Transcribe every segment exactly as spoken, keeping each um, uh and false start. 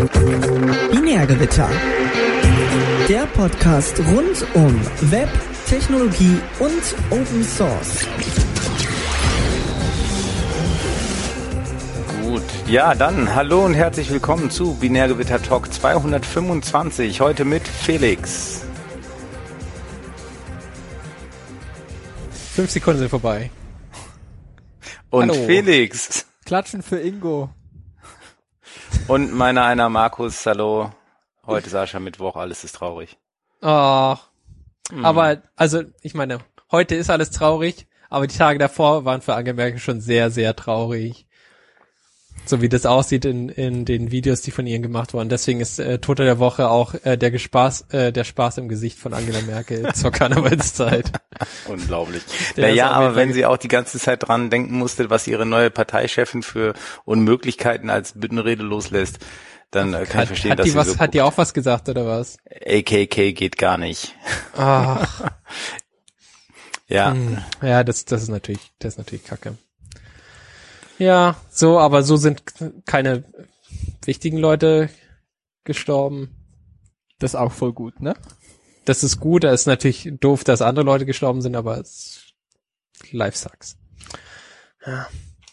Binärgewitter. Der Podcast rund um Web, Technologie und Open Source. Gut, ja dann hallo und herzlich willkommen zu Binärgewitter Talk zweihundertfünfundzwanzig, heute mit Felix. Fünf Sekunden sind vorbei. Und Hallo. Felix. Klatschen für Ingo. Und meiner einer Markus, hallo. Heute Sascha, Mittwoch, alles ist traurig. Oh, Hm. aber, also, ich meine, heute ist alles traurig, aber die Tage davor waren für Angela Merkel schon sehr, sehr traurig. So wie das aussieht in, in den Videos, die von ihr gemacht wurden. Deswegen ist äh, Tote der Woche auch äh, der Spaß, äh, der Spaß im Gesicht von Angela Merkel zur Karnevalszeit. Unglaublich. Der Naja, ist auf aber jeden wenn Fall sie auch die ganze Zeit dran denken musste, was ihre neue Parteichefin für Unmöglichkeiten als Büttenrede loslässt, dann äh, kann hat, ich verstehen, hat dass die sie was, so hat die auch was gesagt oder was? A K K geht gar nicht. Ach, Ja. hm. Ja, das, das ist natürlich, das ist natürlich Kacke. Ja, so, aber so sind keine wichtigen Leute gestorben. Das ist auch voll gut, ne? Das ist gut, es ist natürlich doof, dass andere Leute gestorben sind, aber es life sucks. Ja.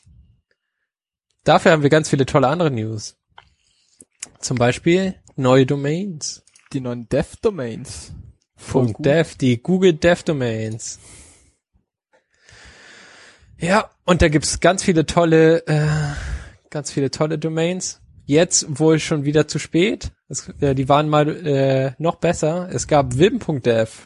Dafür haben wir ganz viele tolle andere News. Zum Beispiel neue Domains. Die neuen Dev-Domains. Voll Punkt gut. Dev, die Google Dev Domains. Ja, und da gibtes ganz viele tolle, äh, ganz viele tolle Domains. Jetzt wohl schon wieder zu spät. Es, äh, die waren mal äh, noch besser. Es gab vim Punkt dev.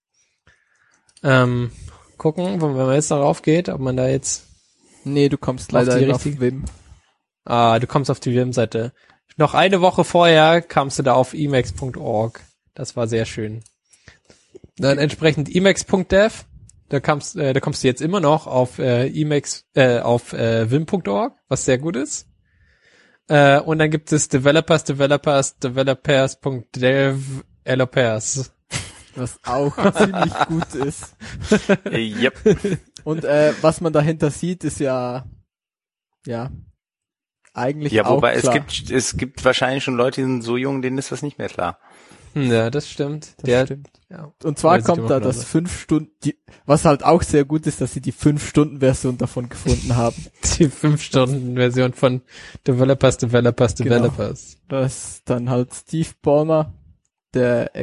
Ähm, gucken, wenn man jetzt darauf geht, ob man da jetzt... Nee, du kommst Auf leider die nicht auf richtige- Vim. Ah, du kommst auf die Vim-Seite. Noch eine Woche vorher kamst du da auf emacs Punkt org. Das war sehr schön. Dann entsprechend emacs Punkt dev. Da kommst, äh, da kommst du jetzt immer noch auf äh, Emacs, äh, auf äh, vim Punkt org, was sehr gut ist. Äh, und dann gibt es Developers, Developers, Developers Punkt dev, Developers. Was auch ziemlich gut ist. Yep. Und äh, was man dahinter sieht, ist ja, ja, eigentlich Ja, auch wobei es klar. gibt, es gibt wahrscheinlich schon Leute, die sind so jung, denen ist das nicht mehr klar. Ja, das stimmt. Das Der, stimmt. Ja. Und zwar Oder sieht kommt immer da genauso. das fünf Stunden, die, was halt auch sehr gut ist, dass sie die fünf Stunden Version davon gefunden haben. Die fünf Stunden Version von Developers, Developers, Genau. Developers. Das ist dann halt Steve Ballmer, der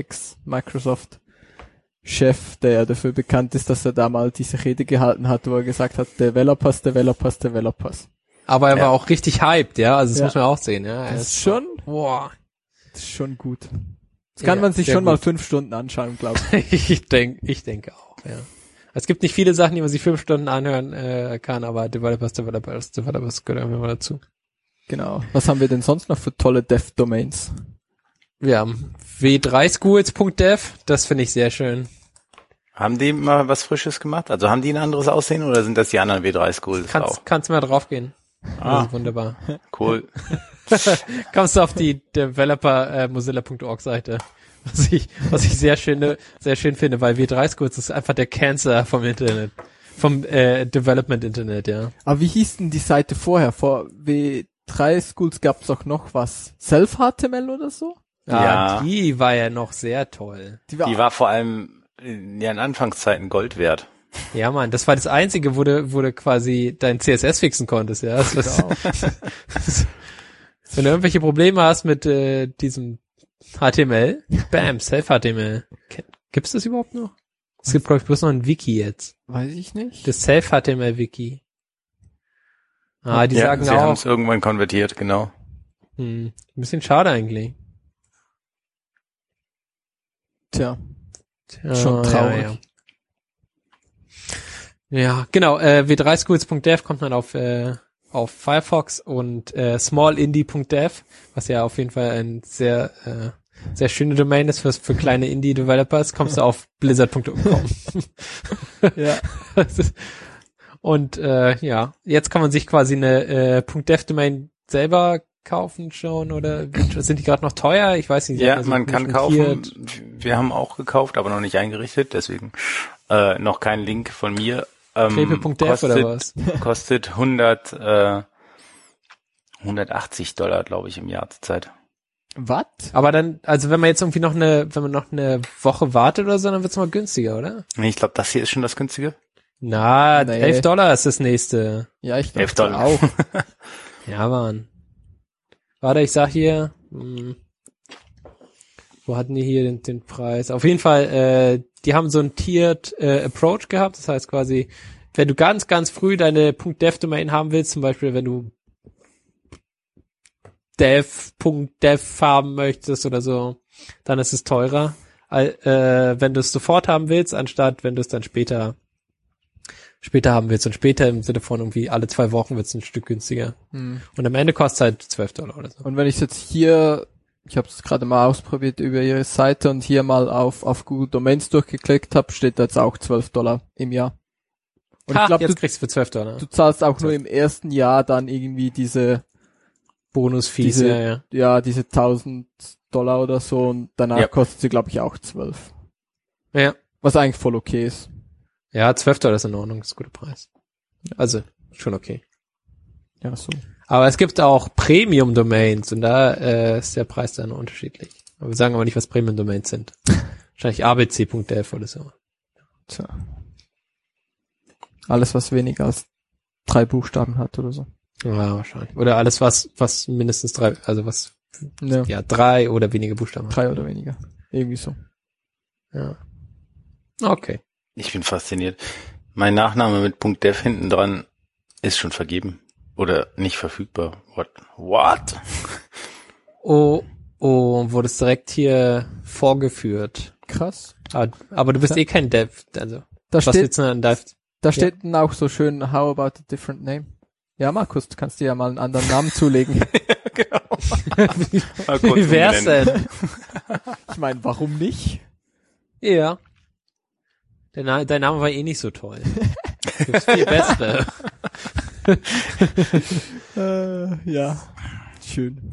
Ex-Microsoft-Chef, der ja dafür bekannt ist, dass er da mal diese Rede gehalten hat, wo er gesagt hat, Developers, Developers, Developers. Aber er Ja. war auch richtig hyped, ja, also das Ja. muss man auch sehen, ja. Er Das ist ist schon, Boah. das ist schon gut. Das kann Ja, man sich sehr schon mal gut. fünf Stunden anschauen, glaube ich. Ich denke, ich denke auch, ja. Es gibt nicht viele Sachen, die man sich fünf Stunden anhören äh, kann, aber Developers, Developers, Developers gehört irgendwie mal dazu. Genau. Was haben wir denn sonst noch für tolle Dev-Domains? Wir haben w drei schools Punkt dev, das finde ich sehr schön. Haben die mal was Frisches gemacht? Also haben die ein anderes Aussehen oder sind das die anderen W drei Schools Kannst, auch? kannst mal draufgehen. Ah. Das ist wunderbar. Cool. Kommst du auf die Developer äh, Mozilla Punkt org Seite. Was ich, was ich sehr schön, sehr schön finde, weil w drei schools ist einfach der Cancer vom Internet. Vom äh, Development Internet, ja. Aber wie hieß denn die Seite vorher? Vor W drei Schools gab es auch noch was. Self-H T M L oder so? Ja, Ja. die war ja noch sehr toll. Die war vor allem in ihren Anfangszeiten Gold wert. Ja, Mann, das war das Einzige, wo du, wo du quasi dein C S S fixen konntest, ja. Das was, wenn du irgendwelche Probleme hast mit äh, diesem H T M L, bam, Self-H T M L. Gibt's das überhaupt noch? Es gibt, glaube ich, bloß noch ein Wiki jetzt. Weiß ich nicht. Das Self-H T M L-Wiki. Ah, die ja, sagen sie haben auch, es irgendwann konvertiert, genau. hm, ein bisschen schade eigentlich. Tja, Tja, schon traurig. Ja, ja. ja genau, äh, w drei schools Punkt dev kommt man auf äh, auf Firefox und äh, smallindie Punkt dev, was ja auf jeden Fall ein sehr äh, sehr schöne Domain ist für, für kleine Indie-Developers, kommst du auf blizzard Punkt com. Ja. Und äh, ja, jetzt kann man sich quasi eine äh, .dev-Domain selber kaufen schon, oder sind die gerade noch teuer? Ich weiß nicht. Ja, also man kann nicht kaufen. notiert. Wir haben auch gekauft, aber noch nicht eingerichtet, deswegen äh, noch kein Link von mir. Ähm, Krepe Punkt dev kostet, oder was? Kostet hundert, äh, hundertachtzig Dollar, glaube ich, im Jahr zurzeit. Was? Aber dann, also wenn man jetzt irgendwie noch eine, wenn man noch eine Woche wartet oder so, dann wird's mal günstiger, oder? Nee, ich glaube, das hier ist schon das günstige. Na, Nee. elf Dollar ist das nächste. Ja, ich elf dachte Dollar. auch. Ja, Mann. Warte, ich sag hier, hm, wo hatten die hier den, den Preis? Auf jeden Fall, äh, die haben so einen Tiered äh, Approach gehabt. Das heißt quasi, wenn du ganz, ganz früh deine .dev-Domain haben willst, zum Beispiel wenn du dev.dev haben möchtest oder so, dann ist es teurer, äh, wenn du es sofort haben willst, anstatt wenn du es dann später später haben willst. Und später im Sinne von irgendwie alle zwei Wochen wird es ein Stück günstiger. Hm. Und am Ende kostet es halt zwölf Dollar oder so. Und wenn ich jetzt hier, ich habe es gerade mal ausprobiert über ihre Seite und hier mal auf auf Google Domains durchgeklickt habe, steht da jetzt auch zwölf Dollar im Jahr. Und Ha, ich glaube, jetzt du, kriegst du für zwölf Dollar. du zahlst auch nur im ersten Jahr dann irgendwie diese Bonus-Fees, diese, ja, ja. ja, diese tausend Dollar oder so und danach Ja. kostet sie, glaube ich, auch zwölf. Ja, Was eigentlich voll okay ist. ja zwölf Dollar ist in Ordnung, ist ein guter Preis. Also, schon okay. Ja, so. Aber es gibt auch Premium-Domains und da äh, ist der Preis dann unterschiedlich. Aber wir sagen aber nicht, was Premium-Domains sind. Wahrscheinlich a b c punkt dev oder so. Tja. Alles, was weniger als drei Buchstaben hat oder so. Ja, wahrscheinlich. Oder alles, was was mindestens drei, also was Ja, ja drei oder weniger Buchstaben hat. drei oder weniger. Irgendwie so. Ja. Okay. Ich bin fasziniert. Mein Nachname mit .dev hinten dran ist schon vergeben. Oder nicht verfügbar. What? What? Oh, oh, wurde es direkt hier vorgeführt. Krass. Aber, aber du bist Ja. eh kein Dev, also Da was steht, willst du denn an Dev? da steht dann auch so schön, how about a different name? Ja, Markus, du kannst dir ja mal einen anderen Namen zulegen. Mal kurz Wie wär's umbenennen. denn? Ich meine, warum nicht? Ja. Der Na- dein Name war eh nicht so toll. Gibt's viel bessere. Äh, ja. Schön.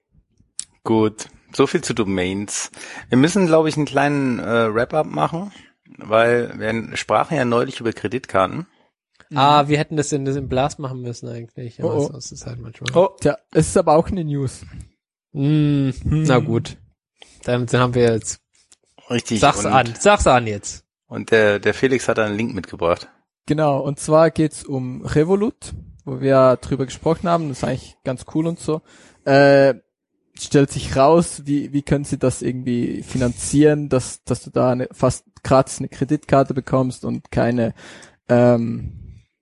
Gut. So viel zu Domains. Wir müssen, glaube ich, einen kleinen äh, Wrap-up machen, weil wir sprachen ja neulich über Kreditkarten. Ah, wir hätten das in, das in Blast machen müssen eigentlich. Aber Oh, oh. so ist es halt manchmal. Oh, tja, es ist aber auch eine News. Mm, na gut. Dann, dann haben wir jetzt. Richtig. Sag's und, an. Sag's an jetzt. Und der, der Felix hat einen Link mitgebracht. Genau, und zwar geht's um Revolut, wo wir ja drüber gesprochen haben. Das ist eigentlich ganz cool und so. Äh, stellt sich raus, wie wie können sie das irgendwie finanzieren, dass dass du da eine, fast gratis eine Kreditkarte bekommst und keine ähm,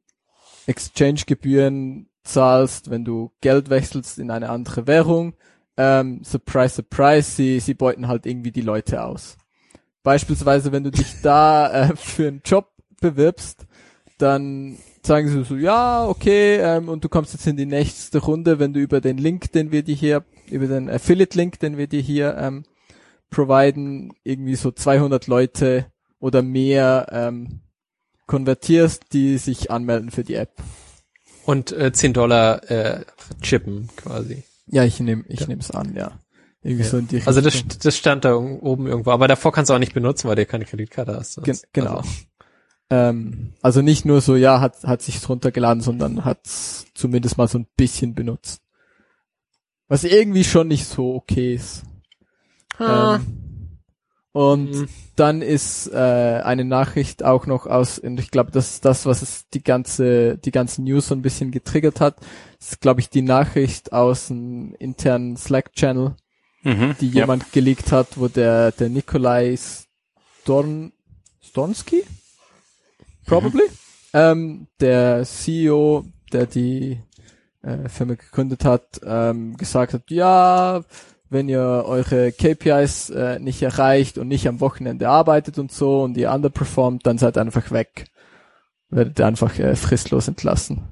Exchange-Gebühren zahlst, wenn du Geld wechselst in eine andere Währung. Ähm, surprise, surprise, sie sie beuten halt irgendwie die Leute aus. Beispielsweise, wenn du dich da äh, für einen Job bewirbst, dann sagen sie so, ja, okay, ähm, und du kommst jetzt in die nächste Runde, wenn du über den Link, den wir dir hier, über den Affiliate-Link, den wir dir hier ähm, providen, irgendwie so zweihundert Leute oder mehr ähm, konvertierst, die sich anmelden für die App. Und äh, zehn Dollar äh, chippen quasi. Ja, ich nehme ich Ja. nehm's an, ja. Irgendwie Ja. so in die Also das, Richtung. das stand da oben irgendwo. Aber davor kannst du auch nicht benutzen, weil du keine Kreditkarte hast. Sonst- Gen- genau. Also, Ähm, also nicht nur so, ja, hat hat sich's runtergeladen, sondern hat's zumindest mal so ein bisschen benutzt. Was irgendwie schon nicht so okay ist. ah, Ähm, und mm, dann ist äh, eine Nachricht auch noch aus, und ich glaube, das ist das, was es die ganze, die ganze News so ein bisschen getriggert hat. Das ist, glaube ich, die Nachricht aus einem internen Slack-Channel, Mhm. die ja. jemand geleakt hat, wo der der Nikolai Storn Stornsky probably ähm, der C E O, der die äh, Firma gegründet hat, ähm, gesagt hat, ja, wenn ihr eure K P Is äh, nicht erreicht und nicht am Wochenende arbeitet und so und ihr underperformt, dann seid einfach weg. Werdet ihr einfach äh, fristlos entlassen.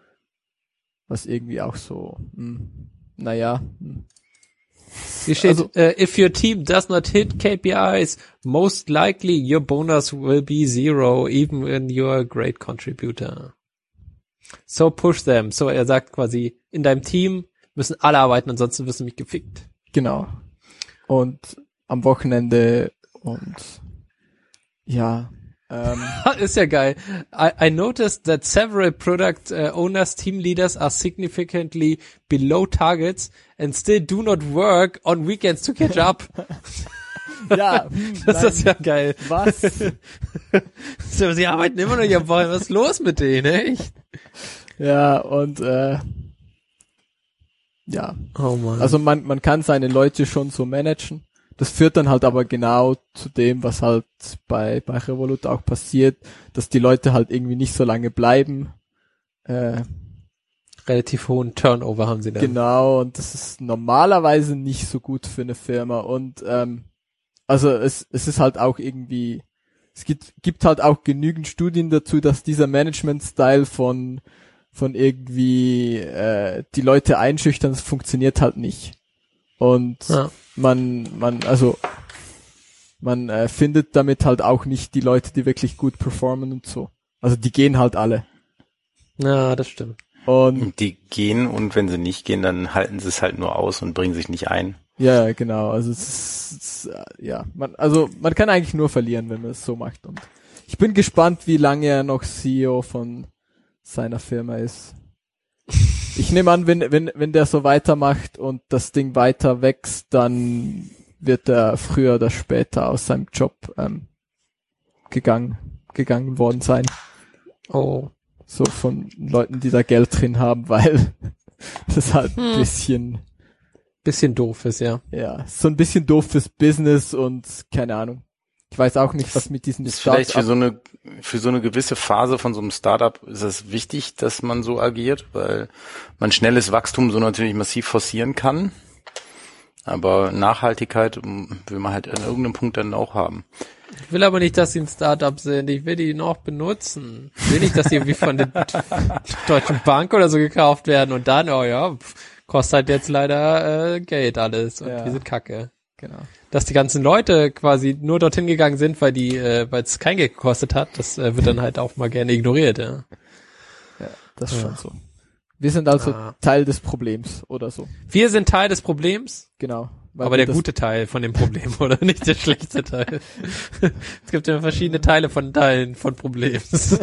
Was irgendwie auch so, mh, naja, mh. Hier steht, Also- uh, if your team does not hit K P Is, most likely your bonus will be zero, even when you're a great contributor. So push them. So er sagt quasi, in deinem Team müssen alle arbeiten, ansonsten wirst du mich gefickt. Genau. Und am Wochenende und ja, Ähm, Ist ja geil. I, I noticed that several product uh, owners, team leaders are significantly below targets and still do not work on weekends to catch up. ja, hm, Das nein, ist ja geil. was? So, sie arbeiten immer noch nicht am Ball. Was ist los mit denen, echt? Ja, und äh, ja, Oh man. also man man kann seine Leute schon so managen. Das führt dann halt aber genau zu dem, was halt bei bei Revolut auch passiert, dass die Leute halt irgendwie nicht so lange bleiben. Äh, Relativ hohen Turnover haben sie dann. genau, und das ist normalerweise nicht so gut für eine Firma. Und ähm, also es es ist halt auch irgendwie, es gibt gibt halt auch genügend Studien dazu, dass dieser Management-Style von von irgendwie äh, die Leute einschüchtern, das funktioniert halt nicht. Und Ja. man, man, also man äh, findet damit halt auch nicht die Leute, die wirklich gut performen und so. Also die gehen halt alle. Ja, das stimmt. Und Die gehen und wenn sie nicht gehen, dann halten sie es halt nur aus und bringen sich nicht ein. ja, genau. Also es ist, es ist äh, ja, man, also man kann eigentlich nur verlieren, wenn man es so macht. Und ich bin gespannt, wie lange er noch C E O von seiner Firma ist. Ich nehme an, wenn, wenn, wenn der so weitermacht und das Ding weiter wächst, dann wird er früher oder später aus seinem Job ähm, gegangen, gegangen worden sein. Oh. So von Leuten, die da Geld drin haben, weil das halt ein Hm. bisschen, Bisschen doof ist, ja. ja, so ein bisschen doof fürs Business und keine Ahnung. Ich weiß auch nicht, was mit diesen Ist vielleicht für Start-up- so eine für so eine gewisse Phase von so einem Startup ist es wichtig, dass man so agiert, weil man schnelles Wachstum so natürlich massiv forcieren kann. Aber Nachhaltigkeit um, will man halt an irgendeinem Punkt dann auch haben. Ich will aber nicht, dass sie ein Startup sind. Ich will die noch benutzen. Ich will nicht, dass die irgendwie von der Deutschen Bank oder so gekauft werden und dann, oh ja, pff, kostet halt jetzt leider äh, Geld alles und Ja. wir sind kacke. Genau. Dass die ganzen Leute quasi nur dorthin gegangen sind, weil die, äh, weil es kein Geld gekostet hat, das äh, wird dann halt auch mal gerne ignoriert, ja. Ja, das ist Ja. schon so. Wir sind also Ah. Teil des Problems oder so. Wir sind Teil des Problems, Genau. Weil aber wir der das, gute Teil von dem Problem, oder nicht der schlechte Teil. Es gibt ja verschiedene Teile von Teilen von Problems.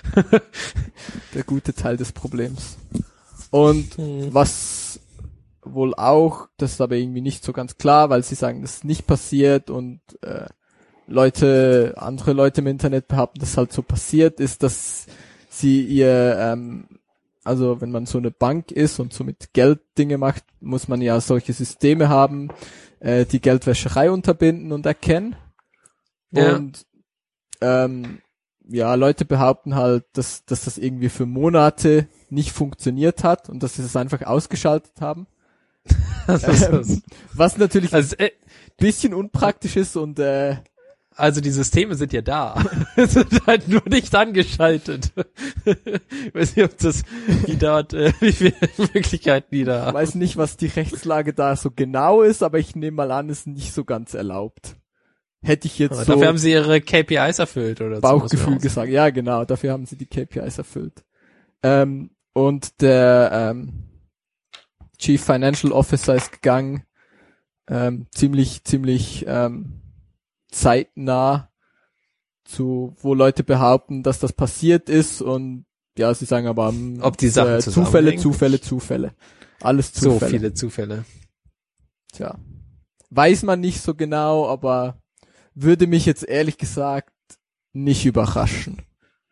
der gute Teil des Problems. Und Hm. was wohl auch, das ist aber irgendwie nicht so ganz klar, weil sie sagen, das ist nicht passiert und äh, Leute, andere Leute im Internet behaupten, dass halt so passiert ist, dass sie ihr, ähm, also wenn man so eine Bank ist und so mit Geld Dinge macht, muss man ja solche Systeme haben, äh, die Geldwäscherei unterbinden und erkennen. Ja. Und ähm, ja, Leute behaupten halt, dass, dass das irgendwie für Monate nicht funktioniert hat und dass sie das einfach ausgeschaltet haben. Das ist Ähm, das. Was natürlich ein Also, äh, bisschen unpraktisch ist und äh, also die Systeme sind ja da. sind halt nur nicht angeschaltet. Ich weiß nicht, ob das, wie dort, äh, wie viele Möglichkeiten die da ich haben. weiß nicht, was die Rechtslage da so genau ist, aber ich nehme mal an, ist nicht so ganz erlaubt. Hätte ich jetzt Aber so dafür haben sie ihre K P Is erfüllt, oder so. Bauchgefühl muss man gesagt. Ja, genau, dafür haben sie die K P Is erfüllt. Ähm, und der ähm, Chief Financial Officer ist gegangen, ähm, ziemlich, ziemlich ähm, zeitnah zu, wo Leute behaupten, dass das passiert ist und ja, sie sagen aber ähm, Ob die Sachen äh, Zufälle, zusammenhängen? Zufälle, Zufälle. Alles So Zufälle. viele Zufälle. Tja. Weiß man nicht so genau, aber würde mich jetzt ehrlich gesagt nicht überraschen.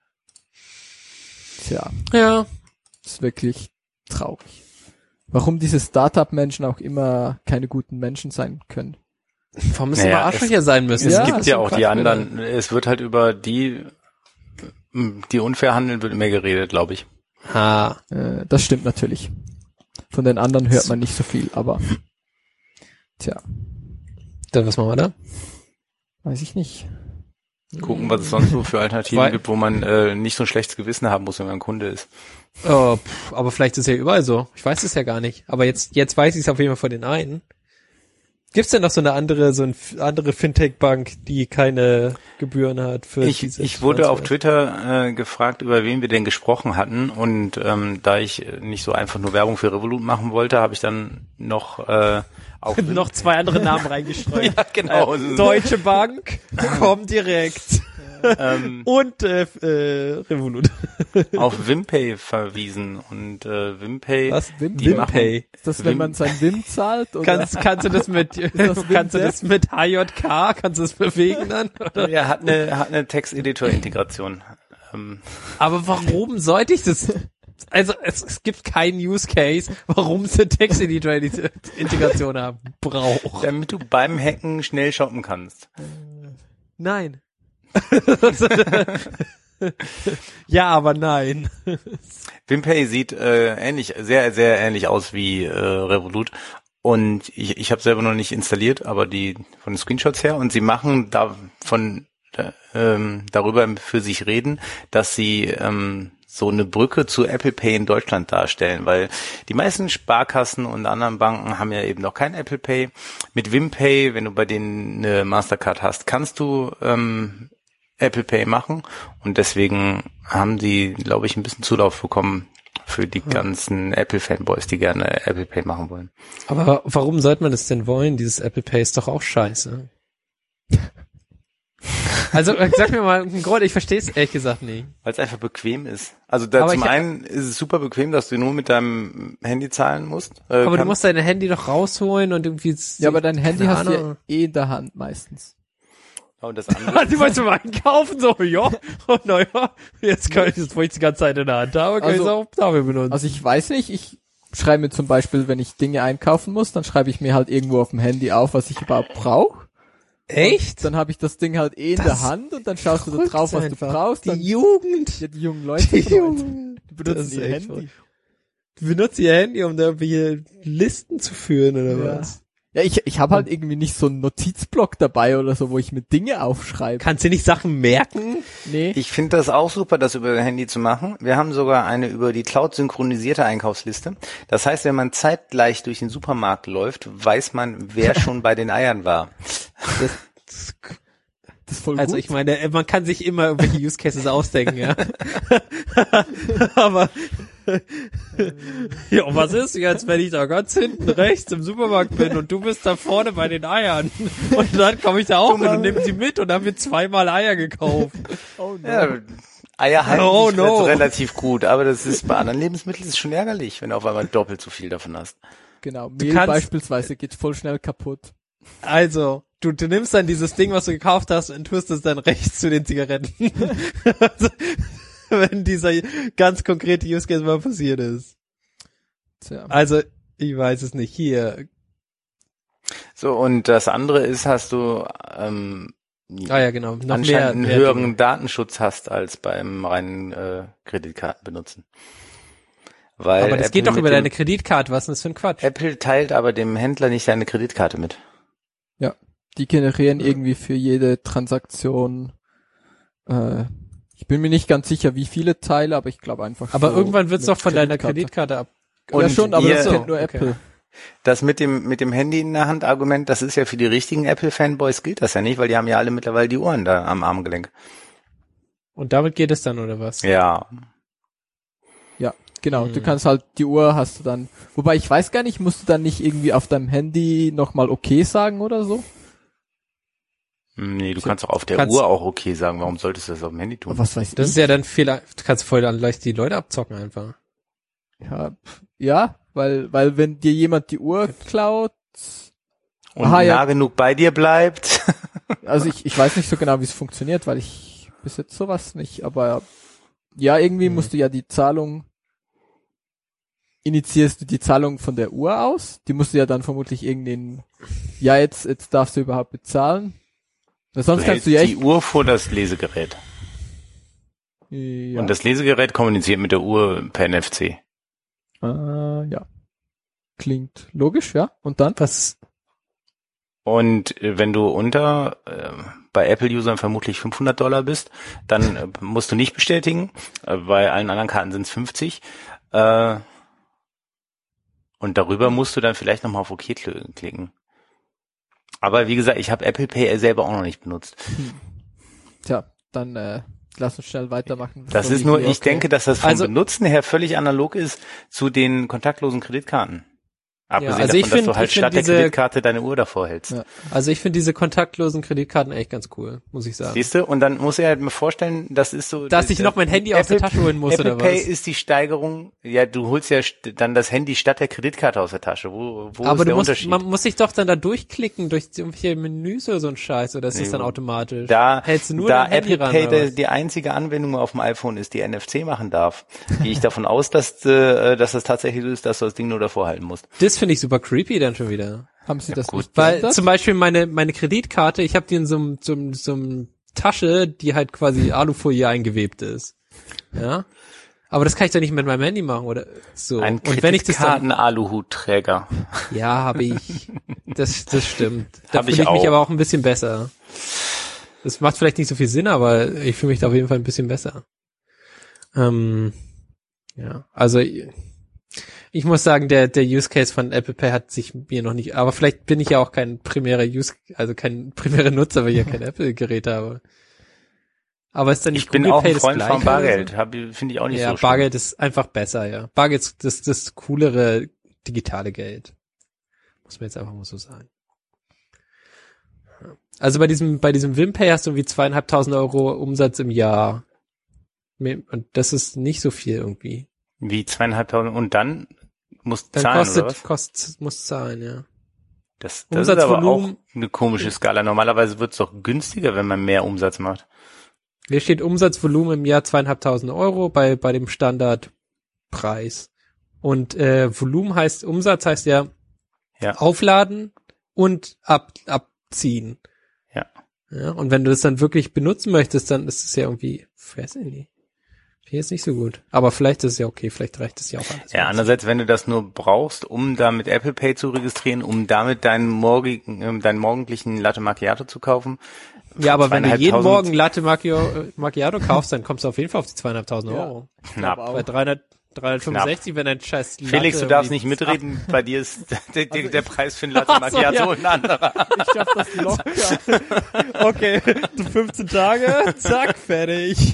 Tja, Ja. ist wirklich traurig. Warum diese Startup-Menschen auch immer keine guten Menschen sein können. Warum müssen Naja, wir Arschlöcher sein müssen? Es Ja, gibt das ja ist auch so die Quatsch, anderen, es wird halt über die, die unfair handeln, wird immer geredet, glaube ich. oder? Ha. Äh, das stimmt natürlich. Von den anderen hört man nicht so viel, aber tja, Dann was machen wir da? weiß ich nicht. Gucken, was es sonst so für Alternativen Weil- gibt, wo man äh, nicht so ein schlechtes Gewissen haben muss, wenn man ein Kunde ist. Oh, pff, aber vielleicht ist es ja überall so. Ich weiß es ja gar nicht. Aber jetzt, jetzt weiß ich es auf jeden Fall von den einen. Gibt's denn noch so eine andere, so eine f- andere Fintech-Bank, die keine Gebühren hat für Ich, diese ich wurde auf Finanzwelt? Twitter äh, gefragt, über wen wir denn gesprochen hatten, und ähm, da ich nicht so einfach nur Werbung für Revolut machen wollte, habe ich dann noch äh, auf noch zwei andere Namen reingestreut. ja, genau. Äh, Deutsche Bank, komm direkt. ähm, Und äh, äh, Revolut. auf Wimpay verwiesen und äh, Wimpay, Was? Wim die Wimpay. Ist das, wenn Wim- man sein Wim zahlt? Oder? Kannst, kannst du das mit, das kannst du Wim-Dev? das mit H J K, kannst du das bewegen dann? Oder? ja, hat eine, hat eine Texteditor-Integration. Ähm, Aber warum sollte ich das? Also es, es gibt keinen Use Case, warum es eine Texteditor-Integration haben braucht. damit du beim Hacken schnell shoppen kannst. Nein. Ja, aber nein. Wimpay sieht äh, ähnlich, sehr, sehr ähnlich aus wie äh, Revolut. Und ich, ich habe selber noch nicht installiert, aber die von den Screenshots her. Und sie machen da von äh, ähm, darüber für sich reden, dass sie ähm, so eine Brücke zu Apple Pay in Deutschland darstellen, weil die meisten Sparkassen und anderen Banken haben ja eben noch kein Apple Pay. Mit Wimpay, wenn du bei denen eine Mastercard hast, kannst du ähm, Apple Pay machen und deswegen haben die, glaube ich, ein bisschen Zulauf bekommen für die ganzen Apple-Fanboys, die gerne Apple Pay machen wollen. Aber warum sollte man das denn wollen? Dieses Apple Pay ist doch auch scheiße. Also sag mir mal einen Grund, ich verstehe es ehrlich gesagt nicht. Weil es einfach bequem ist. Also da Aber zum ich- einen ist es super bequem, dass du nur mit deinem Handy zahlen musst. Äh, Aber du kann- musst dein Handy doch rausholen und irgendwie... Ja, aber dein Handy keine hast du ja Ahnung. eh in der Hand meistens. und das andere, Du meinst beim Einkaufen so, ja, oh, naja, jetzt kann ich das, wo ich die ganze Zeit in der Hand habe, kann ich es Also- auch dafür benutzen. Also ich weiß nicht, ich schreibe mir zum Beispiel, wenn ich Dinge einkaufen muss, dann schreibe ich mir halt irgendwo auf dem Handy auf, was ich überhaupt brauche. Echt? Dann habe ich das Ding halt eh in Das der Hand und dann schaust du da verrückt drauf, was einfach. du brauchst. Die Dann, Jugend. ja, die jungen Leute, Die die, Jugend. die Das benutzen ist ihr echt Handy. verrückt. Du benutzt ihr Handy, um da irgendwie Listen zu führen, oder Ja. was? Ja, ich, ich habe halt irgendwie nicht so einen Notizblock dabei oder so, wo ich mir Dinge aufschreibe. Kannst du nicht Sachen merken? Nee. ich finde das auch super, das über dein Handy zu machen. Wir haben sogar eine über die Cloud synchronisierte Einkaufsliste. Das heißt, wenn man zeitgleich durch den Supermarkt läuft, weiß man, wer schon bei den Eiern war. Das, Das ist voll also gut. ich meine, man kann sich immer irgendwelche Use Cases ausdenken, ja. Aber ja, und was ist jetzt, wenn ich da ganz hinten rechts im Supermarkt bin und du bist da vorne bei den Eiern? Und dann komme ich da auch mit und nehme sie mit und haben wir zweimal Eier gekauft. Oh no. Ja, Eier halten Oh, sich no. relativ gut, aber das ist bei anderen Lebensmitteln ist es schon ärgerlich, wenn du auf einmal doppelt so viel davon hast. Genau. Mehl kannst- beispielsweise geht voll schnell kaputt. Also, du, du nimmst dann dieses Ding, was du gekauft hast, und tust es dann rechts zu den Zigaretten. Also, wenn dieser ganz konkrete Use Case mal passiert ist. Tja. Also, ich weiß es nicht. Hier. So, und das andere ist, hast du ähm, Ah ja, genau. Noch mehr, anscheinend einen mehr höheren Dinge. Datenschutz hast als beim reinen äh, Kreditkarten benutzen. Weil Aber das Apple geht doch mit über dem, deine Kreditkarte. Was ist denn das für ein Quatsch? Apple teilt aber dem Händler nicht deine Kreditkarte mit. Ja. Die generieren irgendwie für jede Transaktion, äh, ich bin mir nicht ganz sicher, wie viele Teile, aber ich glaube einfach. Aber so irgendwann wird's mit doch von deiner Kreditkarte. Kreditkarte ab. Ja Und schon, aber ihr- das So, kennt nur okay. Apple. Das mit dem mit dem Handy in der Hand Argument, das ist ja für die richtigen Apple-Fanboys gilt das ja nicht, weil die haben ja alle mittlerweile die Uhren da am Armgelenk. Und damit geht es dann, oder was? Ja. Ja, genau. Hm. Du kannst halt, die Uhr hast du dann, wobei ich weiß gar nicht, musst du dann nicht irgendwie auf deinem Handy nochmal okay sagen oder so? Nee, du kannst auch auf der Kannst- Uhr auch okay sagen. Warum solltest du das auf dem Handy tun? Was weiß Das ich? ist ja dann viel, du kannst voll dann leicht die Leute abzocken einfach. Ja, pf, ja, weil, weil wenn dir jemand die Uhr klaut, Und Aha, nah ja. genug bei dir bleibt. also ich, ich weiß nicht so genau, wie es funktioniert, weil ich bis jetzt sowas nicht, aber ja, irgendwie Mhm. musst du ja die Zahlung, initiierst du die Zahlung von der Uhr aus, die musst du ja dann vermutlich irgendeinen, ja, jetzt, jetzt darfst du überhaupt bezahlen. Weil sonst Du kannst hältst du ja die echt, Uhr vor das Lesegerät. ja, Und das Lesegerät kommuniziert mit der Uhr per N F C. äh, ja. Klingt logisch, ja. Und dann? Was? Und äh, wenn du unter äh, bei Apple-Usern vermutlich fünfhundert Dollar bist, dann äh, musst du nicht bestätigen. Äh, bei allen anderen Karten sind es fünfzig. Äh, und darüber musst du dann vielleicht nochmal auf OK kl- klicken. Aber wie gesagt, ich habe Apple Pay selber auch noch nicht benutzt. Tja, dann äh, lass uns schnell weitermachen. Das bevor ist wir nur, hier- ich denke, dass das vom Also- Benutzen her völlig analog ist zu den kontaktlosen Kreditkarten. Abgesehen Ja, also davon, ich dass find- du halt ich find statt der diese- Kreditkarte deine Uhr davor hältst. Ja. Also ich finde diese kontaktlosen Kreditkarten echt ganz cool, muss ich sagen. Siehst du? Und dann muss ich halt mir vorstellen, das ist so... Dass das, ich noch mein Handy aus der Tasche holen muss, Apple oder Pay was? ist die Steigerung, ja, du holst ja st- dann das Handy statt der Kreditkarte aus der Tasche. Wo, wo Aber ist du der musst, Unterschied? man muss sich doch dann da durchklicken durch irgendwelche Menüs oder so ein Scheiß, oder ist das Nee, dann automatisch? Da, Hältst du nur da dein Handy Apple ran, Pay oder der, was? die einzige Anwendung auf dem iPhone ist, die N F C machen darf, gehe ich davon aus, dass, äh, dass das tatsächlich so ist, dass du das Ding nur davor halten musst. Das finde ich super creepy dann schon wieder. Haben Sie das gut. nicht Weil geändert? zum Beispiel meine meine Kreditkarte, ich habe die in so einem so, einem- so einem Tasche, die halt quasi Alufolie eingewebt ist. Ja. Aber das kann ich doch nicht mit meinem Handy machen, oder so. Ein Und wenn ich das dann, Kreditkarten-Aluhutträger. ja, habe ich. Das das stimmt. Da Hab ich fühle ich mich auch. aber auch ein bisschen besser. Das macht vielleicht nicht so viel Sinn, aber ich fühle mich da auf jeden Fall ein bisschen besser. Ähm, ja, also ich muss sagen, der der Use Case von Apple Pay hat sich mir noch nicht, aber vielleicht bin ich ja auch kein primärer Use, also kein primärer Nutzer, weil ich ja kein Apple-Gerät habe. Aber ist dann nicht Ich bin Google auch Pay ein das Freund Gleiche von oder Bargeld, so? hab- finde ich auch nicht Ja, so schlimm. Bargeld ist einfach besser, ja. Bargeld ist das das coolere digitale Geld. Muss man jetzt einfach mal so sagen. Also bei diesem bei diesem WimPay hast du irgendwie zweieinhalbtausend Euro Umsatz im Jahr. Und das ist nicht so viel irgendwie. Wie zweieinhalbtausend und dann musst du Dann zahlen, kostet, oder was? kostet, muss zahlen, ja. Das, das ist aber auch Umsatzvolumen- eine komische Skala. Normalerweise wird es doch günstiger, wenn man mehr Umsatz macht. Hier steht Umsatzvolumen im Jahr zweieinhalbtausend Euro bei, bei dem Standardpreis. Und, äh, Volumen heißt, Umsatz heißt ja, Ja. aufladen und ab, abziehen. Ja. Ja, und wenn du das dann wirklich benutzen möchtest, dann ist es ja irgendwie, weiß ich nicht. Hier ist nicht so gut. Aber vielleicht ist es ja okay, vielleicht reicht es ja auch alles. Ja, andererseits, wenn du das nur brauchst, um da mit Apple Pay zu registrieren, um damit deinen morgigen, ähm, deinen morgendlichen Latte Macchiato zu kaufen. Ja, aber wenn du jeden zweieinhalbtausend Morgen Latte Macchio- äh, Macchiato kaufst, dann kommst du auf jeden Fall auf die zweieinhalbtausend Ja. Euro. Knapp. Aber Bei dreihundert, dreihundertfünfundsechzig, wenn ein scheiß Latte Felix, du darfst irgendwie- nicht mitreden, bei dir ist der, der, Also der ich- Preis für ein Latte Ach so, Macchiato ja. ein anderer. Ich schaff das locker. Okay, fünfzehn Tage, zack, fertig.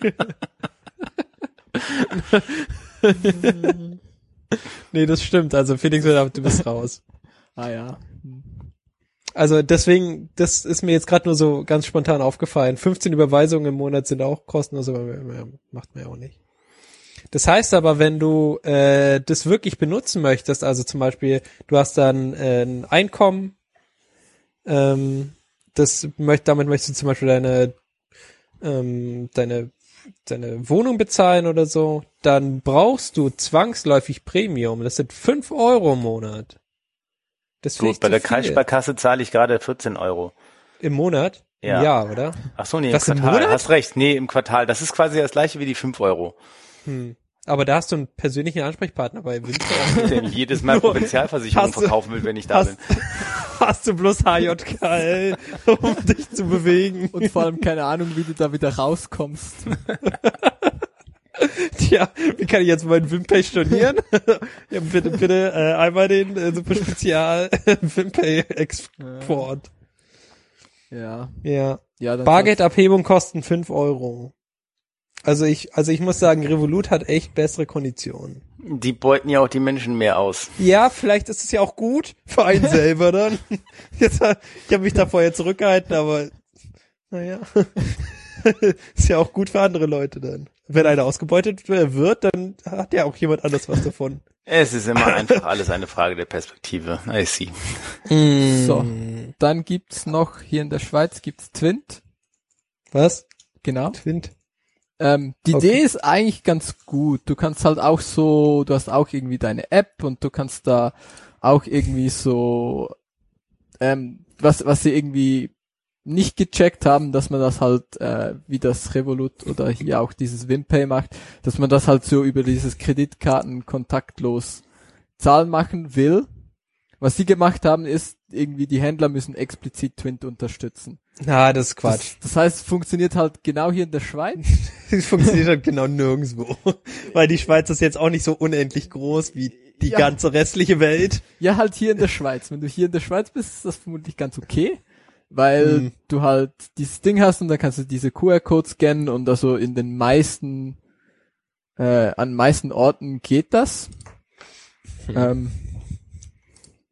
Nee, das stimmt. Also Felix, du bist raus. Ah ja. Also deswegen, das ist mir jetzt gerade nur so ganz spontan aufgefallen. fünfzehn Überweisungen im Monat sind auch kostenlos, aber mehr macht man ja auch nicht. Das heißt aber, wenn du äh, das wirklich benutzen möchtest, also zum Beispiel, du hast dann äh, ein Einkommen, ähm, das möcht, damit möchtest du zum Beispiel deine ähm, deine deine Wohnung bezahlen oder so, dann brauchst du zwangsläufig Premium. Das sind fünf Euro im Monat. Das finde Gut, ich bei zu der viel. Kreissparkasse zahle ich gerade vierzehn Euro. Im Monat? Ja. Im Jahr, oder? Ach so, nee, Was, im im Quartal. Monat? Hast recht, nee, im Quartal. Das ist quasi das gleiche wie die fünf Euro. Hm. Aber da hast du einen persönlichen Ansprechpartner bei Winter. Der jedes Mal Provinzialversicherung Hast du- verkaufen will, wenn ich da hast, bin. hast du bloß H J K L, um dich zu bewegen. Und vor allem keine Ahnung, wie du da wieder rauskommst. Tja, wie kann ich jetzt meinen Wimpay stornieren? Ja, bitte, bitte äh, einmal den äh, super Spezial Wimpay Export. Ja. Ja. Ja, dann Bargeldabhebung kosten fünf Euro. Also ich, also ich muss sagen, Revolut hat echt bessere Konditionen. Die beuten ja auch die Menschen mehr aus. Ja, vielleicht ist es ja auch gut für einen selber dann. Jetzt, ich habe mich da vorher zurückgehalten, aber naja, ist ja auch gut für andere Leute dann. Wenn einer ausgebeutet wird, dann hat ja auch jemand anders was davon. Es ist immer einfach alles eine Frage der Perspektive. I see. So. Dann gibt's noch, hier in der Schweiz gibt's Twint. Was? Genau. Twint? Ähm, die Okay. Idee ist eigentlich ganz gut. Du kannst halt auch so, du hast auch irgendwie deine App und du kannst da auch irgendwie so, ähm, was, was sie irgendwie nicht gecheckt haben, dass man das halt, äh, wie das Revolut oder hier auch dieses WimPay macht, dass man das halt so über dieses Kreditkarten kontaktlos Zahlen machen will. Was sie gemacht haben, ist irgendwie, die Händler müssen explizit Twint unterstützen. Na, das ist Quatsch. Das, das heißt, es funktioniert halt genau hier in der Schweiz. Das funktioniert halt genau nirgendwo. Weil die Schweiz ist jetzt auch nicht so unendlich groß wie die Ja. ganze restliche Welt. Ja, halt hier in der Schweiz. Wenn du hier in der Schweiz bist, ist das vermutlich ganz okay, weil Hm. du halt dieses Ding hast und dann kannst du diese Q R-Code scannen und also in den meisten, äh, an meisten Orten geht das. Hm. Ähm,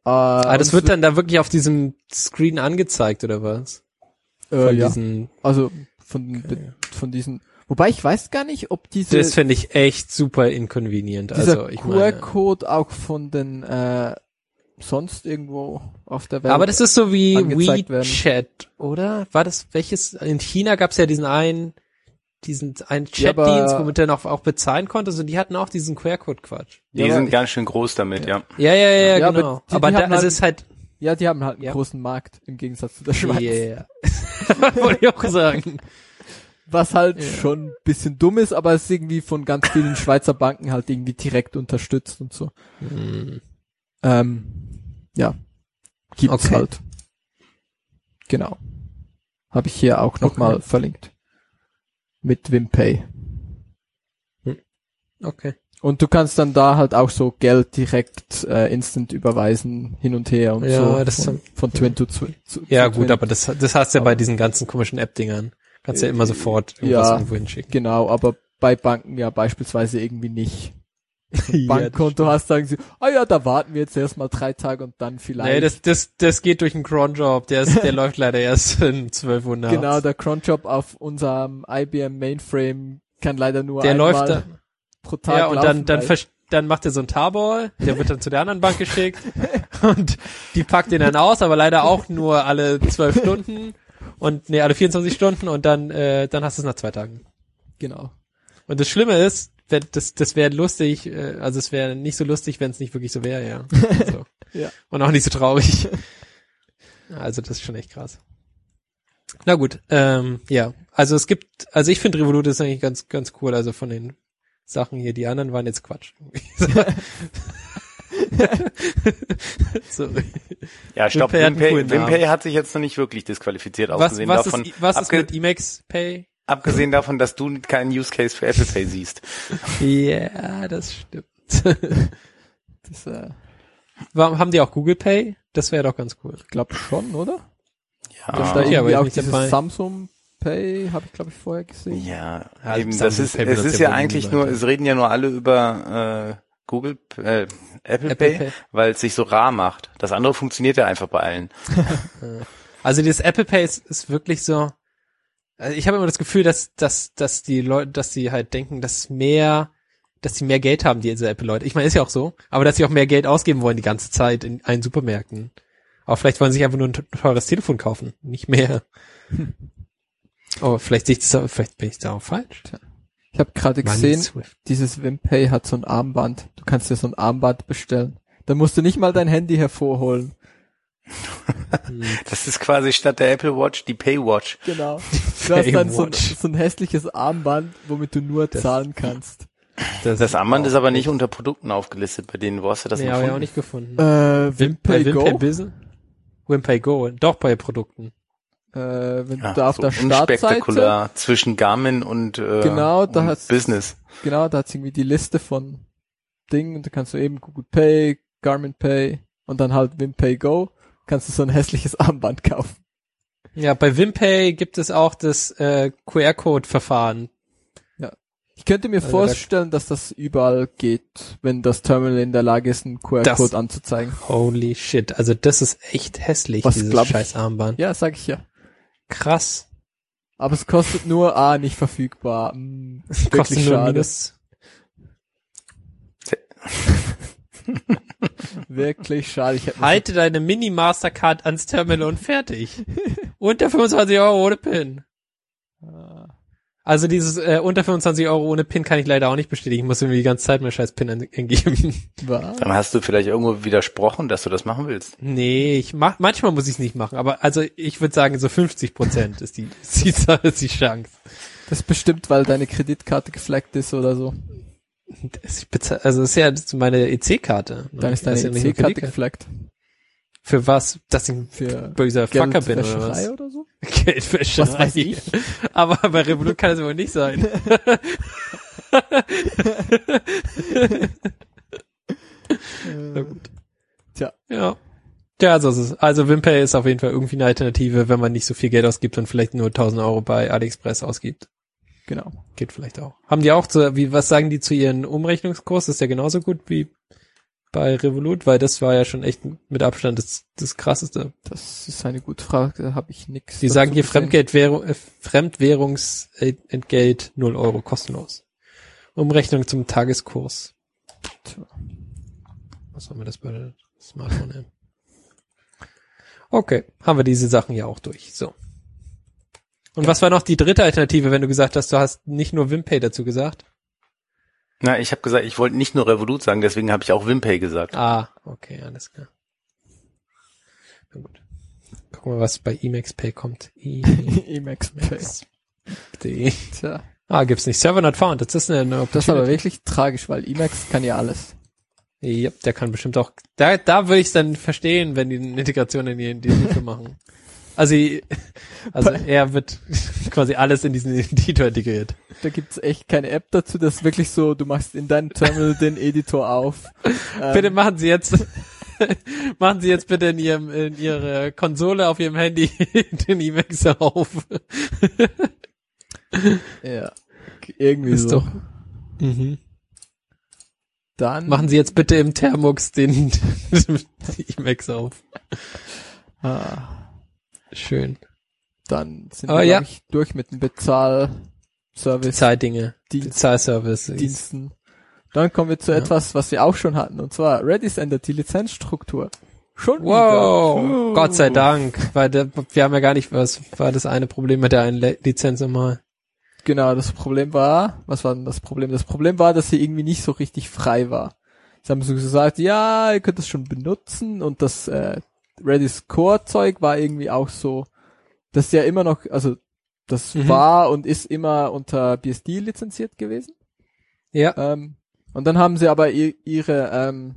Äh, Ah, das wird dann da wirklich auf diesem Screen angezeigt, oder was? äh, Von ja. diesen, Also von Okay. von diesen. Wobei ich weiß gar nicht, ob diese das finde ich echt super inconvenient. dieser Also, ich Q meine, R-Code auch von den äh, sonst irgendwo auf der Welt. aber das ist so wie angezeigt werden. WeChat, oder? War das, welches, in China gab's ja diesen einen, diesen einen Ja, aber- Chatdienst, womit du noch auch bezahlen konntest, und die hatten auch diesen Q R-Code-Quatsch. Die Ja, aber sind ich- ganz schön groß damit, ja. Ja, ja, ja, Ja, aber genau. die- Aber, die da, haben also halt- es ist halt, Ja, die haben halt einen Ja. großen Markt im Gegensatz zu der Schweiz. yeah. Wollte ich auch sagen. Was halt Ja. schon ein bisschen dumm ist, aber es ist irgendwie von ganz vielen Schweizer Banken halt irgendwie direkt unterstützt und so. Hm. Ähm, ja, gibt's Okay. halt. Genau. Habe ich hier auch nochmal Okay. verlinkt. Mit WimPay. Okay. Und du kannst dann da halt auch so Geld direkt äh, instant überweisen, hin und her und Ja, so. das von, von Twin zu, zu Ja, zu gut, Twin. aber das, das hast du ja bei Aber- diesen ganzen komischen App-Dingern. Kannst ja immer sofort irgendwas Ja. irgendwo hinschicken. Genau, aber bei Banken ja beispielsweise irgendwie nicht. Ja, Bankkonto hast, sagen sie, ah ja, da warten wir jetzt erstmal drei Tage und dann vielleicht. Nee, das, das, das geht durch einen Cronjob, der ist, der läuft leider erst in zwölf Uhr nachts. genau, der Cronjob auf unserem I B M Mainframe kann leider nur der einmal läuft da, pro Tag ja, und laufen, dann, dann, weil- versch- dann macht er so ein Tarball, der wird dann zu der anderen Bank geschickt und die packt den dann aus, aber leider auch nur alle zwölf Stunden und, nee, alle vierundzwanzig Stunden und dann, äh, dann hast du es nach zwei Tagen. Genau. Und das Schlimme ist, wenn- das, das wäre lustig, äh, also es wäre nicht so lustig, wenn es nicht wirklich so wäre, ja. Also. Ja. Und auch nicht so traurig. Also das ist schon echt krass. Na gut, ähm, ja. Also es gibt, also ich finde Revolut ist eigentlich ganz, ganz cool, also von den Sachen hier, die anderen waren jetzt Quatsch. so. Ja, stopp, WimPay hat einen WimPay, coolen Namen. WimPay hat sich jetzt noch nicht wirklich disqualifiziert, Was, abgesehen was davon, ist, was ist abge- mit Emacs Pay? abgesehen davon, dass du keinen Use Case für Apple Pay siehst. Ja, das stimmt. Das äh, Warum haben die auch Google Pay? Das wäre doch ganz cool. ich glaube schon, oder? Ja, Dass da okay, aber irgendwie ich auch bin nicht dieses dabei. Samsung Pay habe ich glaube ich vorher gesehen. ja, Ja, eben, Samsung das ist, Pay es benutzt ist ja ja wohl eigentlich niemand. nur, es reden ja nur alle über, äh, Google, äh, Apple, Apple Pay, Pay. weil es sich so rar macht. Das andere funktioniert ja einfach bei allen. Also dieses Apple Pay ist, ist wirklich so. Also ich habe immer das Gefühl, dass dass dass die Leute, dass sie halt denken, dass mehr, dass sie mehr Geld haben, diese Apple-Leute. Ich meine, ist ja auch so, aber dass sie auch mehr Geld ausgeben wollen die ganze Zeit in allen Supermärkten. Aber vielleicht wollen sie sich einfach nur ein teures Telefon kaufen, nicht mehr. Aber vielleicht sehe ich das, vielleicht bin ich da auch falsch. Ich habe gerade Money gesehen, Swift. dieses WimPay hat so ein Armband. Du kannst dir so ein Armband bestellen. Da musst du nicht mal dein Handy hervorholen. Das ist quasi statt der Apple Watch die Pay Watch. Genau. Du hast dann so ein, Paywatch. so ein hässliches Armband, womit du nur Das- zahlen kannst. Das Armband auch ist aber nicht echt- unter Produkten aufgelistet, bei denen, wo hast du das Nee, denn habe ich auch gefunden? nicht gefunden. Äh, WimPay bei Go. WimPay Business? WimPay Go, doch bei Produkten. Äh, wenn Ja, du da auf so der Startseite, unspektakulär zwischen Garmin und, äh, Genau, da und hast- Business. genau, da hat's irgendwie die Liste von Dingen und da kannst du eben Google Pay, Garmin Pay und dann halt WimPay Go, kannst du so ein hässliches Armband kaufen. Ja, bei WimPay gibt es auch das äh, Q R-Code-Verfahren. Ich könnte mir Also vorstellen, dass das überall geht, wenn das Terminal in der Lage ist, einen Q R-Code Das- anzuzeigen. Holy shit, also das ist echt hässlich, Was dieses glaub ich- scheiß Armband. Ja, sag ich ja. Krass. Aber es kostet nur, ah, nicht verfügbar. Hm, Kostet wirklich nur schade. minus. Wirklich schade. Ich hätte mir Halte deine Mini-Mastercard ans Terminal und fertig. Unter fünfundzwanzig Euro ohne PIN. so- ah, Also dieses äh, unter fünfundzwanzig Euro ohne PIN kann ich leider auch nicht bestätigen. Ich muss irgendwie die ganze Zeit mein scheiß PIN an- eingeben. was? Dann hast du vielleicht irgendwo widersprochen, dass du das machen willst. Nee, ich mach, manchmal muss ich es nicht machen, aber also ich würde sagen, so fünfzig Prozent ist die, ist die, ist die Chance. Das ist bestimmt, weil deine Kreditkarte gefleckt ist oder so. Das, ich bezahl, also das ist ja das ist meine E C-Karte. Dann ist deine Das ja E nicht eine C-Karte Kreditkarte. gefleckt. Für was? Dass ich ein Für böser Fucker bin oder Geldwäscherei was? oder so? Geldwäscherei. Was weiß ich? Aber bei Revolut kann es wohl nicht sein. Na gut. Tja. Ja. Ja, so ist es. Also WimPay ist auf jeden Fall irgendwie eine Alternative, wenn man nicht so viel Geld ausgibt und vielleicht nur tausend Euro bei AliExpress ausgibt. Genau. Geht vielleicht auch. Haben die auch so, wie, was sagen die zu ihren Umrechnungskurs? Ist der genauso gut wie bei Revolut? Weil das war ja schon echt mit Abstand das, das krasseste. Das ist eine gute Frage, da habe ich nix. Die sagen hier Fremdgeldwährung, äh, Fremdwährungsentgelt null Euro kostenlos. Umrechnung zum Tageskurs. Tja. Was haben wir das bei der Smartphone nehmen? Okay, haben wir diese Sachen ja auch durch. So. Und ja. Was war noch die dritte Alternative, wenn du gesagt hast, du hast nicht nur Wimpay dazu gesagt? Na, ich habe gesagt, ich wollte nicht nur Revolut sagen, deswegen habe ich auch Wimpay gesagt. Ah, okay, alles klar. Na gut. Gucken wir, was bei Emacs-Pay kommt. Emacs-Pay. Tja. Ah, gibt's nicht. Server not found. Das ist eine Das ist aber wirklich tragisch, weil Emacs kann ja alles. Ja, der kann bestimmt auch, da, da würde ich es dann verstehen, wenn die eine Integration in die, in die Hilfe machen. Also, also er wird quasi alles in diesen Editor integriert. Da gibt's echt keine App dazu, das ist wirklich so, du machst in deinem Terminal den Editor auf. Bitte ähm, machen Sie jetzt, machen Sie jetzt bitte in Ihrem, in Ihre Konsole auf Ihrem Handy den Emacs auf. Ja, irgendwie ist so. Doch, mhm. Dann machen Sie jetzt bitte im Thermux den Emacs auf. Ah. Schön. Dann sind oh, wir, ja. ich, durch mit dem Bezahlservice. Zahldinge. Dienst, Bezahlservice. Diensten. Dann kommen wir zu ja. etwas, was wir auch schon hatten, und zwar Redis ändert die Lizenzstruktur. Schon wow. wieder. Oh. Gott sei Dank. Weil der, wir haben ja gar nicht, was war das eine Problem mit der einen Lizenz immer? Genau, das Problem war, was war denn das Problem? Das Problem war, dass sie irgendwie nicht so richtig frei war. Sie haben so gesagt, ja, ihr könnt das schon benutzen, und das äh, Redis Core Zeug war irgendwie auch so, das ist ja immer noch, also das mhm. war und ist immer unter B S D lizenziert gewesen. Ja. Ähm, und dann haben sie aber ihr, ihre ähm,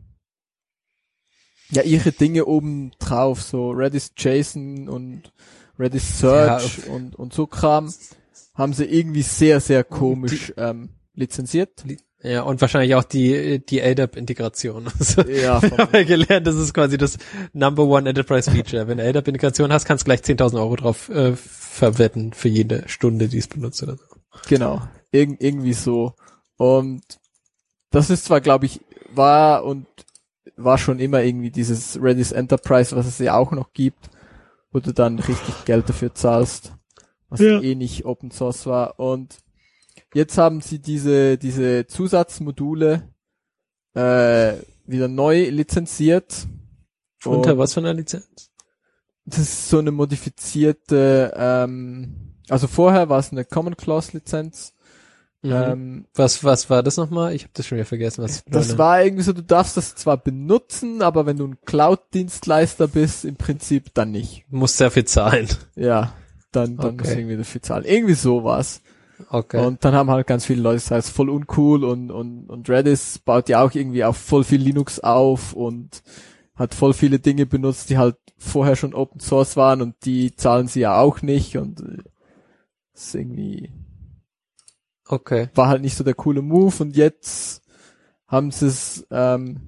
ja ihre Dinge oben drauf, so Redis JSON und Redis Search ja, und und so Kram, haben sie irgendwie sehr sehr komisch die, ähm, lizenziert. Ja, und wahrscheinlich auch die die L D A P-Integration. Also, ja, wir haben ja gelernt, das ist quasi das Number One Enterprise Feature. Wenn du L D A P-Integration hast, kannst du gleich zehntausend Euro drauf äh, verwetten für jede Stunde, die es benutzt oder so. Genau, Ir- irgendwie so. Und das ist zwar, glaube ich, war und war schon immer irgendwie dieses Redis Enterprise, was es ja auch noch gibt, wo du dann richtig Geld dafür zahlst, was ja. eh nicht Open Source war. Und jetzt haben sie diese diese Zusatzmodule äh, wieder neu lizenziert. Unter was für einer Lizenz? Das ist so eine modifizierte, ähm, also vorher war es eine Common Clause Lizenz. Mhm. Ähm, was was war das nochmal? Ich habe das schon wieder vergessen. Was das meine. War irgendwie so, du darfst das zwar benutzen, aber wenn du ein Cloud-Dienstleister bist, im Prinzip dann nicht. Du musst dafür zahlen. Ja, dann, dann okay. musst du irgendwie dafür zahlen. Irgendwie sowas. Okay. Und dann haben halt ganz viele Leute, das heißt voll uncool, und, und, und Redis baut ja auch irgendwie auf voll viel Linux auf und hat voll viele Dinge benutzt, die halt vorher schon Open Source waren, und die zahlen sie ja auch nicht, und das ist irgendwie okay. war halt nicht so der coole Move, und jetzt haben sie es ähm,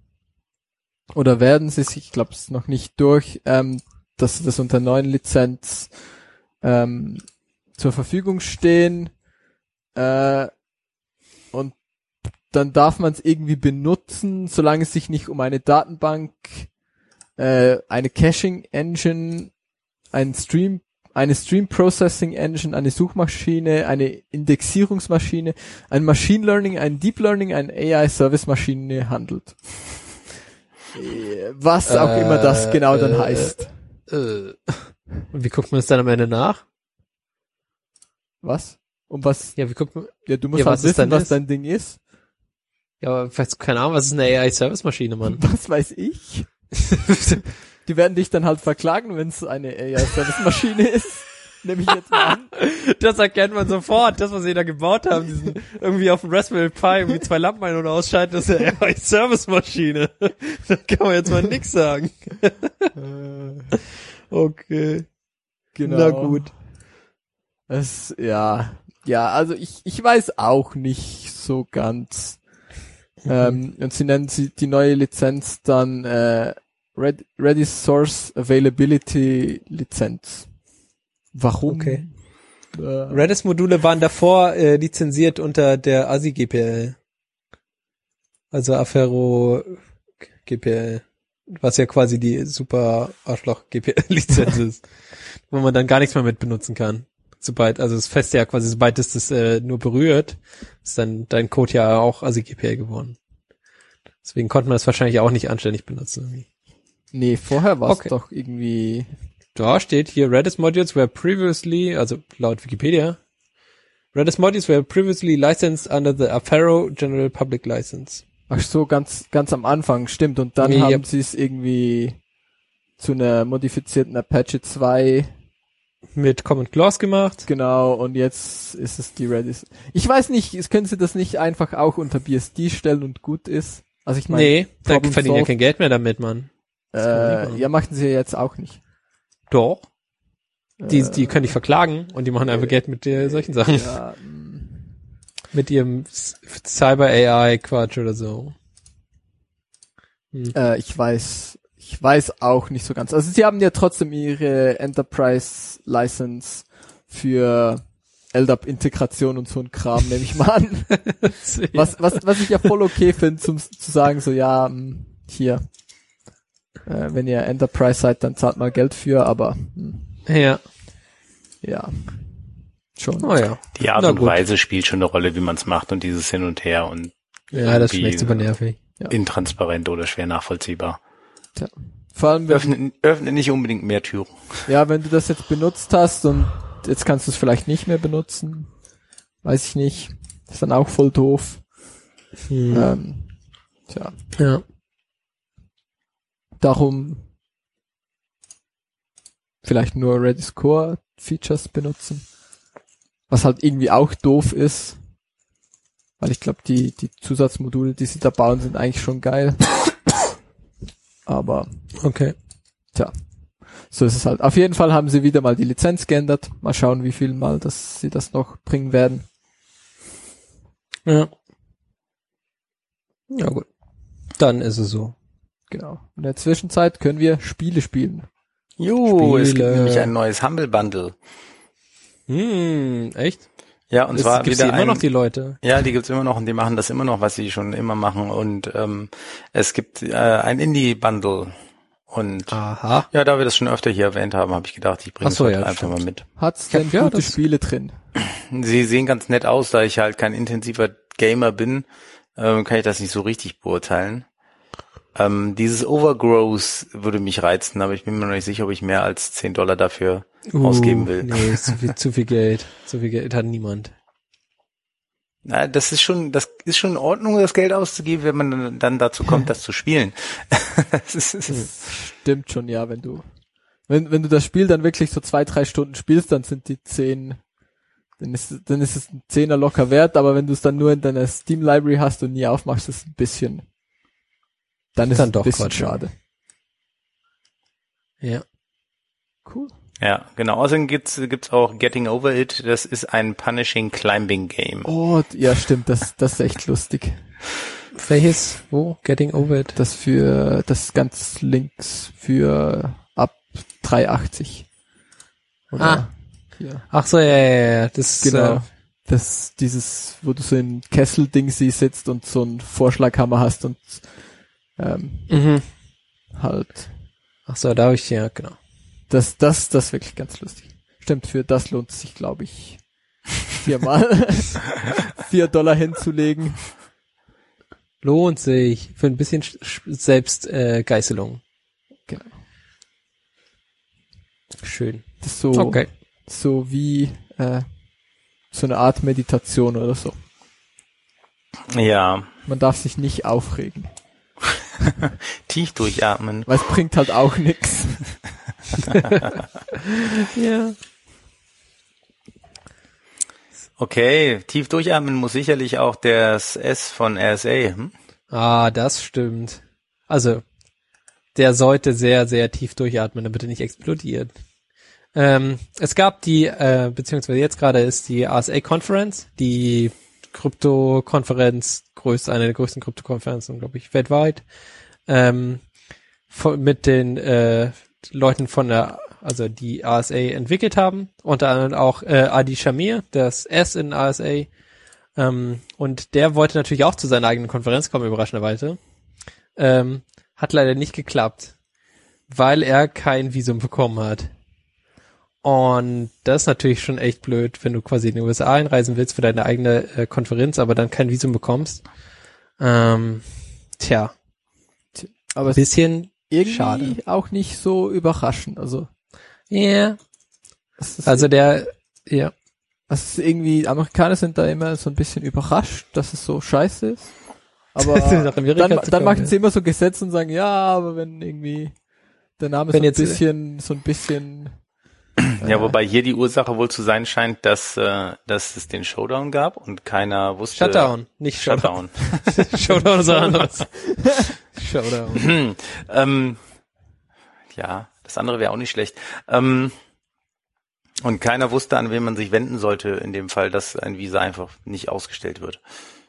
oder werden sie es, ich glaube es ist noch nicht durch, ähm, dass sie das unter neuen Lizenz ähm, zur Verfügung stehen, äh, und dann darf man es irgendwie benutzen, solange es sich nicht um eine Datenbank, äh, eine Caching Engine, ein Stream, eine Stream Processing Engine, eine Suchmaschine, eine Indexierungsmaschine, ein Machine Learning, ein Deep Learning, ein A I Service Maschine handelt. Was auch äh, immer das genau äh, dann heißt. Äh, und wie guckt man das dann am Ende nach? Was? Um was? Ja, wie guckt man? Ja, du musst ja, halt wissen, was ist? dein Ding ist. Ja, aber vielleicht, keine Ahnung, was ist eine A I-Service-Maschine, Mann? Was weiß ich? Die werden dich dann halt verklagen, wenn es eine A I-Service-Maschine ist. Nehme ich jetzt mal an. Das erkennt man sofort. Das, was sie da gebaut haben, diesen, irgendwie auf dem Raspberry Pi irgendwie zwei Lampen ein- und ausschalten, das ist eine A I-Service-Maschine. Da kann man jetzt mal nix sagen. Okay. Genau. Na gut. Es, ja. Ja, also ich, ich weiß auch nicht so ganz. Ähm, und sie nennen sie die neue Lizenz dann äh, Red, Redis Source Availability Lizenz. Warum? Okay. Äh, Redis-Module waren davor äh, lizenziert unter der A S I-G P L. Also Affero G P L, was ja quasi die super Arschloch-G P L-Lizenz ist, wo man dann gar nichts mehr mit benutzen kann. Sobald, also es fest ja quasi, sobald es das äh, nur berührt, ist dann dein Code ja auch A S I G P L geworden. Deswegen konnte man das wahrscheinlich auch nicht anständig benutzen. Irgendwie. Nee, vorher war es Okay. doch irgendwie... Da steht hier, Redis modules were previously, also laut Wikipedia, Redis modules were previously licensed under the Affero General Public License. Ach so, ganz ganz am Anfang, stimmt. Und dann Ja. haben sie es irgendwie zu einer modifizierten Apache zwei, Mit Common Clause gemacht. genau, und jetzt ist es die Redis. Ich weiß nicht, es können sie das nicht einfach auch unter B S D stellen und gut ist? Also ich meine, Nee, da Problem verdienen ja solved. kein Geld mehr damit, Mann. das kann man nicht äh, machen. ja, machen sie ja jetzt auch nicht. Doch. Die, Äh, die können dich verklagen und die machen einfach Geld mit äh, solchen Sachen. Ja, mh. Mit ihrem S- Cyber-A I-Quatsch oder so. Hm. Äh, ich weiß, ich weiß auch nicht so ganz. Also sie haben ja trotzdem ihre Enterprise License für L D A P-Integration und so ein Kram, nehme ich mal an. Was, was, was ich ja voll okay finde, zum, zu sagen, so, ja, mh, hier, äh, wenn ihr Enterprise seid, dann zahlt mal Geld für, aber, mh, Ja. ja, schon. Oh ja. Die Art Na und gut. Weise spielt schon eine Rolle, wie man es macht und dieses Hin und Her und Ja, das ist irgendwie echt super nervig. Ja. intransparent oder schwer nachvollziehbar. Vor allem, wenn, Öffnet, öffnet nicht unbedingt mehr Türen. ja, wenn du das jetzt benutzt hast und jetzt kannst du es vielleicht nicht mehr benutzen, weiß ich nicht, ist dann auch voll doof. Hm. Ähm, tja, Ja. darum vielleicht nur Redis Core Features benutzen. Was halt irgendwie auch doof ist, weil ich glaube, die, die Zusatzmodule, die sie da bauen, sind eigentlich schon geil. Aber, Okay. tja, so ist es halt. Auf jeden Fall haben sie wieder mal die Lizenz geändert. Mal schauen, wie viel Mal das, sie das noch bringen werden. Ja. Ja, gut. Dann ist es so. Genau. In der Zwischenzeit können wir Spiele spielen. Jo, es gibt Spiele. nämlich ein neues Humble Bundle. Hm, echt? Ja, und Es zwar gibt's wieder hier immer ein, noch die Leute. Ja, die gibt's immer noch und die machen das immer noch, was sie schon immer machen. Und ähm, es gibt äh, ein Indie-Bundle. Und Aha. ja, da wir das schon öfter hier erwähnt haben, habe ich gedacht, ich bringe Ach es so, heute ja, einfach stimmt. mal mit. Hat's denn Ja, gute das- Spiele drin? Sie sehen ganz nett aus, da ich halt kein intensiver Gamer bin, ähm, kann ich das nicht so richtig beurteilen. Ähm, dieses Overgrowth würde mich reizen, aber ich bin mir noch nicht sicher, ob ich mehr als zehn Dollar dafür ausgeben will. Uh, Nee, ist zu viel, zu viel Geld. Zu viel Geld hat niemand. Na, das ist schon, das ist schon in Ordnung, das Geld auszugeben, wenn man dann- dann dazu kommt, das zu spielen. Das ist, das ist, Stimmt schon, ja, wenn du, wenn, wenn du das Spiel dann wirklich so zwei, drei Stunden spielst, dann sind die zehn, dann ist, dann ist es ein Zehner locker wert, aber wenn du es dann nur in deiner Steam Library hast und nie aufmachst, ist es ein bisschen, dann ist Dann es doch ein bisschen Quatsch. schade. Ja. Cool. ja, genau. Außerdem gibt's, gibt's auch Getting Over It. Das ist ein Punishing Climbing Game. Oh, ja, stimmt, das, das ist echt lustig. Welches? Wo? Getting Over It? Das für, das ganz links für ab drei achtzig. Oder Ah. hier. Ach so, ja, ja, ja. Das Genau. Äh, Das, dieses, wo du so in Kessel-Ding sie sitzt und so einen Vorschlaghammer hast und ähm, mhm. halt Ach so, da habe ich, ja, genau. das, das, das ist wirklich ganz lustig. Stimmt, für das lohnt es sich, glaube ich, viermal vier Dollar hinzulegen. Lohnt sich. Für ein bisschen Sch- Sch- Selbstgeißelung. Äh, Geißelung. Genau. Schön. Das ist so, Okay. so wie äh, so eine Art Meditation oder so. Ja, Man darf sich nicht aufregen, tief durchatmen. weil es bringt halt auch nichts. Ja. Okay, tief durchatmen muss sicherlich auch das S von R S A. Hm? Ah, das stimmt. Also, der sollte sehr, sehr tief durchatmen, damit er nicht explodiert. Ähm, es gab die, äh, beziehungsweise jetzt gerade ist die R S A-Conference, die Krypto-Konferenz, größte, eine der größten Krypto-Konferenzen, glaube ich, weltweit, ähm, von, mit den äh, Leuten von der, also die R S A entwickelt haben, unter anderem auch äh, Adi Shamir, das S in R S A, ähm, und der wollte natürlich auch zu seiner eigenen Konferenz kommen, überraschenderweise, ähm, hat leider nicht geklappt, weil er kein Visum bekommen hat. Und das ist natürlich schon echt blöd, wenn du quasi in die U S A einreisen willst für deine eigene äh, Konferenz, aber dann kein Visum bekommst. Ähm, tja. Aber Ein bisschen irgendwie schade. auch nicht so überraschend. Also, Ja. Yeah. es ist Also der, ja. es ist irgendwie, Amerikaner sind da immer so ein bisschen überrascht, dass es so scheiße ist. Aber Nach Amerika dann, zu dann kommen, machen sie immer so Gesetze und sagen, ja, aber wenn irgendwie der Name Wenn so ein jetzt- bisschen, so ein bisschen, Ja, wobei hier die Ursache wohl zu sein scheint, dass, äh, dass es den Showdown gab und keiner wusste. Shutdown, nicht Showdown. Shutdown. Showdown ist was anderes. Showdown. ähm, ja, das andere wäre auch nicht schlecht. Ähm, und keiner wusste, an wen man sich wenden sollte in dem Fall, dass ein Visa einfach nicht ausgestellt wird.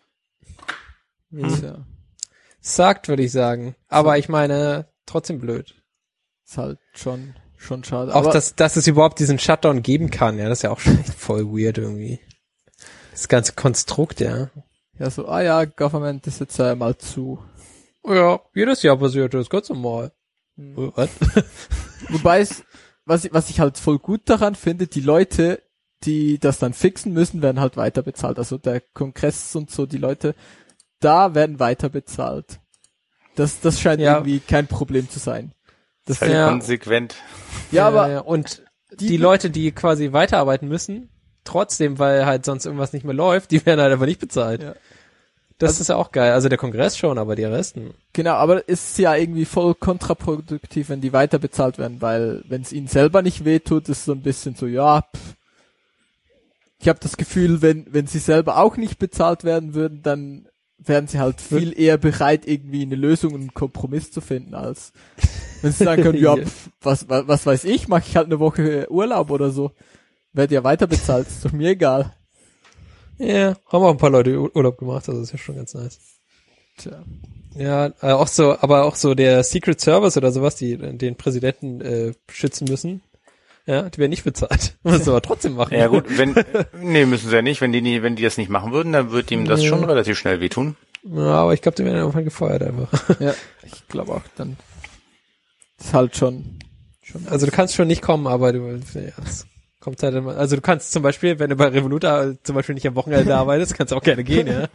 Hm. ja, Sagt, würde ich sagen. Aber ich meine, trotzdem blöd. ist halt schon, schon schade. Auch, aber dass, dass es überhaupt diesen Shutdown geben kann, ja, das ist ja auch schon echt voll weird irgendwie. Das ganze Konstrukt, ja. ja, so, ah ja, Government ist jetzt äh, mal zu. Ja, jedes Jahr passiert das ganz normal. Hm. Was? Wobei es, was ich, was ich halt voll gut daran finde, die Leute, die das dann fixen müssen, werden halt weiter bezahlt. Also der Kongress und so, die Leute, da werden weiter bezahlt. Das, das scheint Ja. irgendwie kein Problem zu sein. Das Das ist halt Ja. konsequent. ja, aber Äh, und die, die- Leute, die quasi weiterarbeiten müssen, trotzdem, weil halt sonst irgendwas nicht mehr läuft, die werden halt einfach nicht bezahlt. Ja. Das ist ja auch geil. Also der Kongress schon, aber die Resten. genau, aber es ist ja irgendwie voll kontraproduktiv, wenn die weiter bezahlt werden, weil wenn es ihnen selber nicht wehtut, ist so ein bisschen so, ja, pff. Ich habe das Gefühl, wenn wenn sie selber auch nicht bezahlt werden würden, dann wären sie halt viel eher bereit, irgendwie eine Lösung und einen Kompromiss zu finden, als wenn sie sagen können, ja, pff, was, was, was weiß ich, mache ich halt eine Woche Urlaub oder so. Werd ja weiter bezahlt, ist doch mir egal. Ja, haben auch ein paar Leute Ur- Urlaub gemacht, also ist ja schon ganz nice. Tja. Ja, äh, auch so, aber auch so der Secret Service oder sowas, die äh, den Präsidenten äh, schützen müssen. Ja, die werden nicht bezahlt. Muss aber trotzdem machen. Ja gut, wenn, nee, müssen sie ja nicht. Wenn die, nie- wenn die das nicht machen würden, dann wird ihm das Nee. schon relativ schnell wehtun. Ja, aber ich glaube, die werden irgendwann gefeuert einfach. Ja, ich glaube auch, dann ist halt schon, schon Also du kannst schon nicht kommen, aber du, ja, es kommt halt immer, also du kannst zum Beispiel, wenn du bei Revolut äh, zum Beispiel nicht am Wochenende arbeitest, kannst du auch gerne gehen, ja.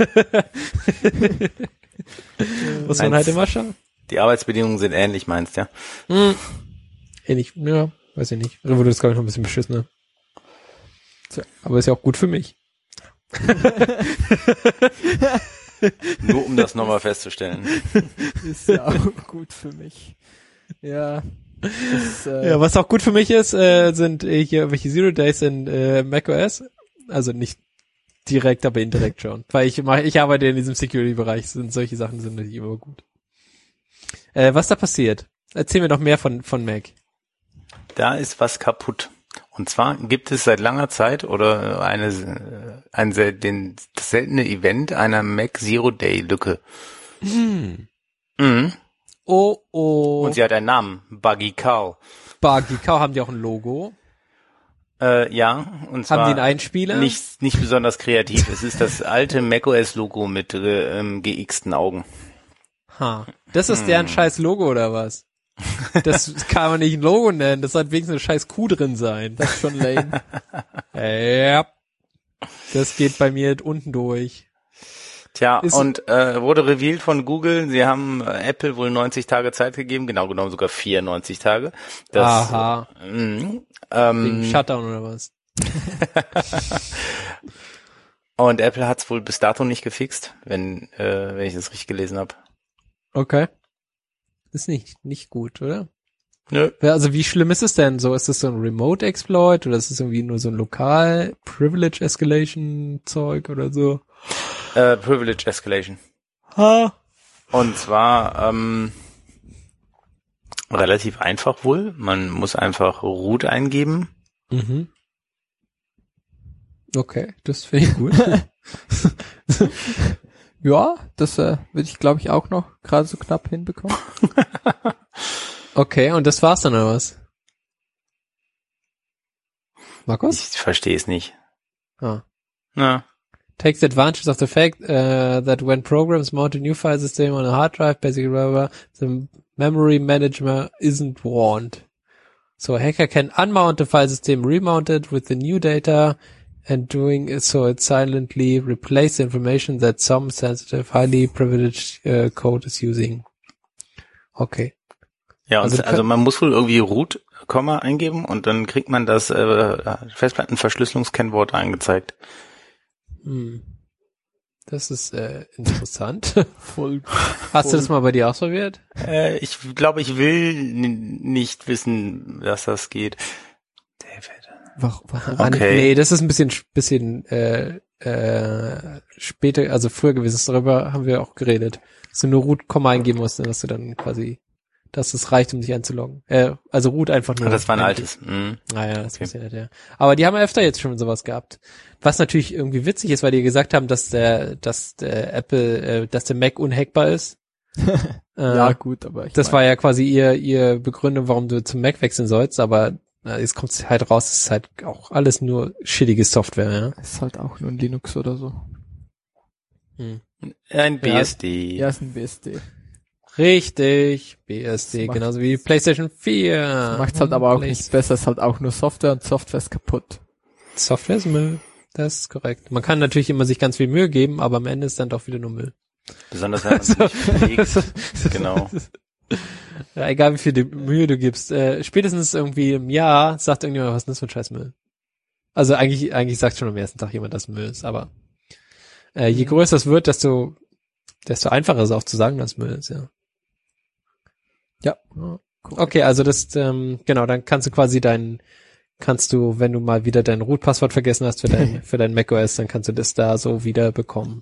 Muss man halt Eins. immer schauen. Die Arbeitsbedingungen sind ähnlich, meinst du, ja? Hm. Ähnlich, ja, weiß ich nicht. Revolut ist, glaube ich, noch ein bisschen beschissener. Tja. Aber ist ja auch gut für mich. Nur um das nochmal festzustellen. ist ja auch gut für mich. Ja. Das, äh, Ja, was auch gut für mich ist, äh, sind äh, hier irgendwelche Zero Days in äh, macOS. Also nicht direkt, aber indirekt schon. Weil ich mach, ich arbeite in diesem Security-Bereich, sind solche Sachen sind natürlich immer gut. Äh, was da passiert? Erzähl mir noch mehr von von Mac. Da ist was kaputt. Und zwar gibt es seit langer Zeit oder eine ein sel- den das seltene Event einer Mac Zero Day Lücke. Hm. Mhm. Oh, oh. Und sie hat einen Namen, Buggy Cow. Buggy Cow, haben die auch ein Logo? Äh, ja, und zwar Haben die einen Einspieler? nicht nicht besonders kreativ. Es ist das alte macOS Logo mit äh, ähm, geixten Augen. Ha. Das ist deren scheiß Logo oder was? Das kann man nicht ein Logo nennen. Das sollte wenigstens eine scheiß Kuh drin sein. das ist schon lame. Ja. Das geht bei mir unten durch. Tja, Ist- und äh, wurde revealed von Google, sie haben äh, Apple wohl neunzig Tage Zeit gegeben, genau genommen sogar vierundneunzig Tage. Das, Aha. mh, Wegen ähm, Shutdown oder was? und Apple hat es wohl bis dato nicht gefixt, wenn äh, wenn ich das richtig gelesen habe. Okay. Ist nicht, nicht gut, oder? Nö. Ja, also wie schlimm ist es denn so? Ist das so ein Remote-Exploit oder ist es irgendwie nur so ein Lokal-Privilege-Escalation-Zeug oder so? Äh, Privilege Escalation. Ha. Und zwar ähm, relativ einfach wohl. Man muss einfach Root eingeben. Mhm. Okay, das finde ich gut. Ja, das äh, würde ich, glaube ich, auch noch gerade so knapp hinbekommen. Okay, und das war's dann oder was? Markus? Ich verstehe es nicht. Ah. Na, takes advantage of the fact uh, that when programs mount a new file system on a hard drive, basically blah, blah, blah, the memory management isn't warned. So a hacker can unmount the file system, remount it with the new data, and doing it so it silently replace the information that some sensitive, highly privileged uh, code is using. Okay. Ja, und Also also, du also kann- man muss wohl irgendwie Root, Komma eingeben und dann kriegt man das äh, Festplattenverschlüsselungskennwort angezeigt. Hm. Das ist äh, interessant. Voll. Hast du das mal bei dir ausprobiert? Äh, ich glaube, ich will n- nicht wissen, dass das geht. David. Warum? Ah, Okay. Nee, das ist ein bisschen, bisschen äh, äh, später, also früher gewesen. Darüber haben wir auch geredet. Dass du nur Root, Komma eingeben musst, dass du dann quasi, dass es reicht, um sich einzuloggen. Äh, also Root einfach nur. Ah, das war ein eingeben. altes. Mhm. Naja, das Okay. ist ja nicht, ja. Aber die haben öfter jetzt schon sowas gehabt. Was natürlich irgendwie witzig ist, weil die gesagt haben, dass der, dass der Apple, äh, dass der Mac unhackbar ist. äh, Ja, gut, aber ich das mein, war ja quasi ihr, ihr Begründung, warum du zum Mac wechseln sollst, aber na, jetzt kommt es halt raus, es ist halt auch alles nur shittige Software, ja. ist halt auch nur ein Linux oder so. Hm. Ein B S D. Ja, ist ein B S D. Richtig, B S D, Das macht- genauso wie die PlayStation vier. Das macht's halt aber auch nicht besser, ist halt auch nur Software und Software ist kaputt. Software ist Müll. Das ist korrekt. Man kann natürlich immer sich ganz viel Mühe geben, aber am Ende ist dann doch wieder nur Müll. Besonders wenn man sich pflegt. Genau. Ja, egal wie viel du- Mühe du gibst. Äh, spätestens irgendwie im Jahr sagt irgendjemand, was ist denn das für ein Scheißmüll? Also eigentlich, eigentlich sagt schon am ersten Tag jemand, dass Müll ist, aber äh, je größer es wird, desto, desto einfacher ist es auch zu sagen, dass Müll ist, ja. Ja. Okay, also das, ähm, genau, dann kannst du quasi dein, kannst du, wenn du mal wieder dein Root-Passwort vergessen hast für dein, für dein macOS, dann kannst du das da so wieder bekommen.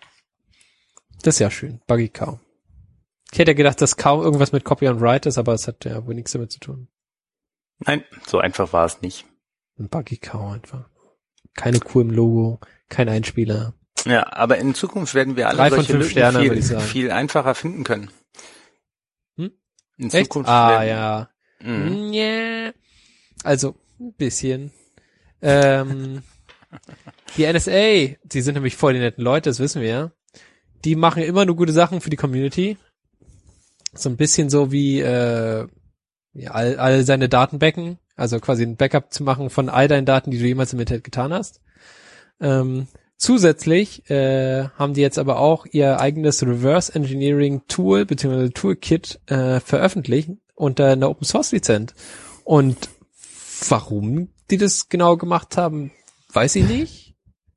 Das ist ja schön. Buggy Cow. Ich hätte ja gedacht, dass Cow irgendwas mit Copy and Write ist, aber es hat ja wohl nichts damit zu tun. Nein, so einfach war es nicht. Ein Buggy Cow einfach. Keine Kuh im Logo, kein Einspieler. Ja, aber in Zukunft werden wir alle Drei von solche fünf Lücken Sterne, viel, würde ich sagen. viel einfacher finden können. Hm? In Echt? Zukunft Ah, werden, ja. Mhm. Yeah. Also, ein bisschen. Ähm, die N S A, die sind nämlich voll die netten Leute, das wissen wir ja. Die machen immer nur gute Sachen für die Community. So ein bisschen so wie äh, ja, all, all seine Datenbecken, also quasi ein Backup zu machen von all deinen Daten, die du jemals im Internet getan hast. Ähm, zusätzlich äh, haben die jetzt aber auch ihr eigenes Reverse Engineering Tool bzw. Toolkit äh, veröffentlicht unter einer Open Source Lizenz. Und warum die das genau gemacht haben, weiß ich nicht.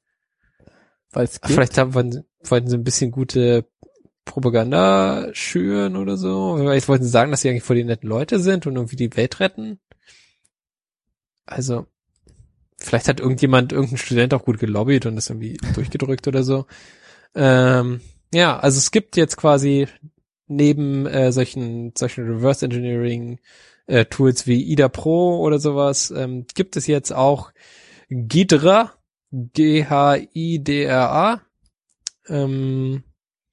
Weil es geht. Vielleicht haben, wollten, wollten sie ein bisschen gute Propaganda schüren oder so. Vielleicht wollten sie sagen, dass sie eigentlich voll die netten Leute sind und irgendwie die Welt retten. Also, vielleicht hat irgendjemand, irgendein Student auch gut gelobbyt und das irgendwie durchgedrückt oder so. Ähm, ja, also es gibt jetzt quasi neben äh, solchen solchen Reverse Engineering äh, Tools wie I D A Pro oder sowas, ähm, gibt es jetzt auch Ghidra, G H I D R A, ähm,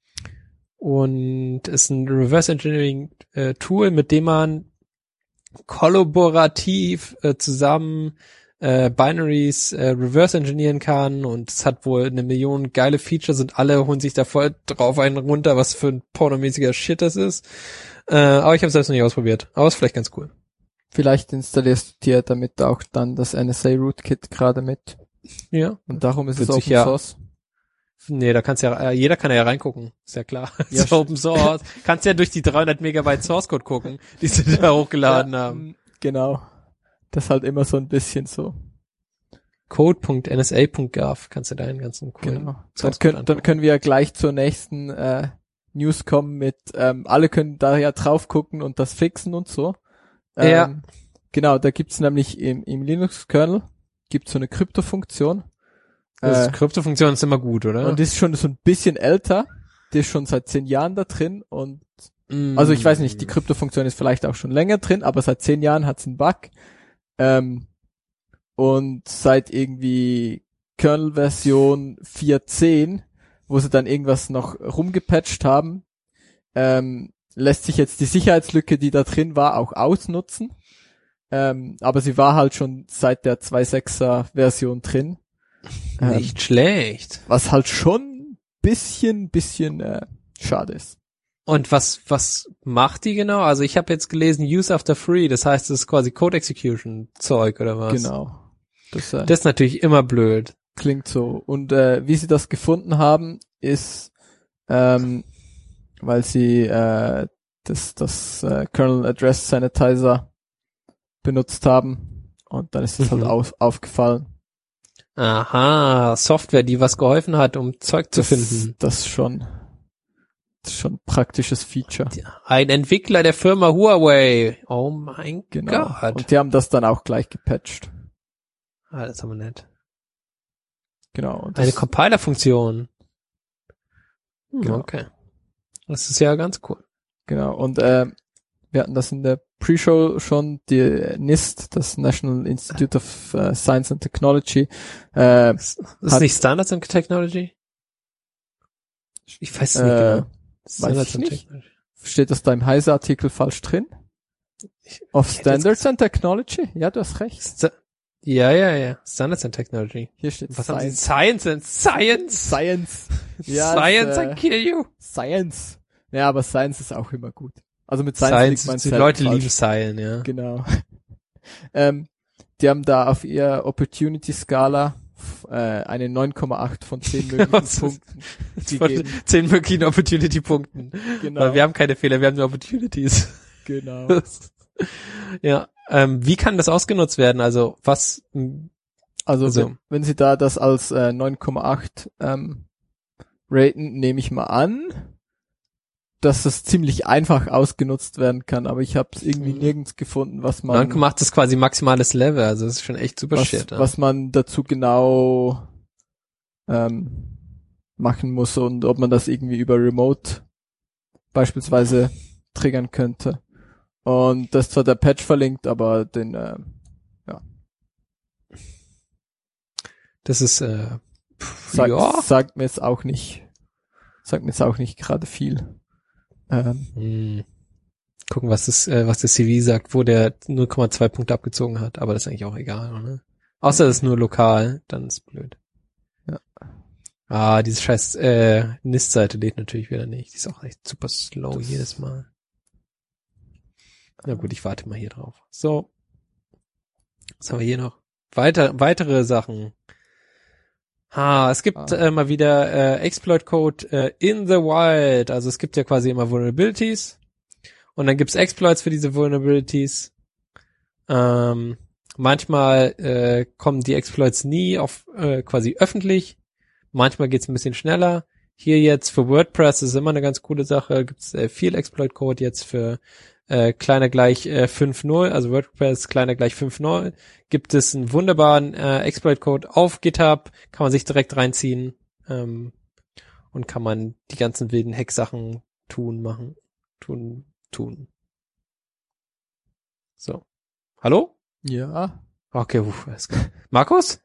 und ist ein Reverse Engineering äh, Tool, mit dem man kollaborativ äh, zusammen äh, Binaries äh, reverse engineeren kann, und es hat wohl eine Million geile Features und alle holen sich da voll drauf einen runter, was für ein pornomäßiger Shit das ist. Äh, aber ich habe es selbst noch nicht ausprobiert. Aber ist vielleicht ganz cool. Vielleicht installierst du dir damit auch dann das N S A Rootkit gerade mit. Ja. Und darum ist Wird es sich Open ja- Source. Nee, da kannst ja, äh, jeder kann ja reingucken. Ist ja klar. Ja, ist Open Source. Kannst ja durch die dreihundert Megabyte Source Code gucken, die sie da hochgeladen Ja, haben. Genau. Das ist halt immer so ein bisschen so. code Punkt N S A Punkt gov kannst du deinen ganzen coolen Genau. Dann, Source Code können, dann angucken. können wir ja gleich zur nächsten äh, News kommen mit, ähm, alle können da ja drauf gucken und das fixen und so. Ähm, Ja. Genau, da gibt's nämlich im, im Linux-Kernel gibt's so eine Krypto-Funktion. Das Äh, Kryptofunktion ist immer gut, oder? und die ist schon so ein bisschen älter. Die ist schon seit zehn Jahren da drin und Mm. also ich weiß nicht, die Kryptofunktion ist vielleicht auch schon länger drin, aber seit zehn Jahren hat's einen Bug. Ähm, und seit irgendwie Kernel-Version vier Punkt zehn, wo sie dann irgendwas noch rumgepatcht haben, ähm, lässt sich jetzt die Sicherheitslücke, die da drin war, auch ausnutzen. Ähm, aber sie war halt schon seit der zwei Punkt sechser Version drin. Nicht ähm, schlecht. was halt schon bisschen, bisschen äh, schade ist. Und was was macht die genau? Also ich habe jetzt gelesen, Use after free, das heißt, es ist quasi Code Execution Zeug oder was? Genau. Das, äh, Das ist natürlich immer blöd. klingt so. Und äh, wie sie das gefunden haben, ist, ähm, weil sie äh, das, das äh, Kernel Address Sanitizer benutzt haben. Und dann ist es halt Mhm. auf, aufgefallen. Aha, Software, die was geholfen hat, um Zeug zu Das, finden. das ist schon, das ist schon ein praktisches Feature. Ein Entwickler der Firma Huawei. Oh mein Genau. Gott. Und die haben das dann auch gleich gepatcht. Ah, das ist aber nett. Genau. Und Eine das, Compiler-Funktion. Hm, Genau. Okay. Das ist ja ganz cool. genau. Und äh, wir hatten das in der Pre-Show schon, die NIST, das National Institute of uh, Science and Technology. Äh, Das ist Hat- nicht Standards and Technology? Ich weiß es nicht äh, genau. Standards ich and nicht. Technology. steht das da im Heise-Artikel falsch drin? Ich- Of ich hätte jetzt Standards and Technology? Ja, du hast recht. Sta- ja, ja, ja. Standards and Technology. Hier steht Was haben Sie? Science. Science and Science? Science. Ja, Science das, äh, and kill you. Science. Ja, aber Science ist auch immer gut. Also mit Science, Science, liegt man die selten Leute falsch. lieben Science, ja. Genau. ähm, die haben da auf ihr Opportunity-Skala f- äh, eine neun Komma acht von zehn möglichen Was ist- Punkten Von gegeben. zehn möglichen Opportunity-Punkten. Genau. Weil wir haben keine Fehler, wir haben nur Opportunities. genau. Ja, ähm, wie kann das ausgenutzt werden? Also was, Also, Also- wenn, wenn sie da das als äh, neun Komma acht ähm, raten, nehme ich mal an, dass das ziemlich einfach ausgenutzt werden kann, aber ich habe es irgendwie Mhm. nirgends gefunden, was man neun Komma acht ist quasi maximales Level, also das ist schon echt super was, shit. Ja. was man dazu genau ähm, machen muss und ob man das irgendwie über Remote beispielsweise triggern könnte. Und das ist zwar der Patch verlinkt, aber den äh, Das ist, äh, pff, sagt, ja. sagt mir jetzt auch nicht, sagt mir jetzt auch nicht gerade viel. Ähm, Hm. Gucken, was das, äh, was der C V sagt, wo der null Komma zwei Punkte abgezogen hat, aber das ist eigentlich auch egal, oder? Außer es ist nur lokal, dann ist blöd. Ja. Ah, diese scheiß äh, N I S T-Seite lädt natürlich wieder nicht. Die ist auch echt super slow Das- jedes Mal. Na gut, ich warte mal hier drauf. So. Was haben wir hier noch? Weiter, weitere Sachen. Ah, es gibt Ah. äh, mal wieder äh, Exploit-Code äh, in the wild. Also es gibt ja quasi immer Vulnerabilities. Und dann gibt's Exploits für diese Vulnerabilities. Ähm, manchmal äh, kommen die Exploits nie auf äh, quasi öffentlich. Manchmal geht's ein bisschen schneller. Hier jetzt für WordPress ist immer eine ganz coole Sache. Gibt's äh, viel Exploit-Code jetzt für äh, kleiner gleich äh, fünf Punkt null, also WordPress kleiner gleich fünf Punkt null. Gibt es einen wunderbaren äh, Exploit-Code auf GitHub. Kann man sich direkt reinziehen. Ähm, und kann man die ganzen wilden Hack-Sachen tun, machen. Tun, tun. So. Hallo? ja, Okay, uff, alles klar. Markus?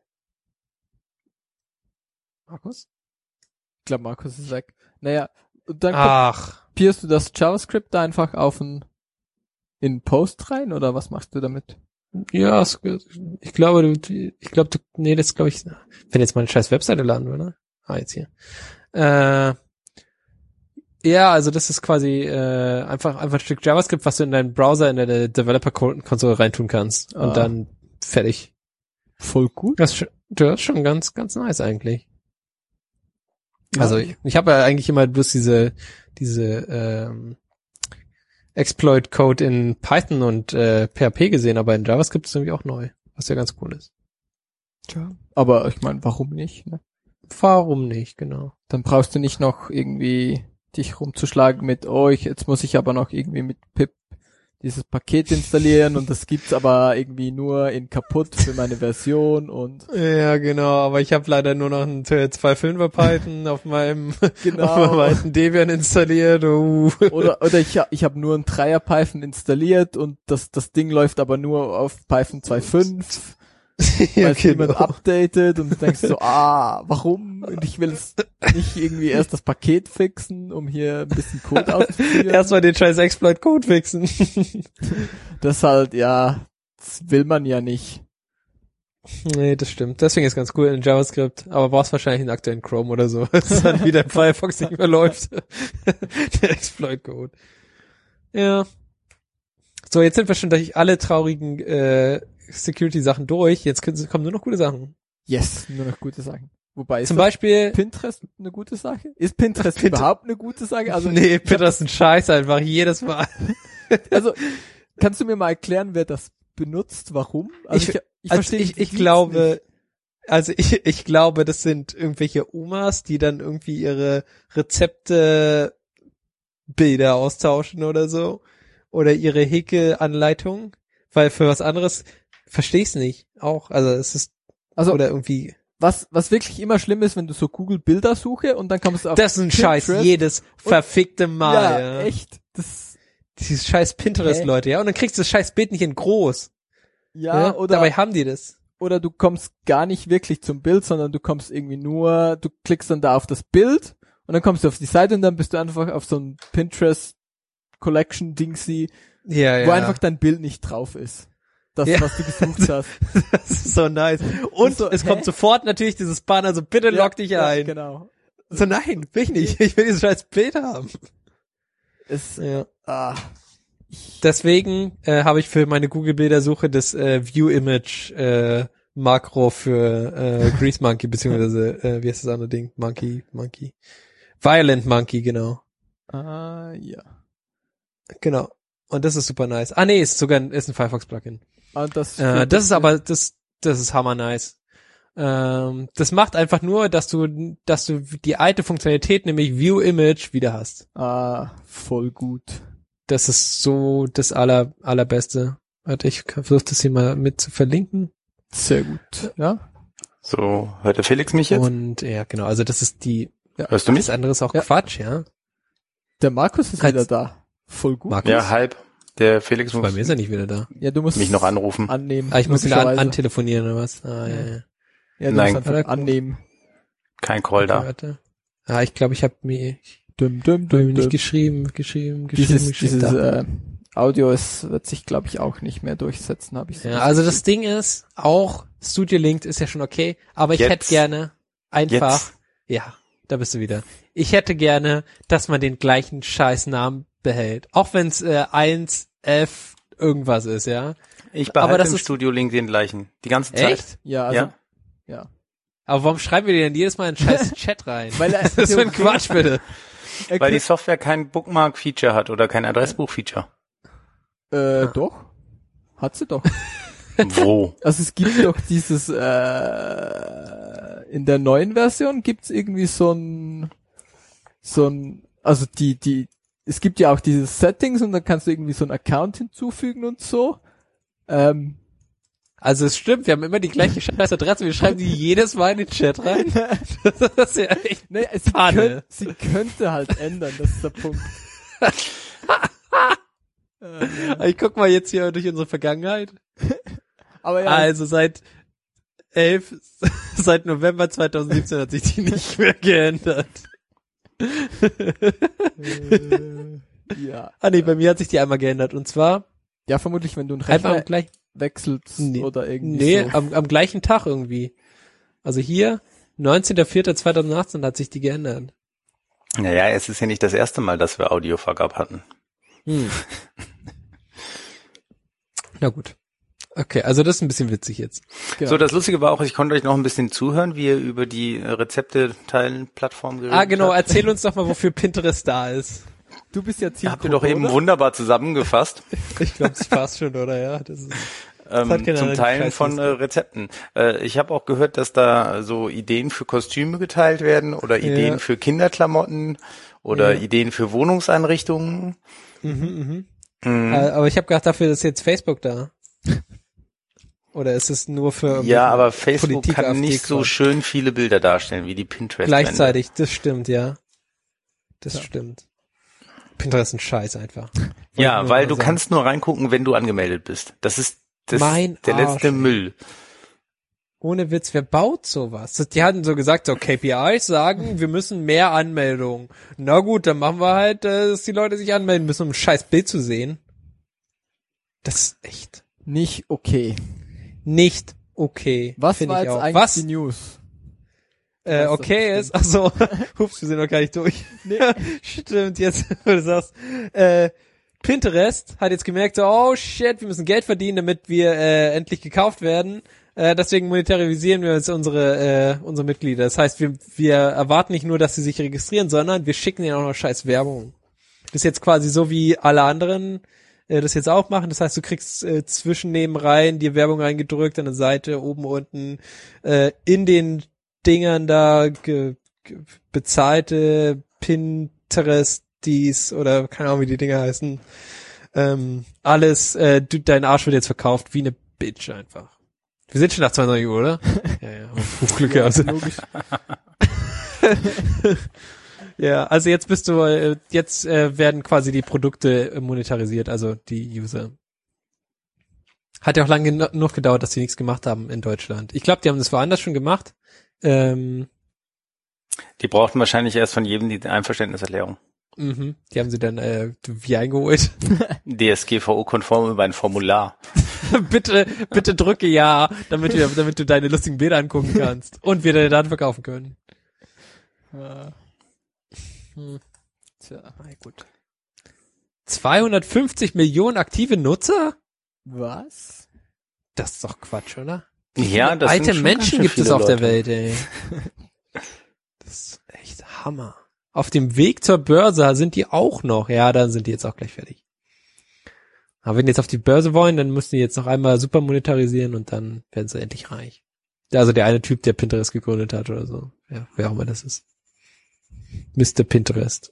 Markus? ich glaube, Markus ist weg. Naja, und dann kommt, Ach, kopierst du das JavaScript da einfach auf ein in Post rein oder was machst du damit? ja, es, ich glaube, du, ich glaube, du, nee, das glaube ich, wenn jetzt mal eine scheiß Webseite laden würde. Ah, jetzt hier. Äh, ja, also das ist quasi äh, einfach einfach ein Stück JavaScript, was du in deinen Browser in deine Developer-Konsole reintun kannst und Ah. dann fertig. Voll gut. Das ist schon, das ist schon ganz, ganz nice eigentlich. Ja. Also ich, ich habe ja eigentlich immer bloß diese diese ähm, Exploit-Code in Python und äh, P H P gesehen, aber in JavaScript ist irgendwie auch neu, was ja ganz cool ist. Tja. Aber ich meine, warum nicht? Ne? Warum nicht, genau. Dann brauchst du nicht noch irgendwie dich rumzuschlagen mit, oh, ich, jetzt muss ich aber noch irgendwie mit Pip dieses Paket installieren und das gibt's aber irgendwie nur in kaputt für meine Version und Ja, genau, aber ich habe leider nur noch einen zwei Punkt fünfer Python auf meinem Genau. auf meinem alten Debian installiert. Uh. oder oder ich ha- ich habe nur ein Dreier Python installiert und das das Ding läuft aber nur auf Python zwei Punkt fünf. Ja, Weil es niemand genau. updatet und du denkst so, ah, warum? Und ich will es nicht irgendwie erst das Paket fixen, um hier ein bisschen Code auszuführen. Erstmal den scheiß Exploit-Code fixen. Das halt, ja, das will man ja nicht. Nee, das stimmt. Deswegen ist ganz cool in JavaScript, aber brauchst wahrscheinlich einen aktuellen Chrome oder so, dass dann wieder im Firefox nicht mehr läuft. Der Exploit-Code. Ja. So, jetzt sind wir schon durch alle traurigen äh, Security-Sachen durch. Jetzt können, kommen nur noch gute Sachen. Yes, nur noch gute Sachen. Wobei ist Zum Beispiel Pinterest eine gute Sache? Ist Pinterest Pinter- überhaupt eine gute Sache? Also nee, Pinterest ist ein Scheiß einfach jedes Mal. Also kannst du mir mal erklären, wer das benutzt, warum? Also ich ich, ich, also verstehe ich, die ich Dienst glaube, nicht. also ich, ich glaube, das sind irgendwelche Omas, die dann irgendwie ihre Rezepte Bilder austauschen oder so. Oder ihre Häkelanleitung. Weil für was anderes verstehe ich es nicht. Auch, also es ist, Also oder irgendwie. was was wirklich immer schlimm ist, wenn du so Google Bildersuche und dann kommst du auf Das ist ein Scheiß, Pinterest. jedes verfickte Mal. Ja, Ja, echt. Das Dieses scheiß Pinterest, Hä? Leute, ja. Und dann kriegst du das scheiß Bild nicht in groß. ja, Ja, oder dabei haben die das. oder du kommst gar nicht wirklich zum Bild, sondern du kommst irgendwie nur, du klickst dann da auf das Bild und dann kommst du auf die Seite und dann bist du einfach auf so ein Pinterest Collection Dingsy, Ja, ja. wo einfach dein Bild nicht drauf ist. Das, Ja. was du gesucht hast. Das ist so nice. Und so, es hä? kommt sofort natürlich dieses Banner, so bitte Ja, log dich ja, ein. genau. So nein, will ich nicht. Ich will dieses scheiß Bild haben. Es, Ja. ah, Deswegen äh, habe ich für meine Google-Bildersuche das äh, View-Image äh, Makro für äh, Grease Monkey, beziehungsweise, äh, wie heißt das andere Ding? Monkey, Monkey. Violent Monkey, genau. ah, ja. Genau. Und das ist super nice. Ah nee, ist sogar ein, ist ein Firefox-Plugin. Und das, Äh, das ist aber, das, das ist hammer nice. Ähm, das macht einfach nur, dass du, dass du die alte Funktionalität, nämlich View Image, wieder hast. ah, voll gut. Das ist so das aller, allerbeste. Warte, ich versuche das hier mal mit zu verlinken. Sehr gut. Ja. So, hört der Felix mich jetzt? Und ja, genau, also das ist die, ja. Hörst du mich? das andere ist auch Ja. Quatsch, ja. Der Markus ist Als- wieder da. Voll gut. Markus? Ja, halb. Der Felix Bei muss mir ist er nicht wieder da. Ja, du musst mich noch anrufen. annehmen. Ah, ich muss ihn an, logischerweise. antelefonieren oder was? Ah, ja, ja. Ja, du Nein. musst Hat er- einfach annehmen. Kein Call da. Warte. Ah, ich glaube, ich habe mir, Dum, dum, hab mir dum, nicht dum. geschrieben, geschrieben, geschrieben, Dieses, geschrieben. dieses Da. äh, Audio ist, wird sich, glaube ich, auch nicht mehr durchsetzen, habe ich so Ja, also das Ding ist, auch Studio Linked ist ja schon okay, aber ich Jetzt. hätte gerne einfach, Jetzt. ja, da bist du wieder. Ich hätte gerne, dass man den gleichen Scheißnamen behält. Auch wenn es äh, eins F irgendwas ist, ja. Ich Aber behalte das im ist- Studio Link den gleichen. Die ganze Zeit. Echt? Ja, also, Ja. ja. Aber warum schreiben wir dir denn jedes Mal einen scheiß Chat rein? Weil er- das ist für ein Quatsch, bitte. Er Weil die kö- Software kein Bookmark-Feature hat oder kein Adressbuch-Feature. äh, doch. Hat sie doch. Wo? Also es gibt doch dieses, äh, in der neuen Version gibt's irgendwie so ein, so ein, also die, die, es gibt ja auch diese Settings und dann kannst du irgendwie so einen Account hinzufügen und so. Ähm, Also es stimmt, wir haben immer die gleiche scheiß Adresse, wir schreiben die jedes Mal in den Chat rein. Das ist ja echt. nee, sie, Panne. könnt, sie könnte halt ändern, das ist der Punkt. ähm, Ich guck mal jetzt hier durch unsere Vergangenheit. aber ja, Also seit elf, seit November zweitausendsiebzehn hat sich die nicht mehr geändert. äh, ja. Ah nee, bei mir hat sich die einmal geändert. Und zwar Ja, vermutlich, wenn du einen einfach Rechner am gleichen, wechselst Nee. oder irgendwie nee, so. am, am gleichen Tag irgendwie. Also hier, neunzehnter vierter zweitausendachtzehn hat sich die geändert. Naja, es ist ja nicht das erste Mal, dass wir Audio-Fuck-Up hatten. Hm. Na gut. Okay, also das ist ein bisschen witzig jetzt. Genau. So, das Lustige war auch, ich konnte euch noch ein bisschen zuhören, wie ihr über die äh, Rezepte-Teilen-Plattform geredet Ah, genau, habt. erzähl uns doch mal, wofür Pinterest da ist. Du bist ja Zielgruppe, Habt ihr doch eben oder? wunderbar zusammengefasst. Ich glaube, das passt schon, oder? Ja, das ist, ähm, hat keiner zum eine Teilen von äh, Scheißliste. Rezepten. Äh, ich habe auch gehört, dass da so Ideen für Kostüme geteilt werden oder Ideen Ja. für Kinderklamotten oder Ja. Ideen für Wohnungseinrichtungen. mhm, Mhm. mhm. Äh, aber ich habe gedacht, dafür ist jetzt Facebook da. Oder ist es nur für Ja, aber Facebook Politik, kann AfD nicht so Quatsch? schön viele Bilder darstellen wie die Pinterest. Gleichzeitig, das stimmt, ja. Das Ja. stimmt. Pinterest ist ein Scheiß einfach. Ja, Wollte weil nur du sagen. kannst nur reingucken, wenn du angemeldet bist. Das ist das Mein der Arsch, letzte ey. Müll. Ohne Witz, wer baut sowas? Die hatten so gesagt, so K P Is sagen, wir müssen mehr Anmeldungen. Na gut, dann machen wir halt, äh, dass die Leute sich anmelden müssen, um ein scheiß Bild zu sehen. Das ist echt Nicht okay. nicht okay. Was Find war ich jetzt auch. eigentlich Was? die News? Äh, Was okay das ist, ach so, hups, wir sind noch gar nicht durch. Nee. Stimmt, jetzt, wo du sagst, äh, Pinterest hat jetzt gemerkt, so, oh shit, wir müssen Geld verdienen, damit wir äh, endlich gekauft werden. Äh, deswegen monetarisieren wir jetzt unsere äh, unsere Mitglieder. Das heißt, wir wir erwarten nicht nur, dass sie sich registrieren, sondern wir schicken ihnen auch noch scheiß Werbung. Das ist jetzt quasi so, wie alle anderen äh, das jetzt auch machen. Das heißt, du kriegst äh, zwischen nebenrein die Werbung reingedrückt an der Seite, oben, unten, äh, in den Dingern da ge, ge, bezahlte Pinteresties oder keine Ahnung, wie die Dinger heißen. Ähm, alles, äh, du, dein Arsch wird jetzt verkauft wie eine Bitch einfach. Wir sind schon nach zweiundzwanzig Uhr, oder? ja, ja, Glück Ja, also. logisch. Ja, also jetzt bist du, äh, jetzt äh, werden quasi die Produkte äh, monetarisiert, also die User. Hat ja auch lange genug gedauert, dass sie nichts gemacht haben in Deutschland. Ich glaube, die haben das woanders schon gemacht. Ähm, Die brauchten wahrscheinlich erst von jedem die Einverständniserklärung. mhm. Die haben sie dann äh, wie eingeholt. D S G V O-konform über ein Formular. bitte, bitte drücke ja, damit wir, damit du deine lustigen Bilder angucken kannst und wir deine Daten verkaufen können. Ja. Hm. Tja. Na gut. zweihundertfünfzig Millionen aktive Nutzer? Was? Das ist doch Quatsch, oder? Ja, das Alte sind schon Menschen ganz schön gibt es viele auf der Leute. Welt, ey. Das ist echt Hammer. Auf dem Weg zur Börse sind die auch noch. Ja, dann sind die jetzt auch gleich fertig. Aber wenn die jetzt auf die Börse wollen, dann müssen die jetzt noch einmal super monetarisieren und dann werden sie endlich reich. Also der eine Typ, der Pinterest gegründet hat oder so. Ja, wer auch immer das ist. Mister Pinterest.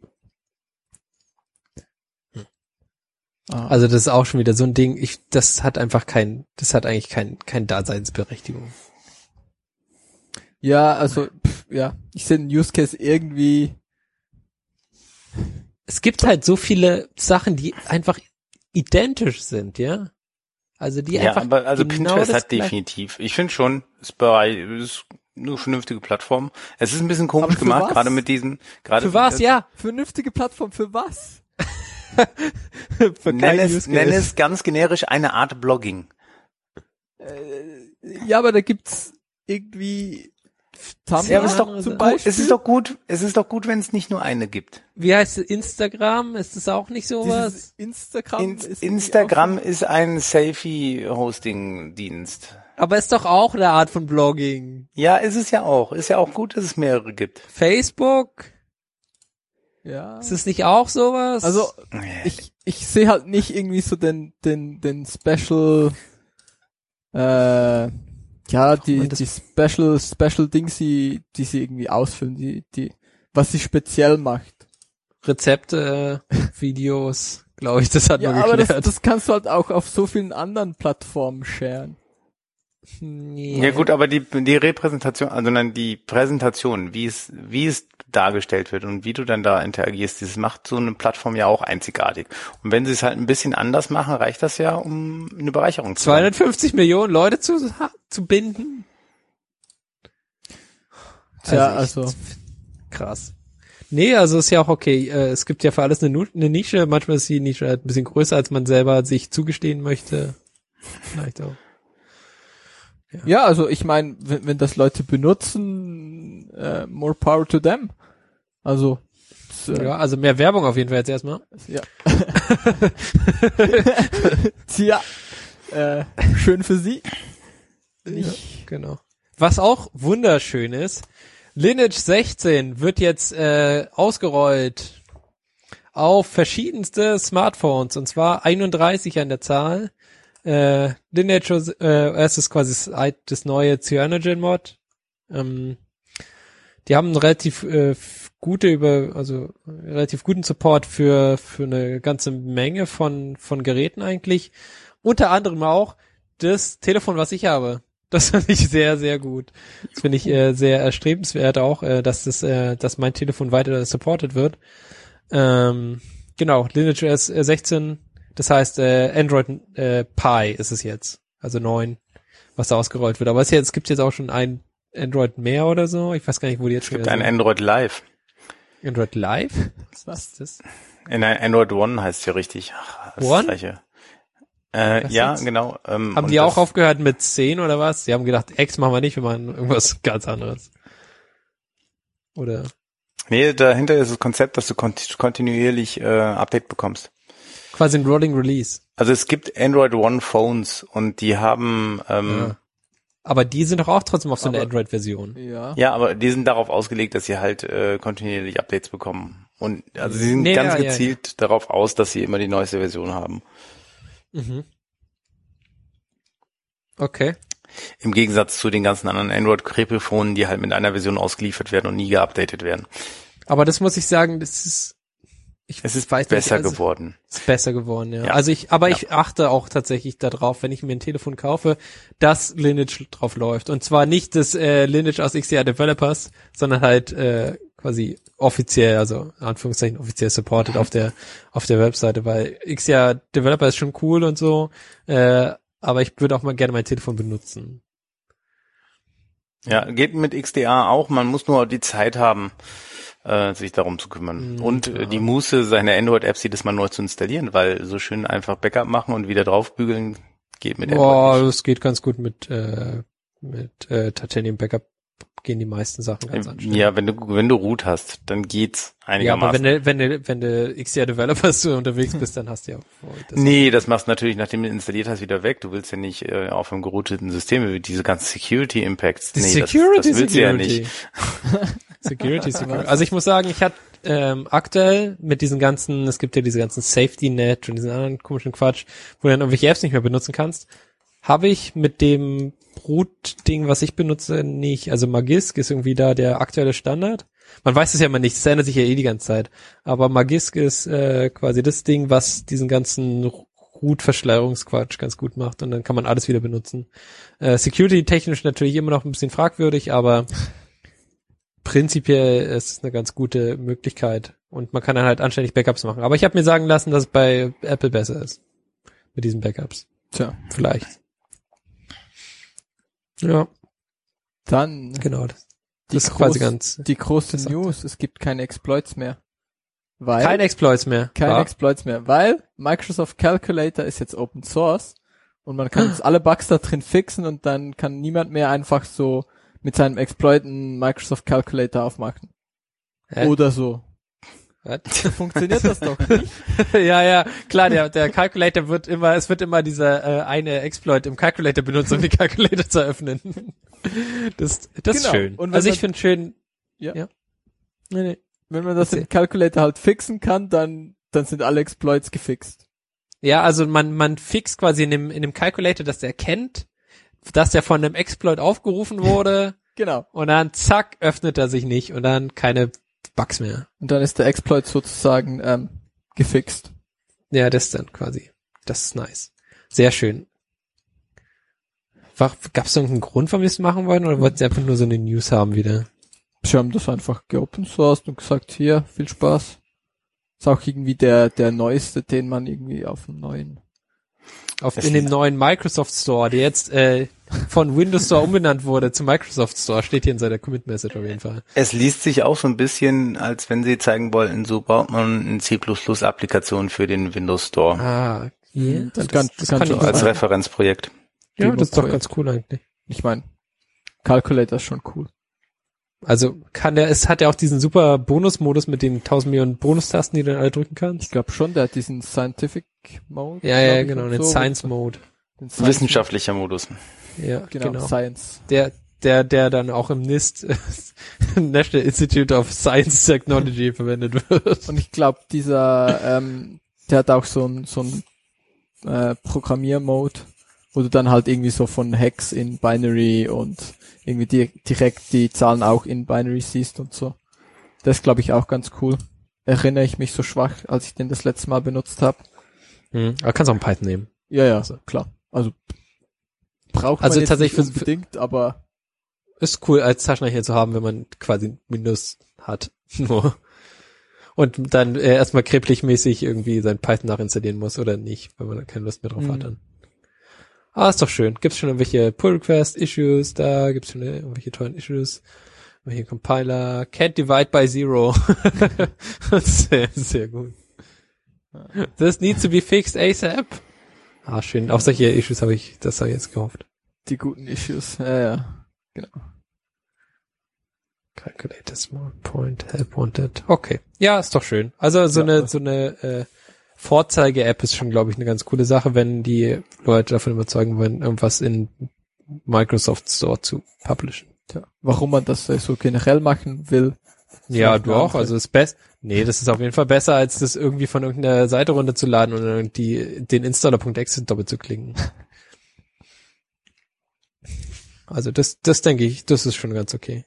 Ah. Also das ist auch schon wieder so ein Ding, ich, das hat einfach kein, das hat eigentlich kein, kein Daseinsberechtigung. Ja, also, pff, ja, ich sehe den Use Case irgendwie, Es gibt halt so viele Sachen, die einfach identisch sind, ja? Also die Ja, einfach aber also genau Pinterest das hat gleiche- definitiv, ich finde schon, es ist bereit, es ist eine vernünftige Plattform. Es ist ein bisschen komisch Aber für gemacht, was? gerade mit diesen, gerade Für was, ja? vernünftige Plattform für was? Für Nenn keinen es, Use nenn Case. es ganz generisch eine Art Blogging. Ja, aber da gibt's irgendwie Tumblr Ja, aber es ist doch zum gut, Beispiel. es ist doch gut, es ist doch gut, wenn es nicht nur eine gibt. Wie heißt es? Instagram? Ist das auch nicht sowas? Dieses Instagram In, ist irgendwie Instagram auch ist ein Selfie-Hosting-Dienst. Aber ist doch auch eine Art von Blogging. Ja, ist es ja auch. Ist ja auch gut, dass es mehrere gibt. Facebook? so, ja. Ist es nicht auch sowas? Also, ich, ich sehe halt nicht irgendwie so den, den, den Special, äh, ja, die, man das- die Special, Special Dings, die, die sie irgendwie ausfüllen, die, die, was sie speziell macht. Rezepte, Videos, glaube ich, das hat Ja, man aber das, geklärt. das kannst du halt auch auf so vielen anderen Plattformen sharen. Nee. Ja gut, aber die, die Repräsentation, also nein, die Präsentation, wie es, wie es dargestellt wird und wie du dann da interagierst, das macht so eine Plattform ja auch einzigartig. Und wenn sie es halt ein bisschen anders machen, reicht das ja, um eine Bereicherung zu sein. zweihundertfünfzig Millionen Leute zu, zu binden? Tja, Also also, ich- krass. Nee, also ist ja auch okay. Äh, Es gibt ja für alles eine, Nu- eine Nische. Manchmal ist die Nische halt ein bisschen größer, als man selber sich zugestehen möchte. Vielleicht auch. ja, also ich meine, wenn, wenn das Leute benutzen, äh, more power to them. Also, das, äh, Ja, also mehr Werbung auf jeden Fall jetzt erstmal. ja. Tja, äh, schön für sie. Ich, Genau. Was auch wunderschön ist, Lineage sechzehn wird jetzt äh, ausgerollt auf verschiedenste Smartphones, und zwar einunddreißig an der Zahl. Äh, Lineage, äh, es ist quasi das, alt- das neue Cyanogen-Mod. Ähm, die haben einen relativ äh, f- gute über, also relativ guten Support für für eine ganze Menge von von Geräten eigentlich. Unter anderem auch das Telefon, was ich habe. Das finde ich sehr, sehr gut. Das finde ich äh, sehr erstrebenswert auch, äh, dass das, äh, dass mein Telefon weiter supported wird. Ähm, genau, Lineage O S sechzehn, das heißt äh, Android äh, Pie ist es jetzt, also neun, was da ausgerollt wird. Aber es, ist jetzt, es gibt jetzt auch schon ein Android mehr oder so. Ich weiß gar nicht, wo die jetzt Es gibt wieder ein sind. Android Live. Android Live? Was ist das? In ein Android One heißt es ja richtig. Ach, das One? Gleiche. Äh, Was ja, jetzt? genau. Ähm, Haben und die auch das- aufgehört mit zehn oder was? Die haben gedacht, X machen wir nicht, wir machen irgendwas ganz anderes. Oder? Nee, dahinter ist das Konzept, dass du kont- kontinuierlich äh, Update bekommst. Quasi ein Rolling Release. Also es gibt Android One Phones und die haben ähm, Ja. Aber die sind doch auch trotzdem auf so einer Aber- Android-Version. Ja. ja, aber die sind darauf ausgelegt, dass sie halt äh, kontinuierlich Updates bekommen. Und also sie sind Nee, ganz ja, ja, gezielt darauf aus, dass sie immer die neueste Version haben. Mhm. Okay. Im Gegensatz zu den ganzen anderen Android-Krepelphonen, die halt mit einer Version ausgeliefert werden und nie geupdatet werden. Aber das muss ich sagen, das ist, ich Es ist weiß besser nicht, also, geworden. ist besser geworden, ja. Ja. Also ich, aber Ja. ich achte auch tatsächlich darauf, wenn ich mir ein Telefon kaufe, dass Lineage drauf läuft. Und zwar nicht das äh, Lineage aus X D R Developers, sondern halt äh, quasi offiziell, also in Anführungszeichen offiziell supported auf der auf der Webseite, weil X D R Developer ist schon cool und so, äh, aber ich würde auch mal gerne mein Telefon benutzen. Ja, geht mit X D A auch. Man muss nur die Zeit haben, äh, sich darum zu kümmern. Mhm, und ja. äh, die Muße, seine Android-Apps jedes Mal neu zu installieren, weil so schön einfach Backup machen und wieder draufbügeln geht mit Boah, Android das geht ganz gut mit äh, mit äh, Titanium Backup, gehen die meisten Sachen ganz nicht. anständig. Ja, wenn du wenn du Root hast, dann geht's Ja, aber einigermaßen. wenn du, wenn du, wenn du X D R Developers so unterwegs bist, dann hast du ja voll das. Nee, das machst du natürlich, nachdem du installiert hast, wieder weg. Du willst ja nicht äh, auf einem gerouteten System diese ganzen Security Impacts. Die Nee, Security, das, das willst du ja Security. nicht. Security, Security. Also ich muss sagen, ich hatte ähm, aktuell mit diesen ganzen, es gibt ja diese ganzen Safety Net und diesen anderen komischen Quatsch, wo du dann irgendwelche Apps nicht mehr benutzen kannst, habe ich mit dem Root-Ding, was ich benutze, nicht. Also Magisk ist irgendwie da der aktuelle Standard. Man weiß es ja immer nicht, es ändert sich ja eh die ganze Zeit. Aber Magisk ist äh, quasi das Ding, was diesen ganzen Root-Verschleierungsquatsch ganz gut macht und dann kann man alles wieder benutzen. Äh, Security-technisch natürlich immer noch ein bisschen fragwürdig, aber prinzipiell ist es eine ganz gute Möglichkeit und man kann dann halt anständig Backups machen. Aber ich habe mir sagen lassen, dass es bei Apple besser ist mit diesen Backups. Tja. Vielleicht. Ja, Dann genau. Das, die, das ist quasi groß, ganz die große interessant. News, es gibt keine Exploits mehr. Weil, keine Exploits mehr. keine Ja. Exploits mehr, weil Microsoft Calculator ist jetzt Open Source und man kann jetzt alle Bugs da drin fixen und dann kann niemand mehr einfach so mit seinem Exploit einen Microsoft Calculator aufmachen. Hä? Oder so. What? So funktioniert das doch nicht. Ja, ja, klar, der, der Calculator wird immer, es wird immer dieser äh, eine Exploit im Calculator benutzt, um den Calculator zu öffnen. Das, das Genau. ist schön. Und wenn Also ich man- finde schön. Ja. ja. Nee, nee. Wenn man das Erzähl. im Calculator halt fixen kann, dann, dann sind alle Exploits gefixt. Ja, also man, man fixt quasi in dem, in dem Calculator, dass der erkennt, dass der von einem Exploit aufgerufen wurde Genau. und dann zack, öffnet er sich nicht und dann keine Bugs mehr. Und dann ist der Exploit sozusagen ähm, gefixt. Ja, das dann quasi. Das ist nice. Sehr schön. Gab es irgendeinen Grund, warum wir es machen wollen oder wollten sie einfach nur so eine News haben wieder? Sie haben das einfach geopen sourced und gesagt, hier, viel Spaß. Ist auch irgendwie der, der neueste, den man irgendwie auf dem neuen. Auf, Es in dem liegt- neuen Microsoft Store, der jetzt äh, von Windows Store umbenannt wurde zu Microsoft Store, steht hier in seiner Commit-Message auf jeden Fall. Es liest sich auch so ein bisschen, als wenn sie zeigen wollten, so baut man eine C plus plus Applikation für den Windows Store. Ah, yeah. Das das, kann- das kann kann schon ich So als sein. Referenzprojekt. Ja, das ist doch Demo-Projekt. ganz cool eigentlich. Ich meine, Calculator ist schon cool. Also kann der, es hat ja auch diesen super Bonus-Modus mit den tausend Millionen Bonustasten, die du dann alle drücken Ich kannst. glaube schon, der hat diesen Scientific Mode. Ja, glaub ja, ich, genau, und den so. Science-Mode. Den Science Wissenschaftlicher Modus. Ja, Genau, genau. Science. Der, der, der dann auch im NIST, National Institute of Science Technology verwendet wird. Und ich glaube, dieser, ähm, der hat auch so ein, so ein äh, Programmiermode, wo du dann halt irgendwie so von Hex in Binary und irgendwie di- direkt die Zahlen auch in Binary siehst und so. Das glaube ich auch ganz cool. Erinnere ich mich so schwach, als ich den das letzte Mal benutzt habe. Hm, aber kannst auch einen Python nehmen. Ja, ja, Also. klar. Also braucht Also man jetzt tatsächlich nicht für- unbedingt, aber Ist cool als Taschenrechner zu haben, wenn man quasi Windows hat. Nur. Und dann äh, erstmal kreblich-mäßig irgendwie sein Python nachinstallieren muss oder nicht, wenn man da keine Lust mehr drauf Mhm. hat dann. Ah, ist doch schön. Gibt's schon irgendwelche Pull-Request-Issues da? Gibt's schon irgendwelche tollen Issues? Welche Compiler? Can't divide by zero. sehr, sehr gut. This needs to be fixed ASAP. Ah, schön. Auf solche Issues habe ich, das habe ich jetzt gehofft. Die guten Issues, ja, ja, genau. Calculate a small point, help wanted. Okay. Ja, ist doch schön. Also so Ja. eine, so eine, äh, Vorzeige-App ist schon, glaube ich, eine ganz coole Sache, wenn die Leute davon überzeugen wollen, irgendwas in Microsoft Store zu publishen. Tja, warum man das so generell machen will. Ja, vielleicht du eine auch. andere. Also ist best. Nee, das ist auf jeden Fall besser, als das irgendwie von irgendeiner Seite runterzuladen und dann die, den Installer.exe doppelt zu klicken. Also das, das denke ich, das ist schon ganz okay.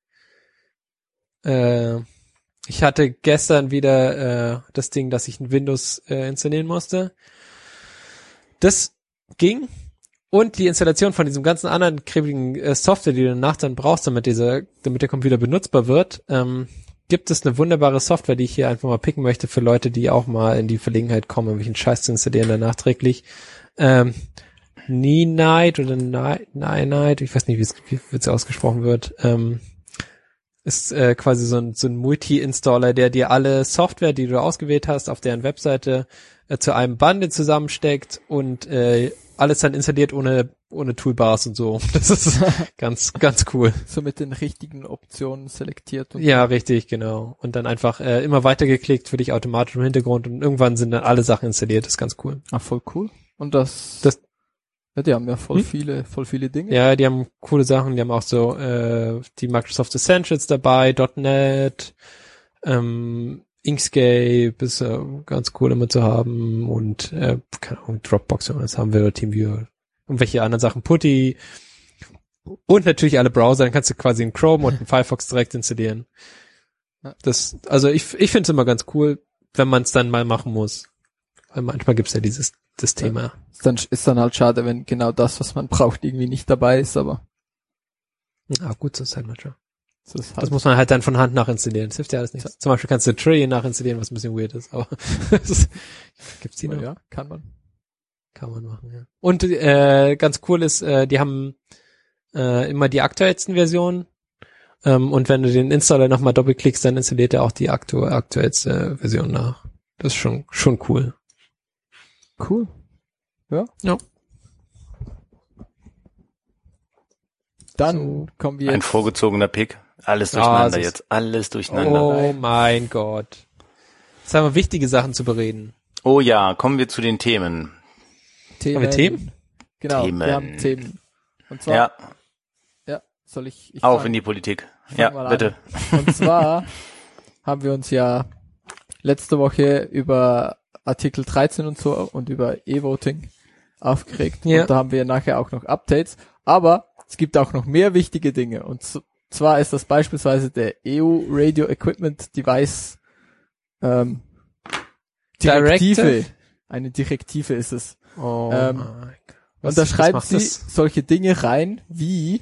Äh, ich hatte gestern wieder äh, das Ding, dass ich ein Windows äh, installieren musste. Das ging. Und die Installation von diesem ganzen anderen kribbigen äh, Software, die du danach dann brauchst, damit dieser, damit der Computer benutzbar wird, ähm, gibt es eine wunderbare Software, die ich hier einfach mal picken möchte für Leute, die auch mal in die Verlegenheit kommen, irgendwelchen Scheiß zu installieren dann nachträglich. Ähm, Night oder Night, Night, ich weiß nicht, wie es, wie es ausgesprochen wird, ähm, ist äh, quasi so ein, so ein Multi-Installer, der dir alle Software, die du ausgewählt hast, auf deren Webseite äh, zu einem Bundle zusammensteckt und äh, alles dann installiert ohne ohne Toolbars und so. Das ist ganz ganz cool. So mit den richtigen Optionen selektiert. Und Ja, richtig, genau. Und dann einfach äh, immer weitergeklickt für dich automatisch im Hintergrund und irgendwann sind dann alle Sachen installiert. Das ist ganz cool. Ah, voll cool. Und das, Das ja, die haben ja voll Hm? viele, voll viele Dinge. Ja, die haben coole Sachen. Die haben auch so äh, die Microsoft Essentials dabei, .NET, ähm, Inkscape ist äh, ganz cool immer zu haben und äh, keine Ahnung, Dropbox, wenn man das haben will, oder TeamViewer, irgendwelche anderen Sachen, Putty und natürlich alle Browser. Dann kannst du quasi einen Chrome und einen Firefox direkt installieren. Das, also ich ich finde es immer ganz cool, wenn man es dann mal machen muss. Weil manchmal gibt's ja dieses das Thema. Ist dann, ist dann halt schade, wenn genau das, was man braucht, irgendwie nicht dabei ist, aber Ah, gut, so ist halt manchmal. das ist halt, Das muss man halt dann von Hand nachinstallieren. Das hilft ja alles nichts. Zum Beispiel kannst du Trillion nachinstallieren, was ein bisschen weird ist, aber das ist, gibt's die noch? ja, kann man. Kann man machen, ja. Und äh, ganz cool ist, äh, die haben äh, immer die aktuellsten Versionen. Ähm, und wenn du den Installer nochmal doppelklickst, dann installiert er auch die aktu aktuellste Version nach. Das ist schon schon cool. Cool. Ja. Ja. Dann So. kommen wir Ein jetzt. vorgezogener Pick. Alles Ah, durcheinander es ist- jetzt. Alles durcheinander. Oh. Oh mein Gott. Jetzt haben wir wichtige Sachen zu bereden. oh ja, kommen wir zu den Themen. Themen. Haben wir Themen? Genau, Themen. wir haben Themen. Und zwar, Ja, ja, soll ich, ich auf fang- in die Politik. fang Ja, mal an. bitte. Und zwar haben wir uns ja letzte Woche über Artikel dreizehn und so und über E-Voting aufgeregt. Ja. Und da haben wir nachher auch noch Updates. Aber es gibt auch noch mehr wichtige Dinge. Und z- zwar ist das beispielsweise der E U Radio Equipment Device ähm, Direktive. Directive? Eine Direktive ist es. Oh Ähm, mein Gott. Und Was- da was schreiben macht sie das? solche Dinge rein, wie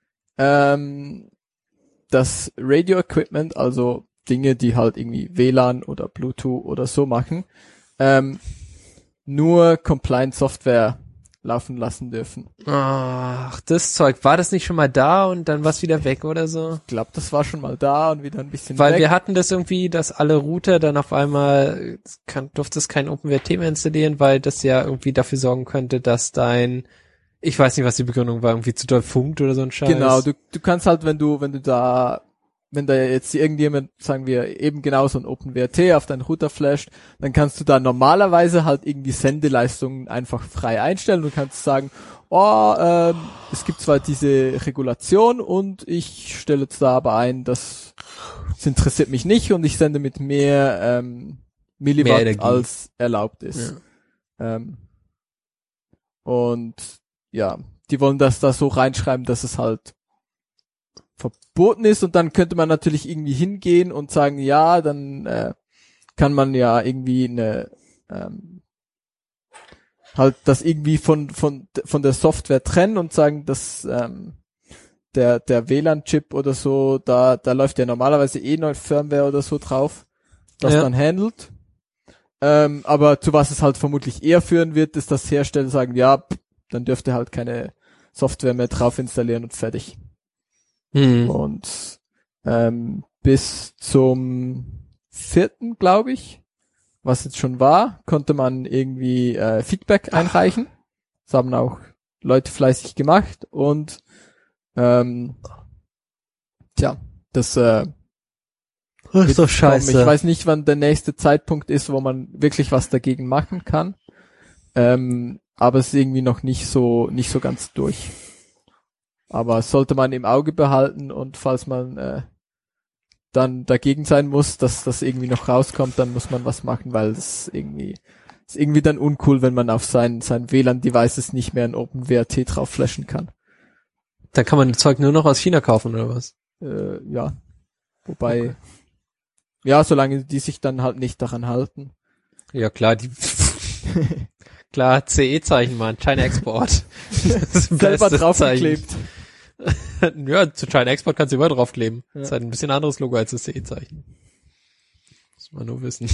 ähm, das Radio Equipment, also Dinge, die halt irgendwie W L A N oder Bluetooth oder so machen, ähm, nur Compliant Software laufen lassen dürfen. Ach, das Zeug. War das nicht schon mal da und dann war's wieder weg oder so? Ich glaube, das war schon mal da und wieder ein bisschen Weil weg. wir hatten das irgendwie, dass alle Router dann auf einmal, kann, durfte es kein OpenWrt-Thema installieren, weil das ja irgendwie dafür sorgen könnte, dass dein, ich weiß nicht, was die Begründung war, irgendwie zu doll funkt oder so ein Scheiß. Genau, du, du kannst halt, wenn du, wenn du da, wenn da jetzt irgendjemand, sagen wir, eben genau so ein OpenWrt auf deinen Router flasht, dann kannst du da normalerweise halt irgendwie Sendeleistungen einfach frei einstellen. Du kannst sagen, oh, ähm, es gibt zwar diese Regulation und ich stelle jetzt da aber ein, das, das interessiert mich nicht und ich sende mit mehr ähm, Milliwatt Energie. als erlaubt ist. Ähm, und ja, die wollen das da so reinschreiben, dass es halt verboten ist und dann könnte man natürlich irgendwie hingehen und sagen, ja, dann äh, kann man ja irgendwie eine ähm, halt das irgendwie von von von der Software trennen und sagen, dass ähm, der der W L A N-Chip oder so, da da läuft ja normalerweise eh neue Firmware oder so drauf, das Ja. dann handelt. Ähm, aber zu was es halt vermutlich eher führen wird, ist, dass Hersteller sagen, ja, pff, dann dürfte halt keine Software mehr drauf installieren und fertig. Hm. Und ähm, bis zum vierten, glaube ich, was jetzt schon war, konnte man irgendwie äh, Feedback einreichen. Das haben auch Leute fleißig gemacht und ähm, tja, das äh, Das ist doch scheiße. Ich weiß nicht, wann der nächste Zeitpunkt ist, wo man wirklich was dagegen machen kann. Ähm, aber es ist irgendwie noch nicht so nicht so ganz durch. Aber sollte man im Auge behalten und falls man äh, dann dagegen sein muss, dass das irgendwie noch rauskommt, dann muss man was machen, weil es irgendwie ist irgendwie dann uncool, wenn man auf sein sein W L A N-Devices nicht mehr ein OpenWrt drauf flashen kann. Dann kann man das Zeug nur noch aus China kaufen, oder was? Äh, ja. Wobei, okay. Ja, solange die sich dann halt nicht daran halten. Ja, klar, die, klar, C E-Zeichen, Mann, China Export. Selber draufgeklebt. Ja, zu China Export kannst du überall draufkleben. Ja. Das ist halt ein bisschen anderes Logo als das C E-Zeichen. Muss man nur wissen.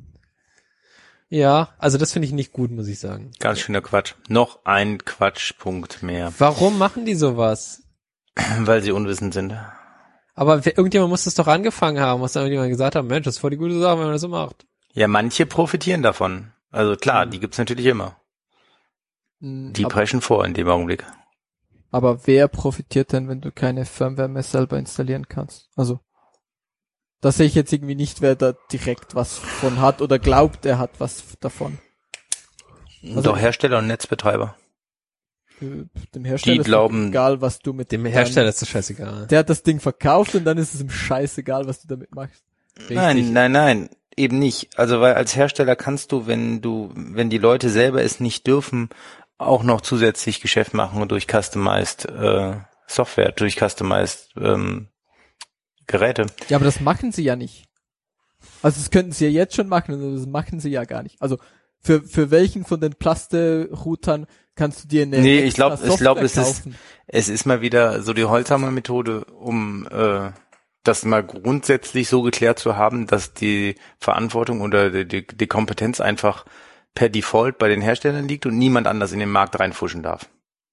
Ja, also das finde ich nicht gut, muss ich sagen. Ganz schöner Quatsch. Noch ein Quatschpunkt mehr. Warum machen die sowas? Weil sie unwissend sind. Aber irgendjemand muss das doch angefangen haben, muss dann irgendjemand gesagt haben, Mensch, das ist voll die gute Sache, wenn man das so macht. Ja, manche profitieren davon. Also klar, die gibt's natürlich immer. Die aber, preschen vor in dem Augenblick. Aber wer profitiert denn, wenn du keine Firmware mehr selber installieren kannst? Also, da sehe ich jetzt irgendwie nicht, wer da direkt was von hat oder glaubt, er hat was davon. Also doch Hersteller und Netzbetreiber. Dem Hersteller die ist glauben, egal, was du mit dem Hersteller ist das scheißegal. Der hat das Ding verkauft und dann ist es ihm scheißegal, was du damit machst. Richtig. Nein, nein, nein, eben nicht. Also weil als Hersteller kannst du, wenn du, wenn die Leute selber es nicht dürfen, auch noch zusätzlich Geschäft machen durch customized äh, Software, durch customized ähm, Geräte. Ja, aber das machen sie ja nicht. Also das könnten sie ja jetzt schon machen, und das machen sie ja gar nicht. Also für für welchen von den Plaste-Routern kannst du dir eine Nee, ich glaube, ich glaube, es kaufen? ist es ist mal wieder so die Holzhammer-Methode, um äh, das mal grundsätzlich so geklärt zu haben, dass die Verantwortung oder die, die, die Kompetenz einfach per Default bei den Herstellern liegt und niemand anders in den Markt reinfuschen darf.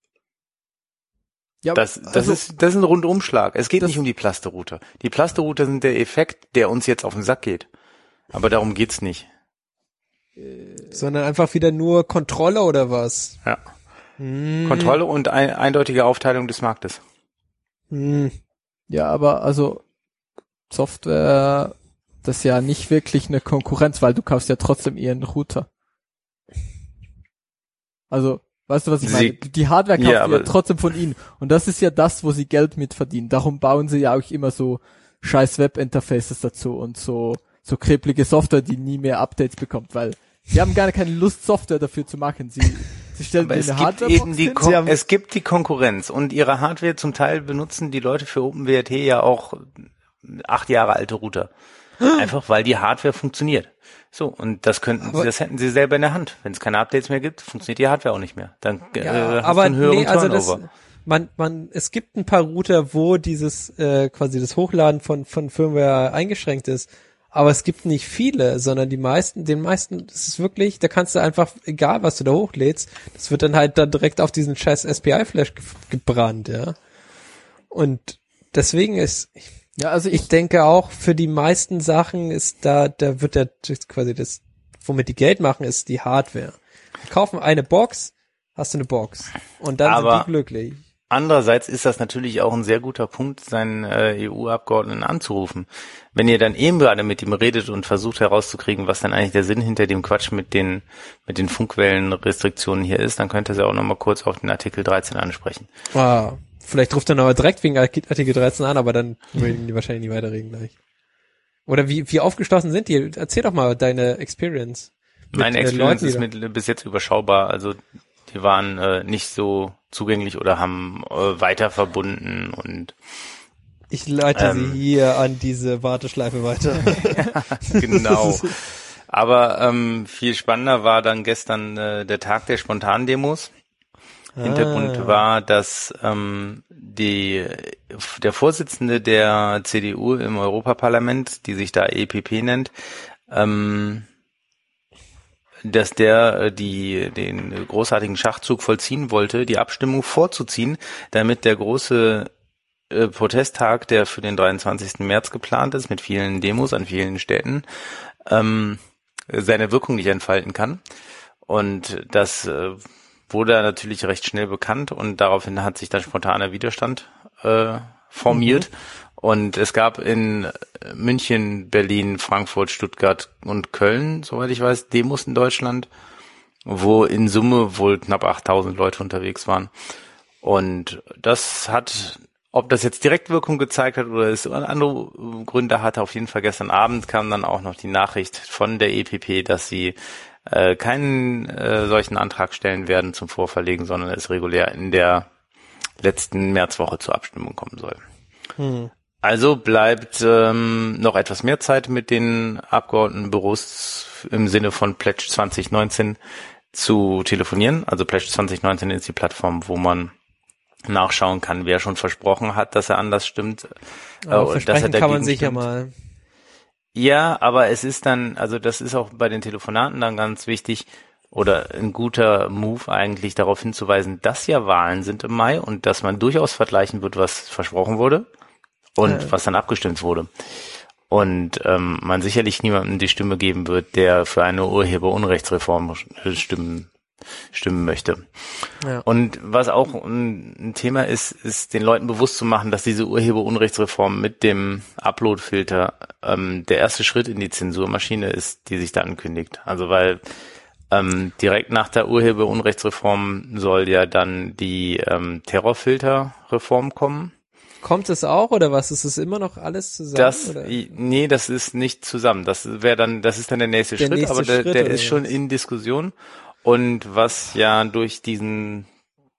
Ja, das das also, ist das ist ein Rundumschlag. Es geht nicht um die Plaste-Router. Die Plaste-Router sind der Effekt, der uns jetzt auf den Sack geht. Aber darum geht's nicht. Sondern einfach wieder nur Kontrolle oder was? Ja. Hm. Kontrolle und ein, eindeutige Aufteilung des Marktes. Hm. Ja, aber also Software, das ist ja nicht wirklich eine Konkurrenz, weil du kaufst ja trotzdem ihren Router. Also, weißt du, was ich sie, meine? Die Hardware kauft ja, ja trotzdem von ihnen. Und das ist ja das, wo sie Geld mit verdienen. Darum bauen sie ja auch immer so scheiß Web-Interfaces dazu und so so kribbelige Software, die nie mehr Updates bekommt, weil sie haben gar keine Lust, Software dafür zu machen. Sie, sie stellen eine Hardware-Box hin. Kon- es gibt die Konkurrenz und ihre Hardware zum Teil benutzen die Leute für OpenWrt ja auch acht Jahre alte Router. Einfach weil die Hardware funktioniert. So, und das könnten aber, sie, das hätten sie selber in der Hand. Wenn es keine Updates mehr gibt, funktioniert die Hardware auch nicht mehr. Dann ja, äh, hast aber du einen höheren nee, also Turnover. Das, man, man, es gibt ein paar Router, wo dieses äh, quasi das Hochladen von von Firmware eingeschränkt ist. Aber es gibt nicht viele, sondern die meisten, den meisten, das ist wirklich, da kannst du einfach, egal was du da hochlädst, das wird dann halt dann direkt auf diesen scheiß S P I-Flash ge- gebrannt, ja. Und deswegen ist, ja, also ich, ich denke auch, für die meisten Sachen ist da, da wird der, quasi das, womit die Geld machen, ist die Hardware. Wir kaufen eine Box, hast du eine Box. Und dann aber sind die glücklich. Andererseits ist das natürlich auch ein sehr guter Punkt, seinen äh, E U-Abgeordneten anzurufen. Wenn ihr dann eben gerade mit ihm redet und versucht herauszukriegen, was dann eigentlich der Sinn hinter dem Quatsch mit den mit den Funkwellenrestriktionen hier ist, dann könnt ihr sie auch nochmal kurz auf den Artikel dreizehn ansprechen. Ah, vielleicht ruft er noch direkt wegen Artikel dreizehn an, aber dann will die wahrscheinlich nicht weiterreden gleich. Oder wie wie aufgeschlossen sind die? Erzähl doch mal deine Experience. Meine Experience ist mit, bis jetzt überschaubar, also die waren äh, nicht so zugänglich oder haben äh, weiter verbunden und ich leite ähm, sie hier an diese Warteschleife weiter. Ja, genau. Aber ähm, viel spannender war dann gestern äh, der Tag der Spontandemos. Ah. Hintergrund war, dass ähm, die der Vorsitzende der C D U im Europaparlament, die sich da E P P nennt, ähm, dass der die den großartigen Schachzug vollziehen wollte, die Abstimmung vorzuziehen, damit der große äh, Protesttag, der für den dreiundzwanzigsten März geplant ist, mit vielen Demos an vielen Städten, ähm, seine Wirkung nicht entfalten kann. Und das äh, wurde natürlich recht schnell bekannt und daraufhin hat sich dann spontaner Widerstand äh, formiert. Mhm. Und es gab in München, Berlin, Frankfurt, Stuttgart und Köln, soweit ich weiß, Demos in Deutschland, wo in Summe wohl knapp achttausend Leute unterwegs waren. Und das hat, ob das jetzt Direktwirkung gezeigt hat oder es andere Gründe hatte, auf jeden Fall gestern Abend kam dann auch noch die Nachricht von der E P P, dass sie äh, keinen äh, solchen Antrag stellen werden zum Vorverlegen, sondern es regulär in der letzten Märzwoche zur Abstimmung kommen soll. Hm. Also bleibt ähm, noch etwas mehr Zeit mit den Abgeordnetenbüros im Sinne von Pledge zwanzig neunzehn zu telefonieren. Also Pledge zwanzig neunzehn ist die Plattform, wo man nachschauen kann, wer schon versprochen hat, dass er anders stimmt. Aber äh, versprechen kann man sich ja mal. Ja, aber es ist dann, also das ist auch bei den Telefonaten dann ganz wichtig oder ein guter Move eigentlich darauf hinzuweisen, dass ja Wahlen sind im Mai und dass man durchaus vergleichen wird, was versprochen wurde. Und ja. was dann abgestimmt wurde. Und ähm, man sicherlich niemandem die Stimme geben wird, der für eine Urheberunrechtsreform stimmen, stimmen möchte. Ja. Und was auch ein, ein Thema ist, ist den Leuten bewusst zu machen, dass diese Urheberunrechtsreform mit dem Uploadfilter ähm, der erste Schritt in die Zensurmaschine ist, die sich da ankündigt. Also weil ähm, direkt nach der Urheberunrechtsreform soll ja dann die ähm, Terrorfilterreform kommen. Kommt es auch oder was? Ist es immer noch alles zusammen? Das, oder? Nee, das ist nicht zusammen. Das wäre dann, das ist dann der nächste der Schritt, nächste aber der, Schritt, der ist schon was? in Diskussion. Und was ja durch diesen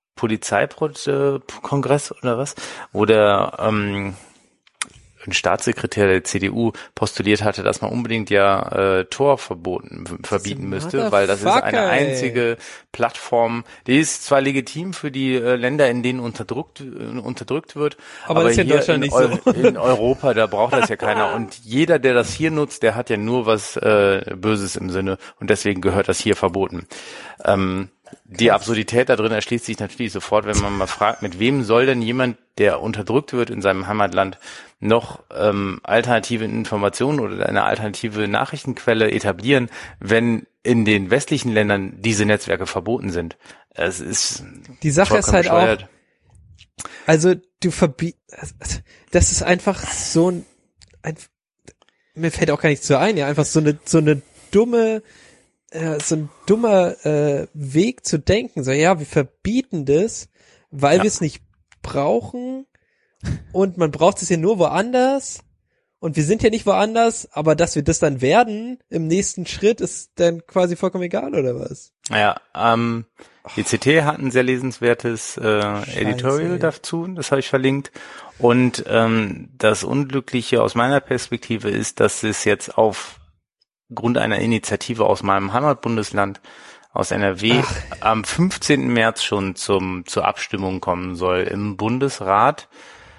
Polizeikongress oder was, wo der ähm, ein Staatssekretär der C D U postuliert hatte, dass man unbedingt ja äh, Tor verboten, verbieten müsste, weil das ist eine einzige Plattform, die ist zwar legitim für die äh, Länder, in denen unterdrückt äh, unterdrückt wird, aber, aber das ist hier in Deutschland in, nicht Eu- so. in Europa, da braucht das ja keiner und jeder, der das hier nutzt, der hat ja nur was äh, Böses im Sinne und deswegen gehört das hier verboten. Ähm, Die Absurdität da drin erschließt sich natürlich sofort, wenn man mal fragt, mit wem soll denn jemand, der unterdrückt wird in seinem Heimatland, noch ähm, alternative Informationen oder eine alternative Nachrichtenquelle etablieren, wenn in den westlichen Ländern diese Netzwerke verboten sind. Es ist die Sache ist halt bescheuert. Auch, also du verbiet, das ist einfach so ein, ein, mir fällt auch gar nichts so ein, ja, einfach so eine so eine dumme äh, so ein dummer äh, Weg zu denken, so ja, wir verbieten das, weil ja. wir es nicht brauchen und man braucht es ja nur woanders und wir sind ja nicht woanders, aber dass wir das dann werden im nächsten Schritt ist dann quasi vollkommen egal, oder was? Ja, ähm, die C T hat ein sehr lesenswertes äh, Editorial dazu, das habe ich verlinkt. Und ähm, das Unglückliche aus meiner Perspektive ist, dass es jetzt auf Grund einer Initiative aus meinem Heimatbundesland, aus N R W, Ach. am fünfzehnten März schon zum zur Abstimmung kommen soll im Bundesrat.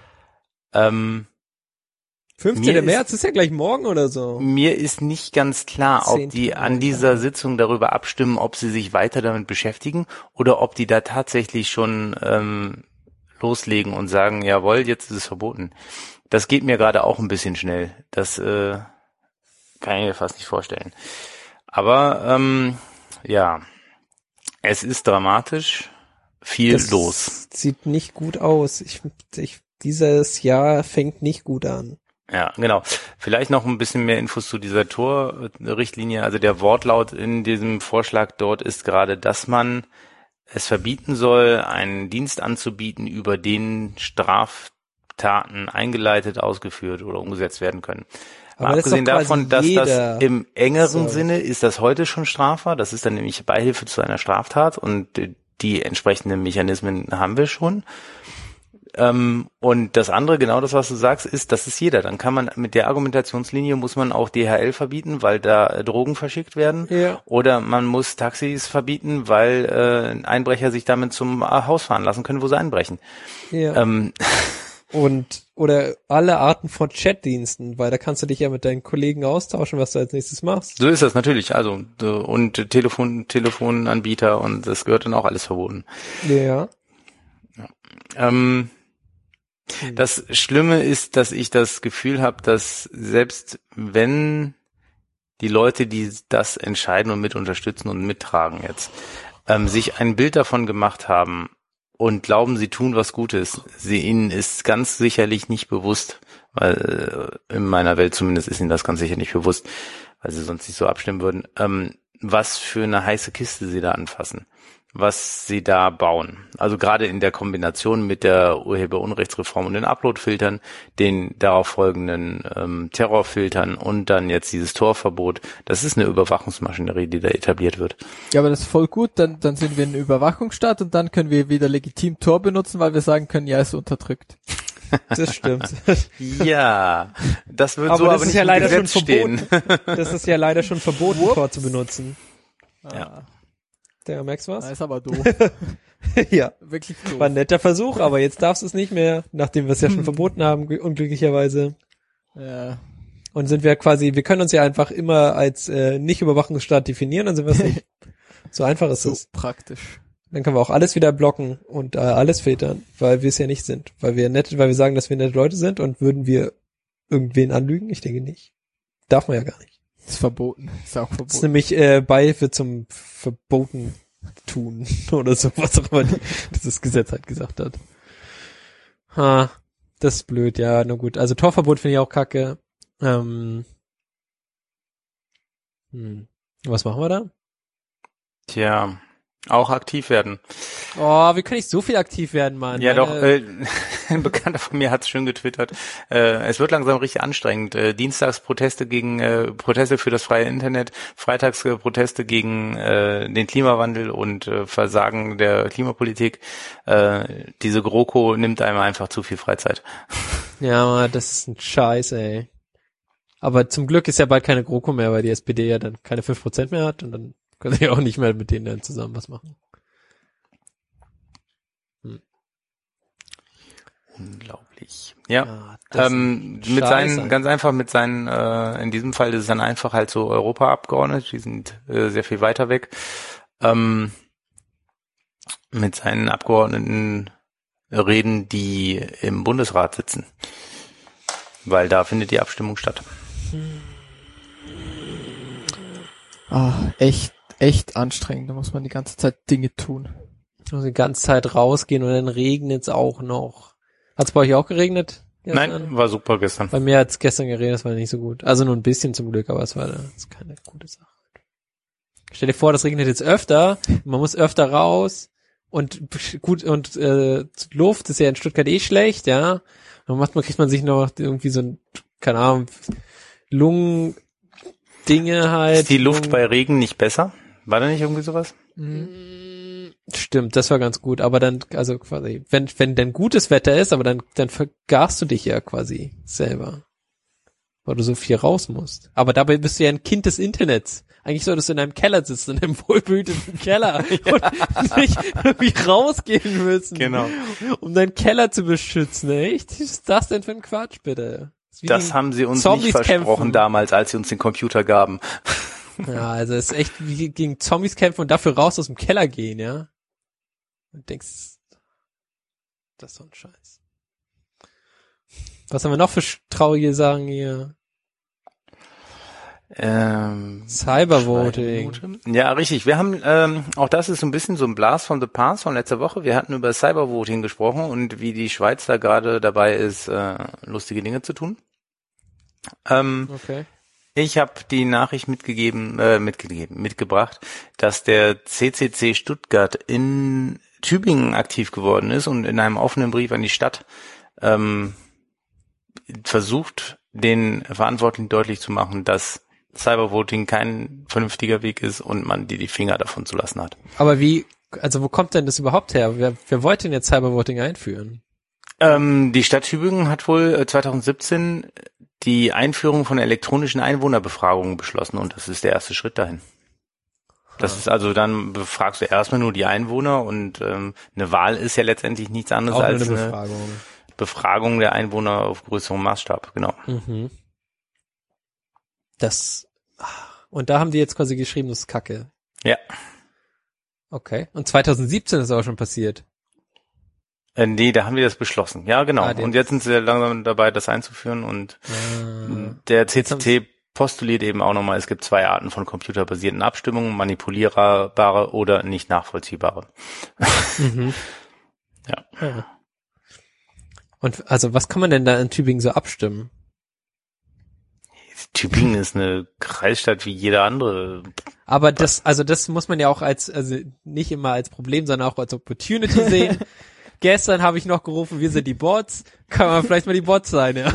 Ähm, fünfzehnten März ist, ist ja gleich morgen oder so. Mir ist nicht ganz klar, ob die an dieser Sitzung darüber abstimmen, ob sie sich weiter damit beschäftigen oder ob die da tatsächlich schon ähm, loslegen und sagen, jawohl, jetzt ist es verboten. Das geht mir gerade auch ein bisschen schnell. Das äh, kann ich mir fast nicht vorstellen. Aber ähm, ja, es ist dramatisch, viel das los. Sieht nicht gut aus. Ich, ich, dieses Jahr fängt nicht gut an. Ja, genau. Vielleicht noch ein bisschen mehr Infos zu dieser Tor-Richtlinie. Also der Wortlaut in diesem Vorschlag dort ist gerade, dass man es verbieten soll, einen Dienst anzubieten, über den Straftaten eingeleitet, ausgeführt oder umgesetzt werden können. Aber Mal abgesehen davon, dass jeder. das im engeren so. Sinne ist das heute schon strafbar. Das ist dann nämlich Beihilfe zu einer Straftat und die entsprechenden Mechanismen haben wir schon. Ähm, und das andere, genau das, was du sagst, ist, das ist jeder. Dann kann man mit der Argumentationslinie muss man auch D H L verbieten, weil da Drogen verschickt werden. Ja. Oder man muss Taxis verbieten, weil äh, Einbrecher sich damit zum Haus fahren lassen können, wo sie einbrechen. Ja. Ähm, und oder alle Arten von Chatdiensten, weil da kannst du dich ja mit deinen Kollegen austauschen, was du als nächstes machst. So ist das natürlich. Also und Telefon, Telefonanbieter und das gehört dann auch alles verboten. Ja. ja. Ähm, Das Schlimme ist, dass ich das Gefühl habe, dass selbst wenn die Leute, die das entscheiden und mit unterstützen und mittragen jetzt, ähm, sich ein Bild davon gemacht haben und glauben, sie tun was Gutes, sie ihnen ist ganz sicherlich nicht bewusst, weil äh, in meiner Welt zumindest ist ihnen das ganz sicher nicht bewusst, weil sie sonst nicht so abstimmen würden, ähm, was für eine heiße Kiste sie da anfassen, was sie da bauen. Also gerade in der Kombination mit der Urheberunrechtsreform und den Uploadfiltern, den darauf folgenden ähm, Terrorfiltern und dann jetzt dieses Tor-Verbot, das ist eine Überwachungsmaschinerie, die da etabliert wird. Ja, aber das ist voll gut, dann, dann sind wir ein Überwachungsstaat und dann können wir wieder legitim Tor benutzen, weil wir sagen können, ja, es unterdrückt. Das stimmt. Ja, das wird aber so das aber ist nicht ja im leider Gesetz schon stehen. verboten. Das ist ja leider schon verboten, Ups. Tor zu benutzen. Ja. Der merkst du Das was? ist aber doof. Ja. Wirklich doof. War ein netter Versuch, aber jetzt darfst du es nicht mehr, nachdem wir es ja schon verboten haben, g- unglücklicherweise. Ja. Und sind wir quasi, wir können uns ja einfach immer als äh, Nicht-Überwachungsstaat definieren, dann sind wir es nicht. So einfach ist So es. praktisch. Dann können wir auch alles wieder blocken und äh, alles filtern, weil wir es ja nicht sind. Weil wir nett, weil wir sagen, dass wir nette Leute sind, und würden wir irgendwen anlügen? Ich denke nicht. Darf man ja gar nicht. Ist verboten. Ist auch Das ist verboten. nämlich äh, Beihilfe zum Verboten tun oder so, was auch immer die, dieses Gesetz halt gesagt hat. Ha, das ist blöd, ja, na gut. Also Torverbot finde ich auch kacke. Ähm, hm. Was machen wir da? Tja, auch aktiv werden. Oh, wie kann ich so viel aktiv werden, Mann? Ja, Meine- doch, äh, ein Bekannter von mir hat es schön getwittert. Äh, es wird langsam richtig anstrengend. Äh, Dienstags Proteste gegen äh, Proteste für das freie Internet, Freitags äh, Proteste gegen äh, den Klimawandel und äh, Versagen der Klimapolitik. Äh, diese GroKo nimmt einem einfach zu viel Freizeit. Ja, Mann, das ist ein Scheiß, ey. Aber zum Glück ist ja bald keine GroKo mehr, weil die S P D ja dann keine fünf Prozent mehr hat, und dann können sie ja auch nicht mehr mit denen dann zusammen was machen. Unglaublich. Ja. Ja, das Ähm, ist mit scheiße. seinen, ganz einfach mit seinen, äh, in diesem Fall ist es dann einfach halt so Europaabgeordnete, die sind äh, sehr viel weiter weg, ähm, mit seinen Abgeordneten reden, die im Bundesrat sitzen. Weil da findet die Abstimmung statt. Ah, echt, echt anstrengend. Da muss man die ganze Zeit Dinge tun. Ich muss die ganze Zeit rausgehen und dann regnet es auch noch. Hat's bei euch auch geregnet? gestern? Nein, war super gestern. Bei mir hat's gestern geregnet, das war nicht so gut. Also nur ein bisschen zum Glück, aber es war das ist keine gute Sache. Stell dir vor, das regnet jetzt öfter, man muss öfter raus, und gut, und äh, Luft ist ja in Stuttgart eh schlecht, ja. Dann macht man, kriegt man sich noch irgendwie so ein, keine Ahnung, Lungen-Dinge halt. Ist die Luft Lungen- bei Regen nicht besser? War da nicht irgendwie sowas? Stimmt, das war ganz gut, aber dann, also quasi, wenn, wenn denn gutes Wetter ist, aber dann, dann vergaßt du dich ja quasi selber. Weil du so viel raus musst. Aber dabei bist du ja ein Kind des Internets. Eigentlich solltest du in einem Keller sitzen, in einem wohlbehüteten Keller und nicht irgendwie rausgehen müssen. Genau. Um deinen Keller zu beschützen, echt? Was ist das denn für ein Quatsch, bitte? ist wie Das gegen haben sie uns Zombies nicht versprochen kämpfen. damals, als sie uns den Computer gaben. Ja, also es ist echt wie gegen Zombies kämpfen und dafür raus aus dem Keller gehen, ja? Und denkst, das ist so ein Scheiß. Was haben wir noch für sch- traurige Sachen hier? Ähm, Cybervoting. Ja, richtig. Wir haben, ähm, auch das ist so ein bisschen so ein Blast from the past von letzter Woche. Wir hatten über Cybervoting gesprochen und wie die Schweiz da gerade dabei ist, äh, lustige Dinge zu tun. Ähm, Okay. Ich habe die Nachricht mitgegeben, äh, mitgegeben, mitgebracht, dass der C C C Stuttgart in Tübingen aktiv geworden ist und in einem offenen Brief an die Stadt ähm, versucht, den Verantwortlichen deutlich zu machen, dass Cybervoting kein vernünftiger Weg ist und man die die Finger davon zu lassen hat. Aber wie, also wo kommt denn das überhaupt her? Wer, wer wollte denn jetzt Cybervoting einführen? Ähm, die Stadt Tübingen hat wohl äh, zwanzig siebzehn die Einführung von elektronischen Einwohnerbefragungen beschlossen und das ist der erste Schritt dahin. Das ist also, dann befragst du erstmal nur die Einwohner und ähm, eine Wahl ist ja letztendlich nichts anderes Auch nur als eine eine Befragung. Befragung der Einwohner auf größerem Maßstab, genau. Mhm. Das, ach, und da haben die jetzt quasi geschrieben, das ist Kacke. Ja. Okay. Und zwanzig siebzehn ist auch schon passiert. Äh, nee, da haben wir das beschlossen. Ja, genau. Ah, den- und jetzt sind sie langsam dabei, das einzuführen und Ah. der C C C postuliert eben auch nochmal, es gibt zwei Arten von computerbasierten Abstimmungen, manipulierbare oder nicht nachvollziehbare. Mhm. Ja. ja. Und also was kann man denn da in Tübingen so abstimmen? Tübingen ist eine Kreisstadt wie jede andere. Aber das, also das muss man ja auch als, also nicht immer als Problem, sondern auch als Opportunity sehen. Gestern habe ich noch gerufen, wir sind die Bots. Kann man vielleicht mal die Bots sein, ja.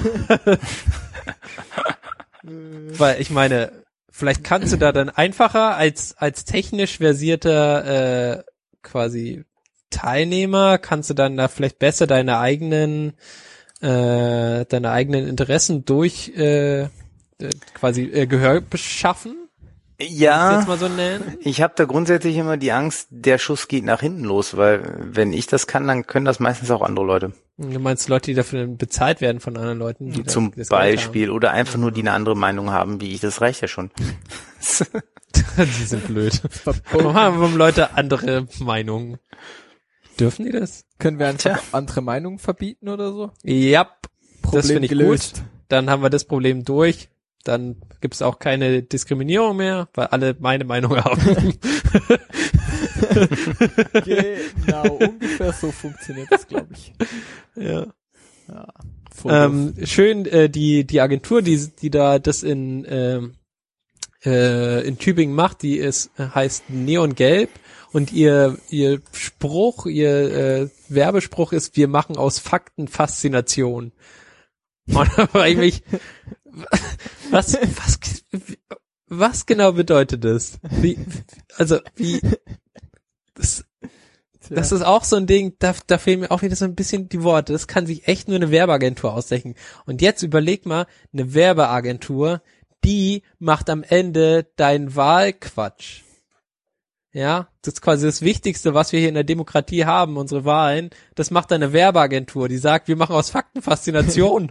Weil ich meine, vielleicht kannst du da dann einfacher als als technisch versierter äh, quasi Teilnehmer, kannst du dann da vielleicht besser deine eigenen äh, deine eigenen Interessen durch äh, quasi äh, Gehör beschaffen? Ja, Jetzt mal so nennen. Ich habe da grundsätzlich immer die Angst, der Schuss geht nach hinten los, weil wenn ich das kann, dann können das meistens auch andere Leute. Du meinst Leute, die dafür bezahlt werden von anderen Leuten? Die Zum das Beispiel oder einfach nur, die eine andere Meinung haben, wie ich, das reicht ja schon. Die sind blöd. Warum haben Leute andere Meinungen? Dürfen die das? Können wir einfach Tja. andere Meinungen verbieten oder so? Ja, Problem das finde ich gelöst. gut. Dann haben wir das Problem durch. Dann gibt es auch keine Diskriminierung mehr, weil alle meine Meinung haben. Genau, ungefähr so funktioniert das, glaube ich. Ja. Ja, voll Ähm, schön, äh, die die Agentur, die die da das in ähm, äh, in Tübingen macht, die ist heißt Neon Gelb und ihr ihr Spruch, ihr äh, Werbespruch ist: Wir machen aus Fakten Faszination. Und da frage ich mich, was was was genau bedeutet das? Wie, also wie das, Tja. das ist auch so ein Ding, da, da fehlen mir auch wieder so ein bisschen die Worte. Das kann sich echt nur eine Werbeagentur ausdenken. Und jetzt überleg mal, eine Werbeagentur, die macht am Ende deinen Wahlquatsch. Ja, das ist quasi das Wichtigste, was wir hier in der Demokratie haben, unsere Wahlen. Das macht eine Werbeagentur, die sagt, wir machen aus Fakten Faszination.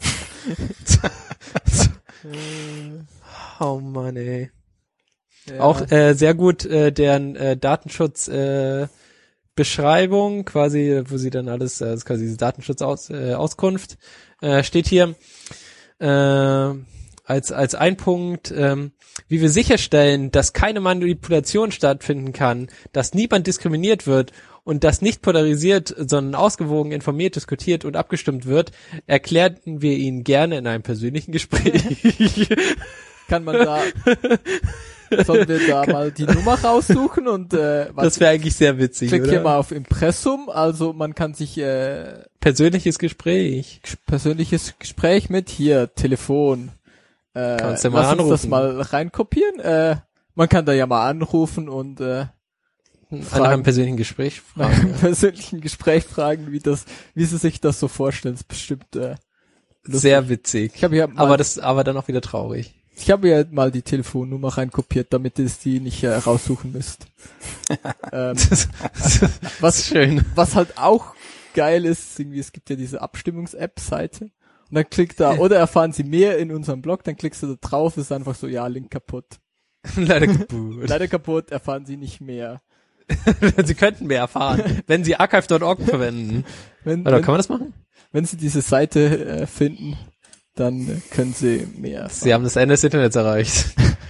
Oh Mann, ey. Ja. Auch äh, sehr gut äh, deren äh, Datenschutz äh, Beschreibung, quasi, wo sie dann alles, äh, quasi diese Datenschutz-Auskunft äh, Auskunft, äh, steht hier äh, als als ein Punkt, ähm, wie wir sicherstellen, dass keine Manipulation stattfinden kann, dass niemand diskriminiert wird und dass nicht polarisiert, sondern ausgewogen, informiert, diskutiert und abgestimmt wird, erklärten wir Ihnen gerne in einem persönlichen Gespräch. Kann man da, sollen wir da mal die Nummer raussuchen und äh, was, Das wäre eigentlich sehr witzig, klick oder? hier mal auf Impressum, also man kann sich äh, Persönliches Gespräch. persönliches Gespräch mit hier Telefon. Äh, Kannst du mal lass uns das anrufen. mal reinkopieren. Äh, man kann da ja mal anrufen und äh, Nach einem persönlichen Gespräch nach fragen. einem persönlichen Gespräch fragen, wie das, wie sie sich das so vorstellen. Das ist bestimmt äh, lustig. Sehr witzig. Ich habe ja mal, Aber das, aber dann auch wieder traurig. ich habe ja mal die Telefonnummer reinkopiert, damit ihr die nicht äh, raussuchen müsst. ähm, was schön. was halt auch geil ist, irgendwie, es gibt ja diese Abstimmungs-App-Seite. Und dann klickt da, oder erfahren Sie mehr in unserem Blog, dann klickst du da drauf, ist einfach so, ja, Link kaputt. Leider kaputt. Leider kaputt, erfahren Sie nicht mehr. Sie könnten mehr erfahren, wenn Sie archive punkt org verwenden. Wenn, Oder wenn, kann man das machen? wenn Sie diese Seite äh, finden, dann äh, können Sie mehr erfahren. Sie haben das Ende des Internets erreicht.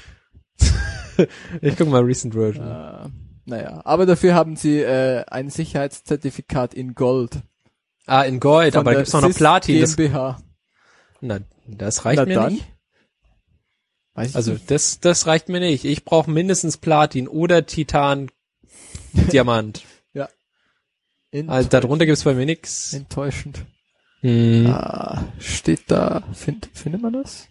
Ich guck mal Recent Version. Äh, naja, aber dafür haben Sie äh, ein Sicherheitszertifikat in Gold. Ah, in Gold, Von aber da der gibt's noch noch S I S Platin. Das, GmbH. na, das reicht Na mir dann. nicht. Weiß ich Also nicht. das, das reicht mir nicht. Ich brauche mindestens Platin oder Titan Diamant. Also darunter gibt's bei mir nix. Enttäuschend. Hm, Ah, steht da, find, findet man das?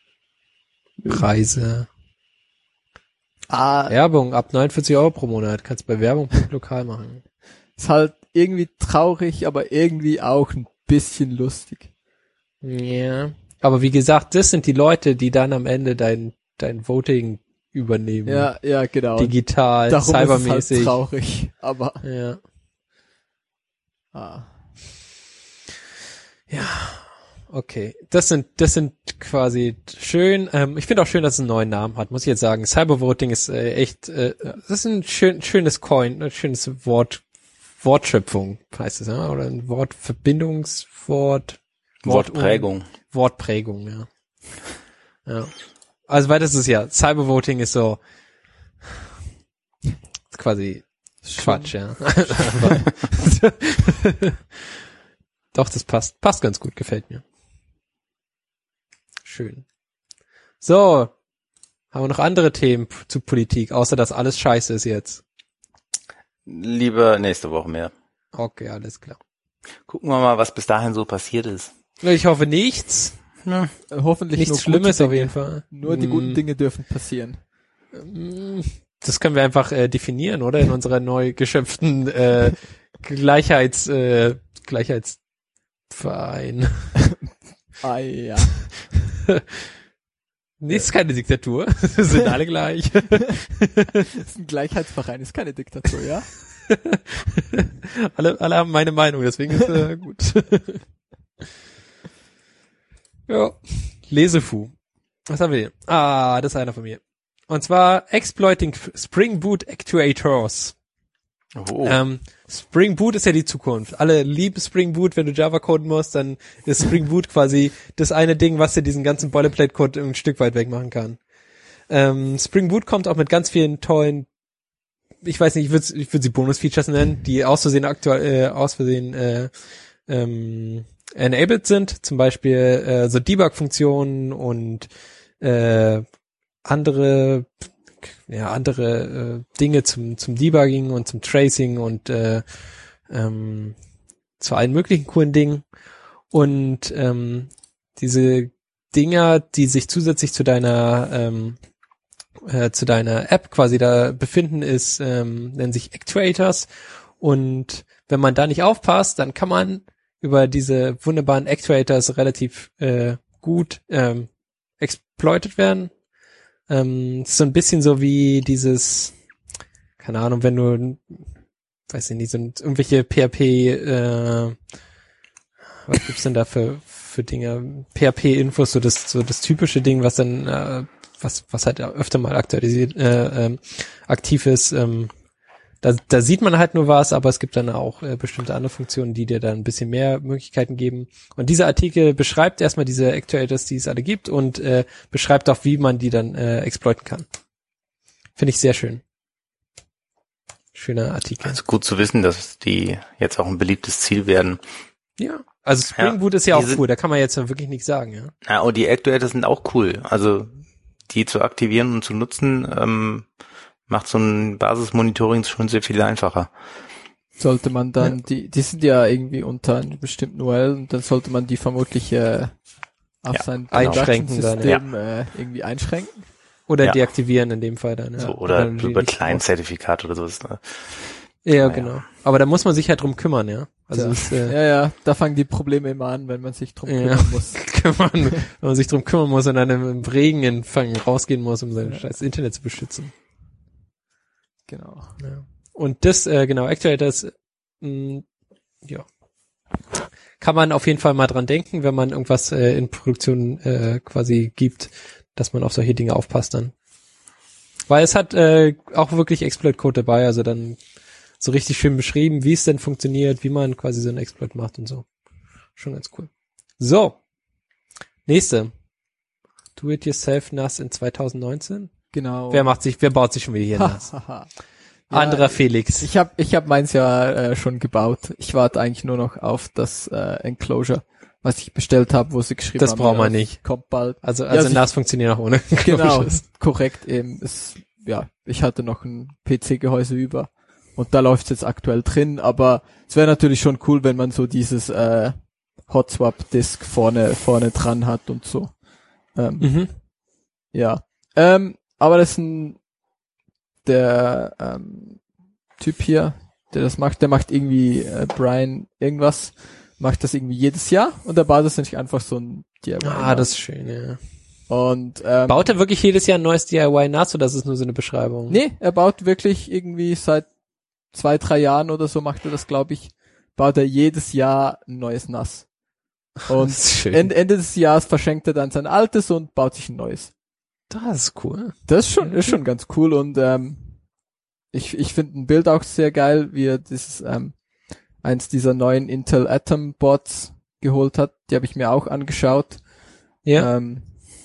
Preise. Ah, Werbung ab neunundvierzig Euro pro Monat. Kannst bei Werbung lokal machen. ist halt irgendwie traurig, aber irgendwie auch ein bisschen lustig. Ja. Aber wie gesagt, das sind die Leute, die dann am Ende dein, dein Voting übernehmen. Ja, ja, genau. Digital, Darum ist es halt cybermäßig. traurig, aber Ja. ah. Okay, das sind das sind quasi schön. Ähm, ich finde auch schön, dass es einen neuen Namen hat. Muss ich jetzt sagen, Cybervoting ist äh, echt. Äh, das ist ein schön schönes Coin, ein schönes Wort, Wortschöpfung heißt es, ja, oder ein Wortverbindungswort. Wortprägung. Wortprägung, ja. Ja. Also weil das ist ja, Cybervoting ist so ist quasi Quatsch, ja. Doch, das passt. Passt ganz gut, gefällt mir. Schön. So, haben wir noch andere Themen zu Politik, außer dass alles scheiße ist jetzt? Lieber nächste Woche mehr. Okay, alles klar. Gucken wir mal, was bis dahin so passiert ist. Ich hoffe nichts. Ja. Äh, Hoffentlich Nichts nur Schlimmes gute auf Dinge. jeden Fall. Nur die Mm. guten Dinge dürfen passieren. Das können wir einfach äh, definieren, oder? In unserer neu geschöpften äh, Gleichheits äh, Gleichheitsverein. Ah ja. Nee, ist keine Diktatur. Sind alle gleich. Das ist ein Gleichheitsverein, ist keine Diktatur, ja? alle, alle haben meine Meinung, deswegen ist äh, gut. Ja. Lesefu. Was haben wir hier? Ah, das ist einer von mir. Und zwar Exploiting Spring Boot Actuators. Oh. Ähm, Spring Boot ist ja die Zukunft. Alle lieben Spring Boot. Wenn du Java coden musst, dann ist Spring Boot quasi das eine Ding, was dir diesen ganzen Boilerplate-Code ein Stück weit wegmachen kann. Ähm, Spring Boot kommt auch mit ganz vielen tollen, ich weiß nicht, ich würde ich würd sie Bonus-Features nennen, die aus Versehen aktuell, äh, aus Versehen äh, ähm, enabled sind. Zum Beispiel äh, so Debug-Funktionen und äh, andere ja andere äh, Dinge zum zum Debugging und zum Tracing und äh, ähm, zu allen möglichen coolen Dingen. Und ähm, diese Dinger, die sich zusätzlich zu deiner ähm, äh, zu deiner App quasi da befinden, ist ähm, nennen sich Actuators. Und wenn man da nicht aufpasst, dann kann man über diese wunderbaren Actuators relativ äh, gut ähm, exploited werden. Ähm, ist so ein bisschen so wie dieses, keine Ahnung, wenn du, weiß ich nicht, so irgendwelche P H P, äh, was gibt's denn da für für Dinge? P H P-Infos, so das so das typische Ding, was dann, äh, was was halt öfter mal aktualisiert, äh, ähm, aktiv ist. Ähm, da da sieht man halt nur was, aber es gibt dann auch äh, bestimmte andere Funktionen, die dir dann ein bisschen mehr Möglichkeiten geben. Und dieser Artikel beschreibt erstmal diese Actuators, die es alle gibt, und äh, beschreibt auch, wie man die dann äh, exploiten kann. Finde ich sehr schön. Schöner Artikel. Also gut zu wissen, dass die jetzt auch ein beliebtes Ziel werden. Ja. Also Spring Ja, Boot ist ja auch die sind- cool, da kann man jetzt wirklich nichts sagen, ja. Ja, und die Actuators sind auch cool. Also die zu aktivieren und zu nutzen, ähm, macht so ein Basismonitoring schon sehr viel einfacher. Sollte man dann, Ja. die, die sind ja irgendwie unter einem bestimmten U R L und dann sollte man die vermutlich äh, auf Ja, sein einschränken dann, Production-System äh, irgendwie einschränken. Oder Ja. deaktivieren in dem Fall dann. Ja. So, oder dann die über nicht Client-Zertifikat oder sowas. Ne? raus. Ja, Naja. genau. Aber da muss man sich halt drum kümmern, ja. Also Tja. es, äh, Ja, ja, da fangen die Probleme immer an, wenn man sich drum Ja. kümmern muss. kümmern, wenn man sich drum kümmern muss und dann im Regen in Fangen rausgehen muss, um sein scheiß Internet zu beschützen. Genau. Ja. Und das, äh, genau, Actuators, mh, ja, kann man auf jeden Fall mal dran denken, wenn man irgendwas äh, in Produktion äh, quasi gibt, dass man auf solche Dinge aufpasst dann. Weil es hat äh, auch wirklich Exploit-Code dabei, also dann so richtig schön beschrieben, wie es denn funktioniert, wie man quasi so einen Exploit macht und so. Schon ganz cool. So, nächste. Do-it-yourself N A S in zwanzig neunzehn. Genau. Wer macht sich, wer baut sich schon wieder hier N A S? Ja, Anderer Felix. Ich habe ich hab meins ja äh, schon gebaut. Ich warte eigentlich nur noch auf das äh, Enclosure, was ich bestellt habe, wo sie geschrieben Das haben, brauchen wir ja, nicht. kommt bald. Also, Ja, also sie- N A S funktioniert auch ohne. Genau, Closures. korrekt eben. Es, ja, ich hatte noch ein P C-Gehäuse über und da läuft's jetzt aktuell drin, aber es wäre natürlich schon cool, wenn man so dieses äh, Hot Swap Disk vorne vorne dran hat und so. Ähm, Mhm. Ja. Ähm, aber das ist ein der ähm, Typ hier, der das macht, der macht irgendwie äh, Brian irgendwas, macht das irgendwie jedes Jahr und er baut das nicht einfach so ein D I Y. Ah, das ist schön, ja. und ähm, Baut er wirklich jedes Jahr ein neues D I Y N A S oder ist es nur so eine Beschreibung? nee, er baut wirklich irgendwie seit zwei, drei Jahren oder so macht er das, glaube ich, baut er jedes Jahr ein neues N A S. Und Das ist schön. Ende, Ende des Jahres verschenkt er dann sein altes und baut sich ein neues. Das ist cool. Das ist schon, ist schon ganz cool und ähm, ich, ich finde ein Bild auch sehr geil, wie er dieses ähm, eins dieser neuen Intel Atom Boards geholt hat. Die habe ich mir auch angeschaut. Ja. Ähm,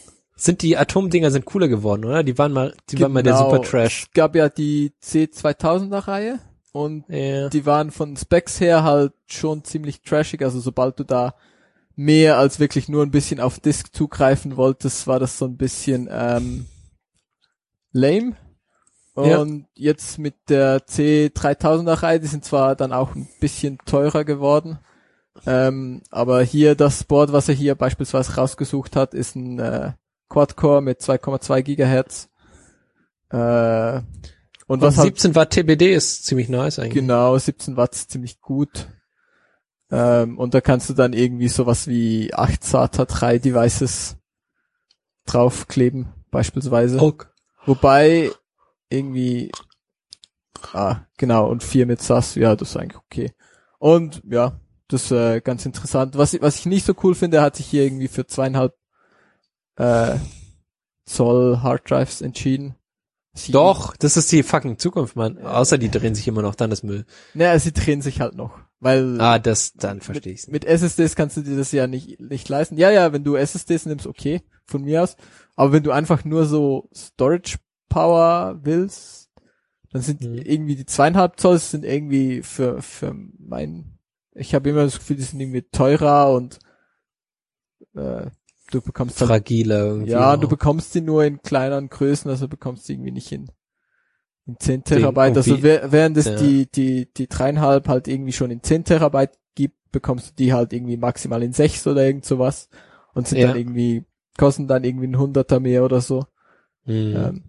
sind die Atomdinger sind cooler geworden, oder? Die waren mal, die Genau. waren mal der Super Trash. Es gab ja die C zweitausender Reihe und Ja. die waren von Specs her halt schon ziemlich trashig, also sobald du da mehr als wirklich nur ein bisschen auf Disk zugreifen wolltest, war das so ein bisschen ähm, lame. Und ja. Jetzt mit der C dreitausender Reihe, die sind zwar dann auch ein bisschen teurer geworden, ähm, aber hier das Board, was er hier beispielsweise rausgesucht hat, ist ein äh, Quad-Core mit zwei Komma zwei Gigahertz. Äh, und, und was siebzehn Watt T B D ist ziemlich nice eigentlich. Genau, siebzehn Watt ist ziemlich gut. Ähm, und da kannst du dann irgendwie sowas wie acht SATA drei Devices draufkleben, beispielsweise. Okay. Wobei irgendwie, ah, genau, und vier mit S A S, ja, das ist eigentlich okay. Und ja, das ist äh, ganz interessant. Was, was ich nicht so cool finde, er hat sich hier irgendwie für zweieinhalb äh, Zoll Harddrives entschieden. Sie, Doch, das ist die fucking Zukunft, Mann. Äh, Außer die drehen sich immer noch, dann ist Müll. Naja, sie drehen sich halt noch. Weil ah, das, dann verstehe ich's. Mit, mit S S Ds kannst du dir das ja nicht, nicht leisten. Ja, ja, wenn du S S Ds nimmst, okay, von mir aus. Aber wenn du einfach nur so Storage Power willst, dann sind mhm. irgendwie die zweieinhalb Zoll sind irgendwie für, für mein, ich habe immer das Gefühl, die sind irgendwie teurer und, äh, du bekommst halt, fragiler irgendwie. Ja, auch. du bekommst die nur in kleineren Größen, also bekommst du irgendwie nicht in, in zehn Terabyte. Also während es ja. die, die, die dreieinhalb halt irgendwie schon in zehn Terabyte gibt, bekommst du die halt irgendwie maximal in sechs oder irgend sowas und sind ja. dann irgendwie, kosten dann irgendwie ein Hunderter mehr oder so. Mhm. Ähm,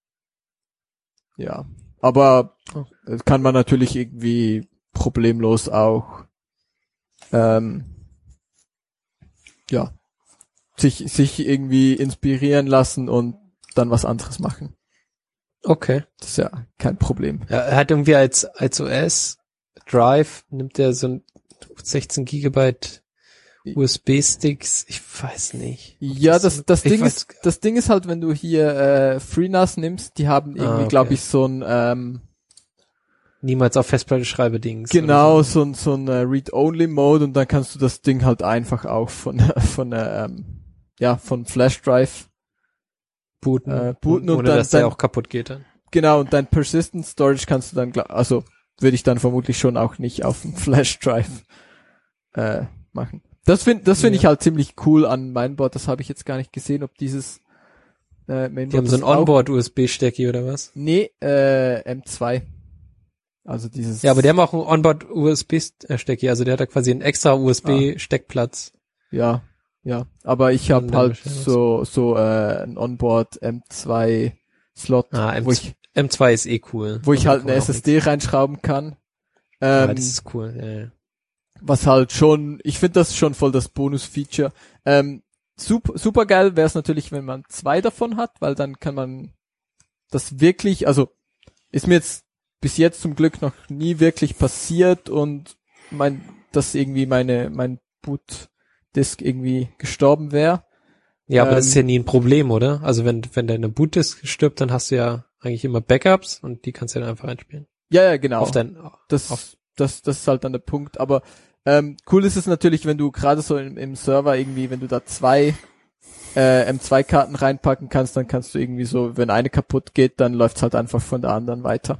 ja. Aber kann man natürlich irgendwie problemlos auch, ähm, ja, sich, sich irgendwie inspirieren lassen und dann was anderes machen. Okay. Das ist ja kein Problem. Ja, er hat irgendwie als, als O S Drive nimmt er so ein sechzehn Gigabyte U S B-Sticks. Ich weiß nicht. Ja, das, das Ding ist, das Ding ist halt, wenn du hier, äh, FreeNAS nimmst, die haben irgendwie, ah, okay. glaube ich, so ein, ähm, niemals auf Festplatte schreibe Dings. Genau, so, so ein, so ein Read-Only-Mode und dann kannst du das Ding halt einfach auch von, von, ähm, ja, von Flash Drive booten, äh, booten und ohne dann, dass der dann, auch kaputt geht dann. Genau, und dein Persistent Storage kannst du dann, also würde ich dann vermutlich schon auch nicht auf dem Flash Drive äh, machen. Das finde das finde ja. ich halt ziemlich cool an Mainboard. Das habe ich jetzt gar nicht gesehen, ob dieses äh, Mainboard. Die haben so ein Onboard-U S B-Stecky oder was? Nee, äh, M zwei. Also dieses. Ja, aber die haben auch einen Onboard-U S B-Stecky. Also der hat da quasi einen extra U S B-Steckplatz. Ja, ja. Aber ich habe halt so so äh, ein Onboard M zwei Slot, ah, M zwei, wo ich M zwei ist eh cool. Wo ich halt eine S S D reinschrauben kann. Ähm, ja, das ist cool. Ja, ja. Was halt schon, ich finde das schon voll das Bonus-Feature. Ähm, super, super geil wäre es natürlich, wenn man zwei davon hat, weil dann kann man das wirklich, also ist mir jetzt bis jetzt zum Glück noch nie wirklich passiert und mein, dass irgendwie meine, mein Bootdisk irgendwie gestorben wäre. Ja, aber ähm, das ist ja nie ein Problem, oder? Also wenn, wenn deine Bootdisk stirbt, dann hast du ja eigentlich immer Backups und die kannst du dann einfach einspielen. Ja, ja, genau. Auf dein, das, auf das, das ist halt dann der Punkt, aber Ähm, cool ist es natürlich, wenn du gerade so im, im Server irgendwie, wenn du da zwei äh, M zwei Karten reinpacken kannst, dann kannst du irgendwie so, wenn eine kaputt geht, dann läuft's halt einfach von der anderen weiter.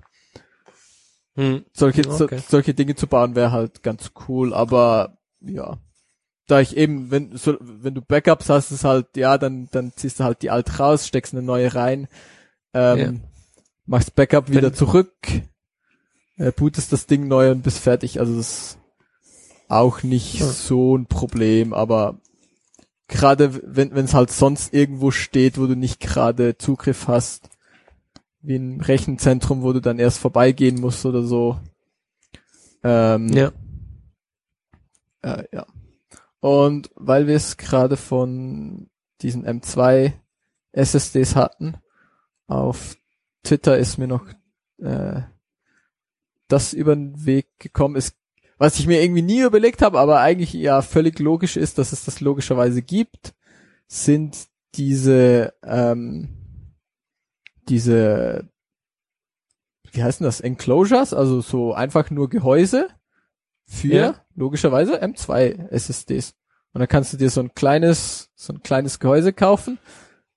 Hm. Solche, okay. so, solche Dinge zu bauen wäre halt ganz cool, aber ja, da ich eben, wenn so, wenn du Backups hast, ist halt, ja, dann dann ziehst du halt die alte raus, steckst eine neue rein, ähm, ja. machst Backup wieder wenn, zurück, äh, bootest das Ding neu und bist fertig, also das auch nicht ja. so ein Problem, aber gerade wenn wenn es halt sonst irgendwo steht, wo du nicht gerade Zugriff hast, wie ein Rechenzentrum, wo du dann erst vorbeigehen musst oder so. Ähm, ja. Äh, ja. Und weil wir es gerade von diesen M zwei S S Ds hatten, auf Twitter ist mir noch äh, das über den Weg gekommen ist, was ich mir irgendwie nie überlegt habe, aber eigentlich ja völlig logisch ist, dass es das logischerweise gibt, sind diese ähm, diese wie heißen das, Enclosures, also so einfach nur Gehäuse für ja. logischerweise M zwei S S Ds. Und dann kannst du dir so ein kleines so ein kleines Gehäuse kaufen,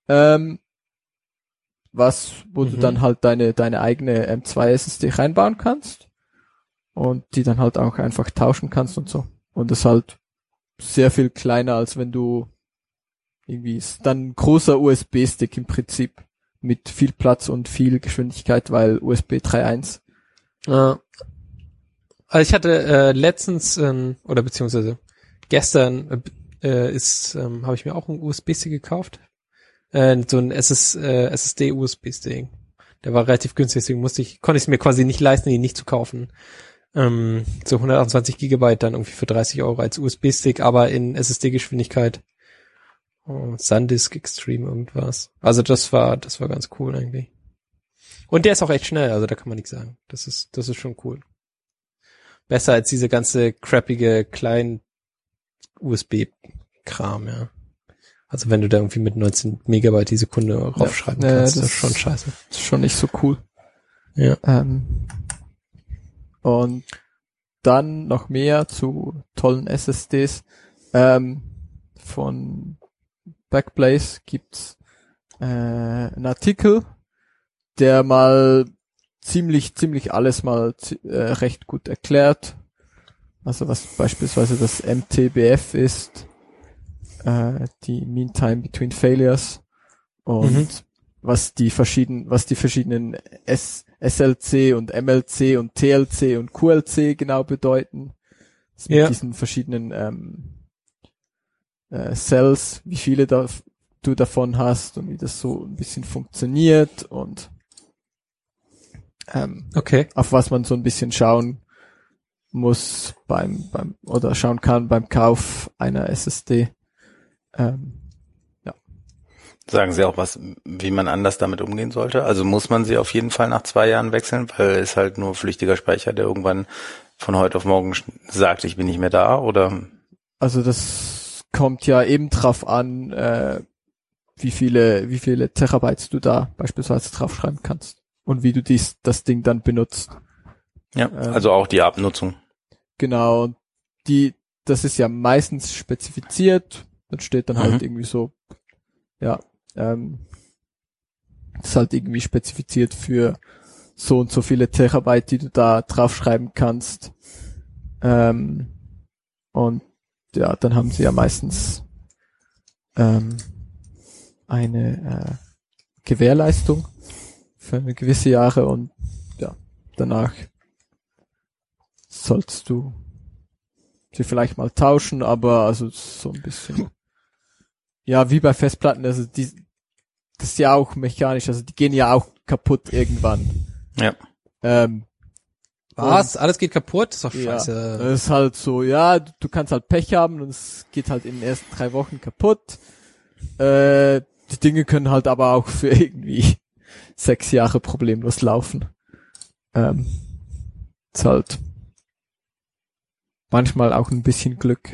ähm, was, wo Mhm. du dann halt deine, deine eigene M zwei S S D reinbauen kannst und die dann halt auch einfach tauschen kannst und so. Und das ist halt sehr viel kleiner, als wenn du irgendwie, ist dann ein großer U S B-Stick im Prinzip mit viel Platz und viel Geschwindigkeit, weil U S B drei Punkt eins. Ja. Also ich hatte äh, letztens ähm, oder beziehungsweise gestern äh, ist ähm, habe ich mir auch einen U S B-Stick gekauft, äh, so ein S S, äh, S S D-U S B-Stick. Der war relativ günstig, deswegen musste ich konnte ich es mir quasi nicht leisten, ihn nicht zu kaufen. Ähm, so hundertachtundzwanzig Gigabyte dann irgendwie für dreißig Euro als U S B-Stick, aber in S S D-Geschwindigkeit. Oh, SanDisk Extreme irgendwas. Also das war das war ganz cool eigentlich. Und der ist auch echt schnell, also da kann man nichts sagen. Das ist das ist schon cool. Besser als diese ganze crappige kleinen U S B-Kram, ja. Also wenn du da irgendwie mit neunzehn Megabyte die Sekunde raufschreiben Ja, kannst, das das ist schon scheiße. Ist schon nicht so cool. Ja. Ähm, und dann noch mehr zu tollen S S Ds. Ähm, von Backblaze gibt's äh, einen Artikel, der mal ziemlich, ziemlich alles mal äh, recht gut erklärt. Also was beispielsweise das M T B F ist, äh, die Mean Time Between Failures und Mhm. was die verschiedenen, was die verschiedenen S, SLC und M L C und T L C und Q L C genau bedeuten. Das mit Ja. diesen verschiedenen ähm, äh, Cells, wie viele da, du davon hast und wie das so ein bisschen funktioniert und ähm, Okay. auf was man so ein bisschen schauen muss beim, beim, oder schauen kann beim Kauf einer S S D. Ähm, Sagen Sie auch was, wie man anders damit umgehen sollte? Also muss man sie auf jeden Fall nach zwei Jahren wechseln, weil es halt nur flüchtiger Speicher, der irgendwann von heute auf morgen sagt, ich bin nicht mehr da, oder? also das kommt ja eben drauf an, äh, wie viele, wie viele Terabytes du da beispielsweise draufschreiben kannst und wie du dies, das Ding dann benutzt. Ja, Ähm, also auch die Abnutzung. Genau, und die, das ist ja meistens spezifiziert, dann steht dann halt Mhm. irgendwie so, ja, ähm, ist halt irgendwie spezifiziert für so und so viele Terabyte, die du da draufschreiben kannst. Ähm, und ja, dann haben sie ja meistens ähm, eine äh, Gewährleistung für eine gewisse Jahre und ja, danach sollst du sie vielleicht mal tauschen, aber also so ein bisschen ja, wie bei Festplatten, also die, das ist ja auch mechanisch, also die gehen ja auch kaputt irgendwann. Ja. Ähm, Was? Alles geht kaputt? Das ist doch ja, scheiße. das ist halt so, ja, du, du kannst halt Pech haben und es geht halt in den ersten drei Wochen kaputt. Äh, die Dinge können halt aber auch für irgendwie sechs Jahre problemlos laufen. Ähm, ist halt manchmal auch ein bisschen Glück.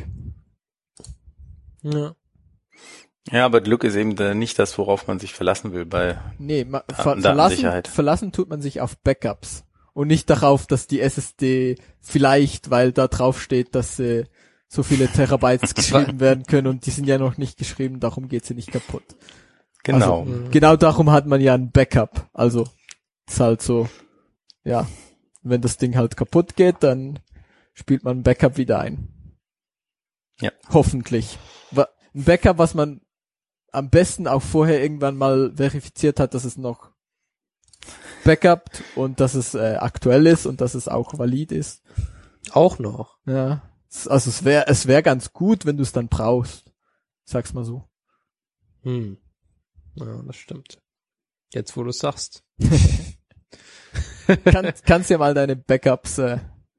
Ja. Ja, aber Glück ist eben nicht das, worauf man sich verlassen will bei Nee, ma, ver, Daten- verlassen, Datensicherheit. verlassen tut man sich auf Backups und nicht darauf, dass die S S D vielleicht, weil da drauf steht, dass äh, so viele Terabytes geschrieben werden können und die sind ja noch nicht geschrieben, darum geht sie nicht kaputt. Genau. Also, genau darum hat man ja ein Backup. Also ist halt so, ja, wenn das Ding halt kaputt geht, dann spielt man ein Backup wieder ein. Ja. Hoffentlich. Wa- Ein Backup, was man am besten auch vorher irgendwann mal verifiziert hat, dass es noch backupt und dass es äh, aktuell ist und dass es auch valid ist. Auch noch. Ja. Es- Also es wäre es wäre ganz gut, wenn du es dann brauchst. Sag's mal so. Hm. Ja, das stimmt. Jetzt, wo du sagst. Kann, kannst ja mal deine Backups äh,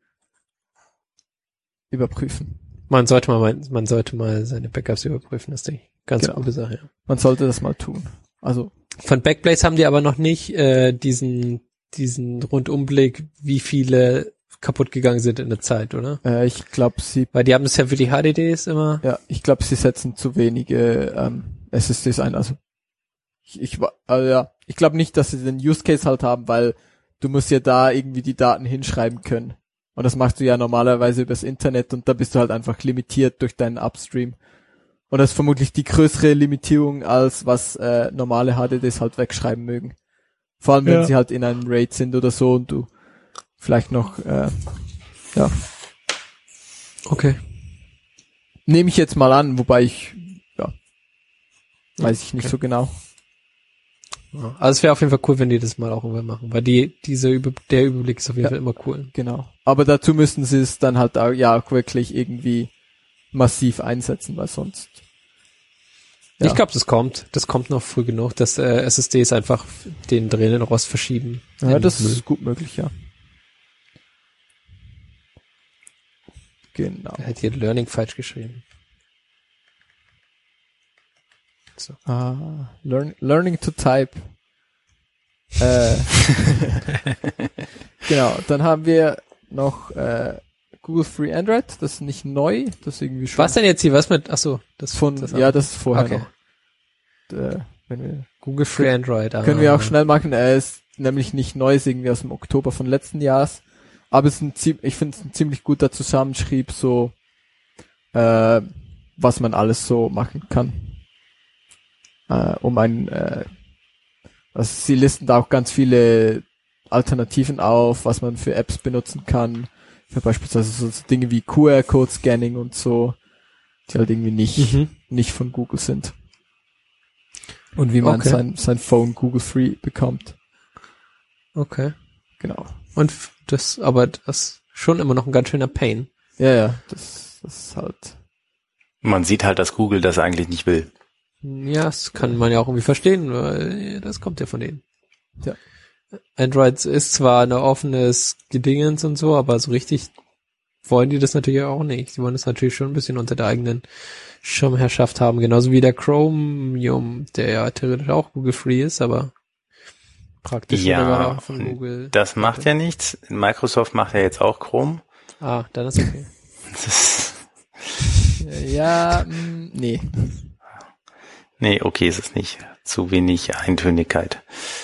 überprüfen. Man sollte mal, man sollte mal seine Backups überprüfen, das ist die ganz Genau. gute Sache. Ja. Man sollte das mal tun. Also Von Backblaze haben die aber noch nicht äh, diesen diesen Rundumblick, wie viele kaputt gegangen sind in der Zeit, oder? äh, ich glaube, sie Weil die haben das ja für die H D Ds immer. ja, ich glaube, sie setzen zu wenige ähm, S S Ds ein. Also ich, ich wa- also ja, ich glaube nicht, dass sie den Use Case halt haben, weil du musst ja da irgendwie die Daten hinschreiben können. Und das machst du ja normalerweise übers Internet und da bist du halt einfach limitiert durch deinen Upstream. Und das ist vermutlich die größere Limitierung, als was äh, normale H D Ds halt wegschreiben mögen. Vor allem, wenn Ja. sie halt in einem RAID sind oder so und du vielleicht noch, äh, ja, Okay. nehme ich jetzt mal an, wobei ich, ja, weiß ich nicht Okay. so genau. Ja. Also es wäre auf jeden Fall cool, wenn die das mal auch irgendwann machen, weil die, diese Über der Überblick ist auf jeden Ja. Fall immer cool. Genau. Aber dazu müssten sie es dann halt auch, ja auch wirklich irgendwie massiv einsetzen, weil sonst. Ja. Ich glaube, das kommt. Das kommt noch früh genug, dass äh, S S Ds einfach den drehenden Rost verschieben. Ja, in das Müll. ist gut möglich, ja. Genau. Er hat hier Learning falsch geschrieben. So. Ah, learn, learning to type. Äh, genau, dann haben wir noch äh, Google Free Android, das ist nicht neu, das ist irgendwie schon Was denn jetzt hier? Was mit? Ach so, das von, das ja, das ist vorher Okay. noch. Äh, wenn wir, Google Free Android. Ah. können wir auch schnell machen, er ist nämlich nicht neu, ist irgendwie aus dem Oktober von letzten Jahres, aber es ist ein, zie- ich finde es ein ziemlich guter Zusammenschrieb, so äh, was man alles so machen kann. Äh, um ein, äh, also sie listen da auch ganz viele Alternativen auf, was man für Apps benutzen kann, für beispielsweise so Dinge wie Q R-Code-Scanning und so, die halt irgendwie nicht, Mhm. nicht von Google sind. Und wie man Okay. sein, sein Phone Google Free bekommt. Okay. Genau. Und f- das, aber das ist schon immer noch ein ganz schöner Pain. Ja, ja, das, das ist halt, Man sieht halt, dass Google das eigentlich nicht will. Ja, das kann man ja auch irgendwie verstehen, weil das kommt ja von denen. Ja. Android ist zwar ein offenes Gedingens und so, aber so richtig wollen die das natürlich auch nicht. Sie wollen das natürlich schon ein bisschen unter der eigenen Schirmherrschaft haben, genauso wie der Chromium, der ja theoretisch auch Google Free ist, aber praktisch Ja, sogar von Google. Das macht ja nichts. Microsoft macht ja jetzt auch Chrome. Ah, dann ist okay. Das ist, ja, mh, nee. nee, okay ist es nicht. Zu wenig Eintönigkeit.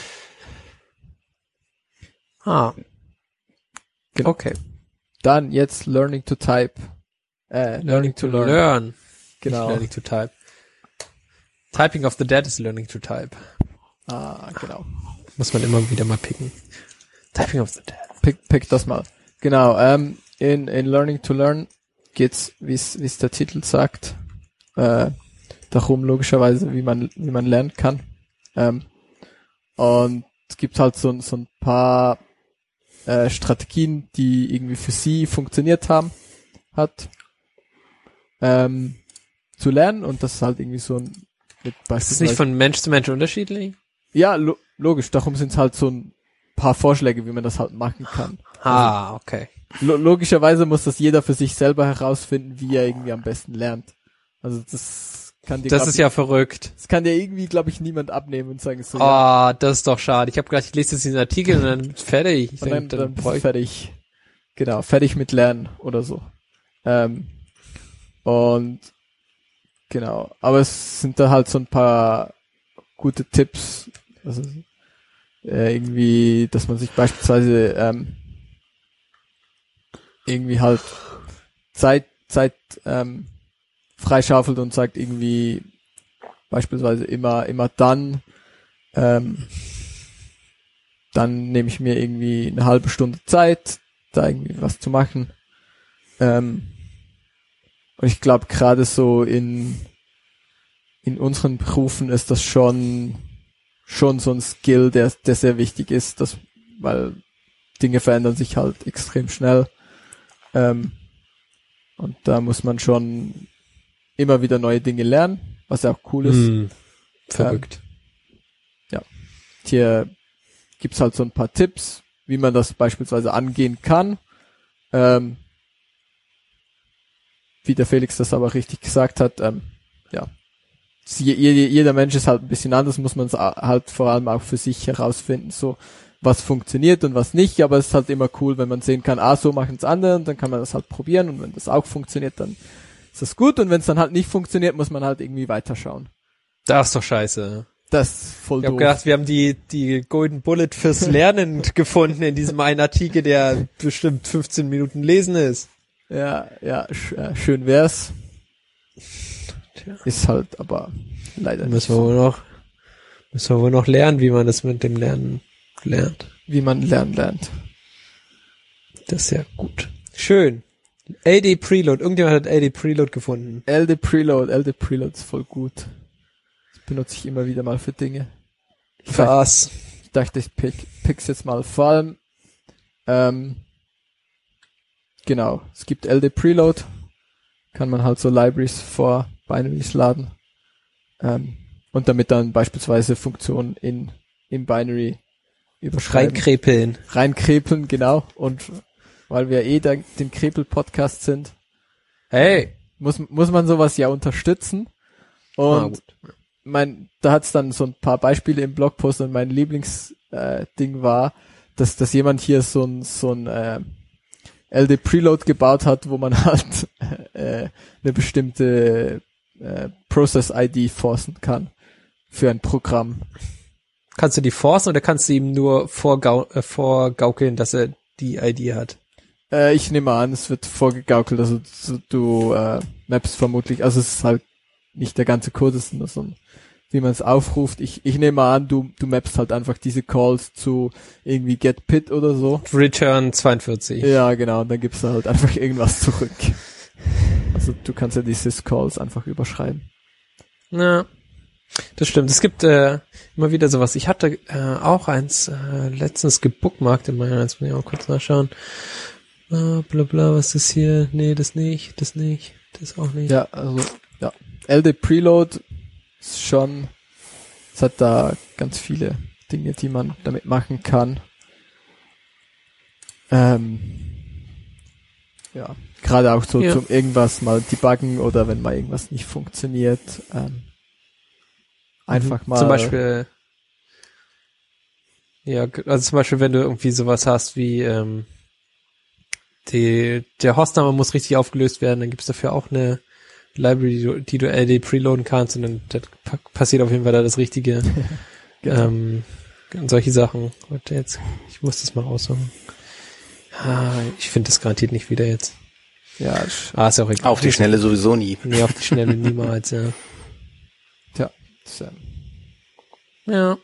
Ah. Genau. Okay. Dann jetzt Learning to Type. Äh, Learning to Learn. Learn. Genau. Nicht learning to type. Typing of the Dead is learning to type. Ah, genau. Muss man immer wieder mal picken. Typing of the Dead. Pick, pick das mal. Genau, ähm, in, in Learning to Learn geht's, wie es wie es der Titel sagt, äh, darum logischerweise, wie man wie man lernen kann. Ähm, und es gibt halt so, so ein paar äh, Strategien, die irgendwie für sie funktioniert haben, hat ähm, zu lernen, und das ist halt irgendwie so ein mit Ist es nicht von Mensch zu Mensch unterschiedlich? ja, lo logisch, darum sind es halt so ein paar Vorschläge, wie man das halt machen kann. Ah, okay. Lo logischerweise muss das jeder für sich selber herausfinden, wie er irgendwie am besten lernt. Also das kann dir Das glaub ist ich, ja verrückt. das kann dir irgendwie, glaube ich, niemand abnehmen und sagen so, Oh, ja, das ist doch schade. Ich habe gedacht, ich lese jetzt diesen Artikel und dann fertig. Ich und dann, denk, dann, dann bist brauch du ich fertig. Genau, fertig mit Lernen oder so. Ähm, und genau, aber es sind da halt so ein paar gute Tipps, also äh, irgendwie, dass man sich beispielsweise ähm, irgendwie halt Zeit, Zeit ähm, freischaufelt und sagt irgendwie beispielsweise immer, immer dann, ähm, dann nehme ich mir irgendwie eine halbe Stunde Zeit, da irgendwie was zu machen. Ähm, und ich glaube, gerade so in in unseren Berufen ist das schon schon so ein Skill, der der sehr wichtig ist, dass, weil Dinge verändern sich halt extrem schnell. Ähm, und da muss man schon immer wieder neue Dinge lernen, was ja auch cool ist. Hm, verrückt. Hier gibt's halt so ein paar Tipps, wie man das beispielsweise angehen kann. Ähm, wie der Felix das aber richtig gesagt hat, ähm, ja, je, je, jeder Mensch ist halt ein bisschen anders, muss man es halt vor allem auch für sich herausfinden, so was funktioniert und was nicht, aber es ist halt immer cool, wenn man sehen kann, ah, so machen es andere, und dann kann man das halt probieren, und wenn das auch funktioniert, dann ist das gut, und wenn es dann halt nicht funktioniert, muss man halt irgendwie weiterschauen. Das ist doch scheiße. Das ist voll Ich habe doof. gedacht, wir haben die die Golden Bullet fürs Lernen gefunden in diesem einen Artikel, der bestimmt fünfzehn Minuten lesen ist. Ja, ja, sch äh, schön wär's. Tja. Ist halt aber leider nicht Müssen wir so, wohl noch, müssen wir wohl noch lernen, wie man das mit dem Lernen lernt. wie man lernen lernt. Das ist ja gut. Schön. A D Preload. Irgendjemand hat A D Preload gefunden. L D Preload, L D Preload ist voll gut. Das benutze ich immer wieder mal für Dinge. Ich dachte, Was? ich dachte, ich pick, pick's jetzt mal. Vor allem, ähm, genau, es gibt L D Preload. Kann man halt so Libraries vor Binaries laden. Ähm, und damit dann beispielsweise Funktionen in, im Binary überschreiben. Reinkrepeln. Reinkrepeln, genau. Und weil wir eh da, den Krepel-Podcast sind, Hey. muss, muss man sowas ja unterstützen. Und Ah, mein, da hat's dann so ein paar Beispiele im Blogpost und mein Lieblingsding äh, Ding war, dass, dass jemand hier so ein, so ein äh, L D Preload gebaut hat, wo man halt äh, eine bestimmte äh, Process I D forcen kann für ein Programm. Kannst du die forcen oder kannst du ihm nur vorgau äh, vorgaukeln, dass er die I D hat? Äh, ich nehme an, es wird vorgegaukelt, also du, du äh, mappst vermutlich, also es ist halt nicht der ganze Code, es ist nur so ein, wie man es aufruft. Ich, ich nehme an, du, du mappst halt einfach diese Calls zu irgendwie get pit oder so. Return zweiundvierzig. Ja, genau, und dann gibst du halt einfach irgendwas zurück. Also du kannst ja diese Calls einfach überschreiben. Ja, das stimmt. Es gibt äh, immer wieder sowas. Ich hatte äh, auch eins äh, letztens gebookmarkt in meiner, jetzt muss ich auch kurz nachschauen. Äh, bla bla, was ist das hier? Nee, das nicht, das nicht, das auch nicht. Ja, also, ja. L D Preload ist schon, es hat da ganz viele Dinge, die man damit machen kann. Ähm, ja, gerade auch so Ja. zum irgendwas mal debuggen oder wenn mal irgendwas nicht funktioniert. Ähm, einfach mal. Zum Beispiel, ja, also zum Beispiel, wenn du irgendwie sowas hast wie, ähm, die, der Hostname muss richtig aufgelöst werden, dann gibt's dafür auch eine Library, die du, die du L D preloaden kannst und dann das pa- passiert auf jeden Fall da das Richtige. Genau. ähm, und solche Sachen. Warte jetzt, ich muss das mal raussuchen. Ah, ich finde das garantiert nicht wieder jetzt. Ja, ist- Ah, ist auch egal. Auf die Schnelle sowieso nie. Nee, auf die Schnelle niemals, ja. tja, ist, ähm, Ja.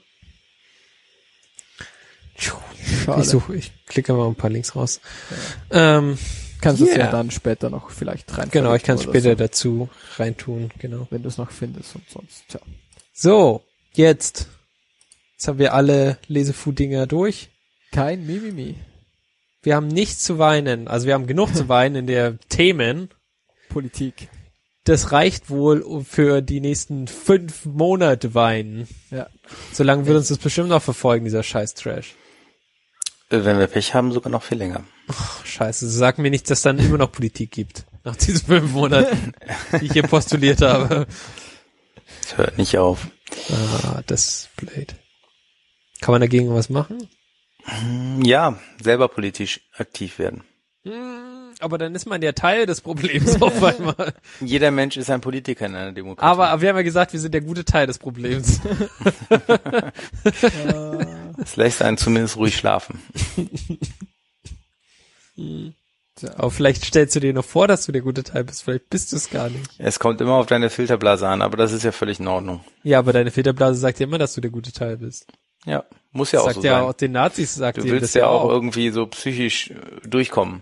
schade. Ich suche, ich klicke mal ein paar Links raus. Ähm, Kannst du es yeah. ja dann später noch vielleicht rein. Genau, ich kann es oder später so, dazu reintun, genau. wenn du es noch findest und sonst, tja. So, jetzt. Jetzt haben wir alle Lesefu-Dinger durch. Kein Mimimi. Wir haben nichts zu weinen. Also wir haben genug zu weinen in der Themen. Politik. Das reicht wohl um für die nächsten fünf Monate weinen. Ja. Solange wird uns das bestimmt noch verfolgen, dieser scheiß Trash. Äh, Wenn wir Pech haben, sogar noch viel länger. Ach, scheiße, sag mir nicht, dass dann immer noch Politik gibt. Nach diesen fünf Monaten, die ich hier postuliert habe. Es hört nicht auf. Ah, das ist blöd. Kann man dagegen was machen? Ja, selber politisch aktiv werden. Hm, aber dann ist man ja Teil des Problems auf einmal. Jeder Mensch ist ein Politiker in einer Demokratie. Aber, aber wir haben ja gesagt, wir sind der gute Teil des Problems. Es lässt einen zumindest ruhig schlafen. Aber vielleicht stellst du dir noch vor, dass du der gute Teil bist. Vielleicht bist du es gar nicht. Es kommt immer auf deine Filterblase an, aber das ist ja völlig in Ordnung. Ja, aber deine Filterblase sagt ja immer, dass du der gute Teil bist. Ja, muss ja auch sagt so ja sein. auch den Nazis, sagt Du denen willst das ja auch irgendwie so psychisch äh, durchkommen.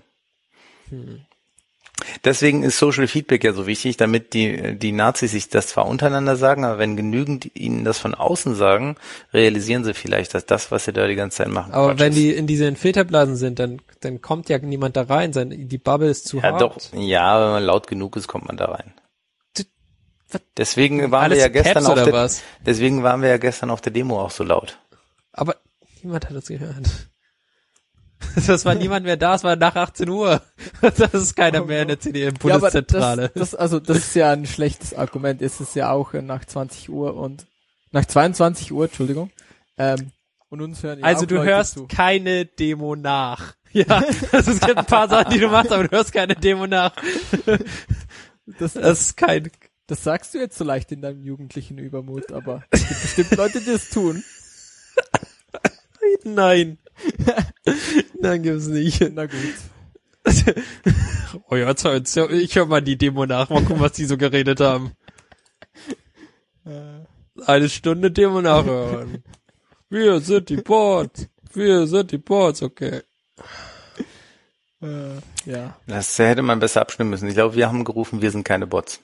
Deswegen ist Social Feedback ja so wichtig, damit die die Nazis sich das zwar untereinander sagen, aber wenn genügend ihnen das von außen sagen, realisieren sie vielleicht, dass das, was sie da die ganze Zeit machen, Aber Quatsch wenn ist. die in diesen Filterblasen sind, dann dann kommt ja niemand da rein. Sein, die Bubble ist zu Ja hart. doch, ja, wenn man laut genug ist, kommt man da rein. Deswegen waren Alles wir ja in gestern Caps auf oder der, was? deswegen waren wir ja gestern auf der Demo auch so laut. Aber niemand hat das gehört. Das war niemand mehr da, es war nach achtzehn Uhr. Das ist keiner mehr in der C D Ja, aber Bundeszentrale. das, das, also, das ist ja ein schlechtes Argument. Es ist ja auch äh, nach zwanzig Uhr und, nach zweiundzwanzig Uhr, Entschuldigung. Ähm, und uns hören ja Also auch du Leute hörst zu. keine Demo nach. Ja, also es gibt ein paar Sachen, die du machst, aber du hörst keine Demo nach. Das, Das ist kein... das sagst du jetzt so leicht in deinem jugendlichen Übermut, aber es gibt bestimmt Leute, die das tun. Nein. Nein, gibt's nicht. Na gut. Oh ja, jetzt, jetzt, ich höre mal die Demo nach, mal gucken, was die so geredet haben. Eine Stunde Demo nachhören. Wir sind die Bots. Wir sind die Bots, okay. Äh, ja. Das hätte man besser abstimmen müssen. Ich glaube, wir haben gerufen, wir sind keine Bots.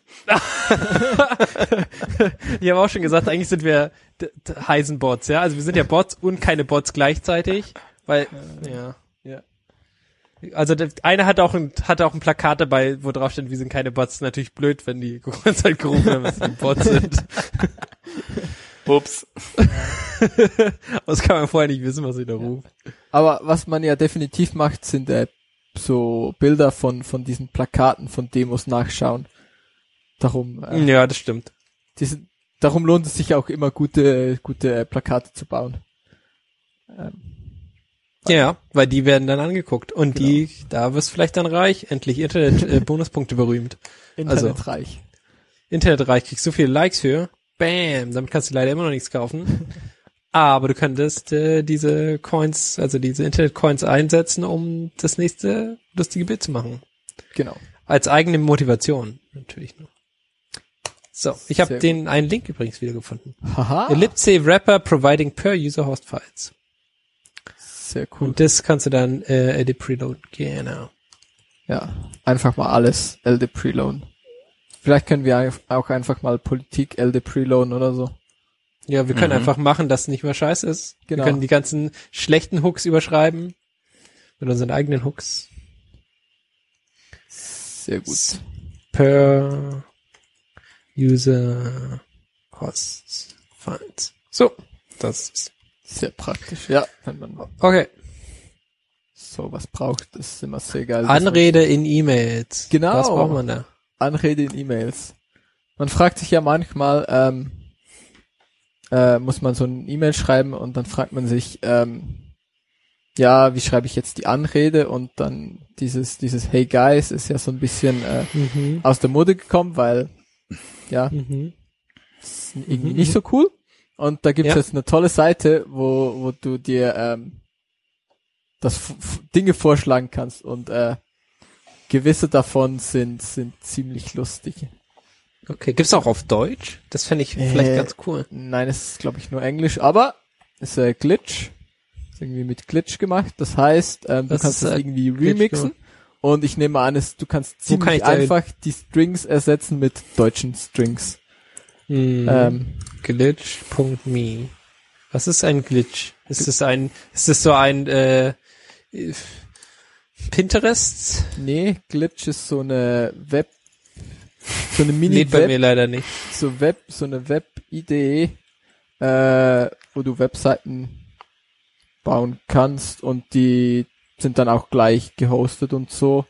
Ich habe auch schon gesagt, eigentlich sind wir d- d- Heisenbots, ja. Also wir sind ja Bots und keine Bots gleichzeitig, weil, ja. Ja. Also der eine hat auch ein, hat auch ein Plakat dabei, wo drauf steht, wir sind keine Bots. Natürlich blöd, wenn die ganze Zeit gerufen haben, dass sie Bots sind. Ups. Das kann man vorher nicht wissen, was sie da rufen. Aber was man ja definitiv macht, sind äh, so Bilder von von diesen Plakaten von Demos nachschauen. Darum, äh, Ja, das stimmt. diese, darum lohnt es sich auch immer gute gute äh, Plakate zu bauen. Ähm, Ja, weil die werden dann angeguckt. Und Genau. die, da wirst du vielleicht dann reich. Endlich Internet-Bonuspunkte berühmt. Internetreich. Internetreich, kriegst so viele Likes für. Bam, damit kannst du leider immer noch nichts kaufen. Aber du könntest äh, diese Coins, also diese Internet-Coins einsetzen, um das nächste lustige Bild zu machen. Genau. Als eigene Motivation, natürlich nur. So, ich habe Sehr den einen Link übrigens wieder gefunden. Haha. Ellipse Wrapper providing per user host files. Sehr cool. Und das kannst du dann äh, edit preload. Genau. Ja, einfach mal alles L D preloaden. Vielleicht können wir ein- auch einfach mal Politik L D preloaden oder so. Ja, wir können Mhm. einfach machen, dass es nicht mehr scheiße ist. Genau. Wir können die ganzen schlechten Hooks überschreiben mit unseren eigenen Hooks. Sehr gut. Per user host files. So, das ist Sehr praktisch. Ja, wenn man okay. sowas braucht, das ist immer sehr geil. Anrede in E-Mails. Genau. Was braucht man da? Anrede in E-Mails. Man fragt sich ja manchmal, ähm, äh, muss man so eine E-Mail schreiben und dann fragt man sich, ähm, ja, wie schreibe ich jetzt die Anrede? Und dann dieses, dieses Hey Guys ist ja so ein bisschen äh, Mhm. aus der Mode gekommen, weil, ja, Mhm. ist irgendwie Mhm. nicht so cool. Und da gibt's Ja. jetzt eine tolle Seite, wo, wo du dir ähm, das f- f- Dinge vorschlagen kannst und äh, gewisse davon sind sind ziemlich lustig. Okay, gibt's auch auf Deutsch? Das fände ich vielleicht Äh, ganz cool. Nein, es ist glaube ich nur Englisch, aber ist äh, Glitch. Ist irgendwie mit Glitch gemacht. Das heißt, ähm, du Das kannst ist, das äh, irgendwie Glitch remixen. gemacht. Und ich nehme an, es, du kannst Wo kann ziemlich ich da- einfach die Strings ersetzen mit deutschen Strings. Mhm. Ähm, Glitch.me. Was ist ein Glitch? Ist es ein, ist es so ein, äh, Pinterest? nee, Glitch ist so eine Web, so eine Lädt bei mir Mini-Web, leider nicht. so Web, so eine Web-Idee, äh, wo du Webseiten bauen kannst und die sind dann auch gleich gehostet und so.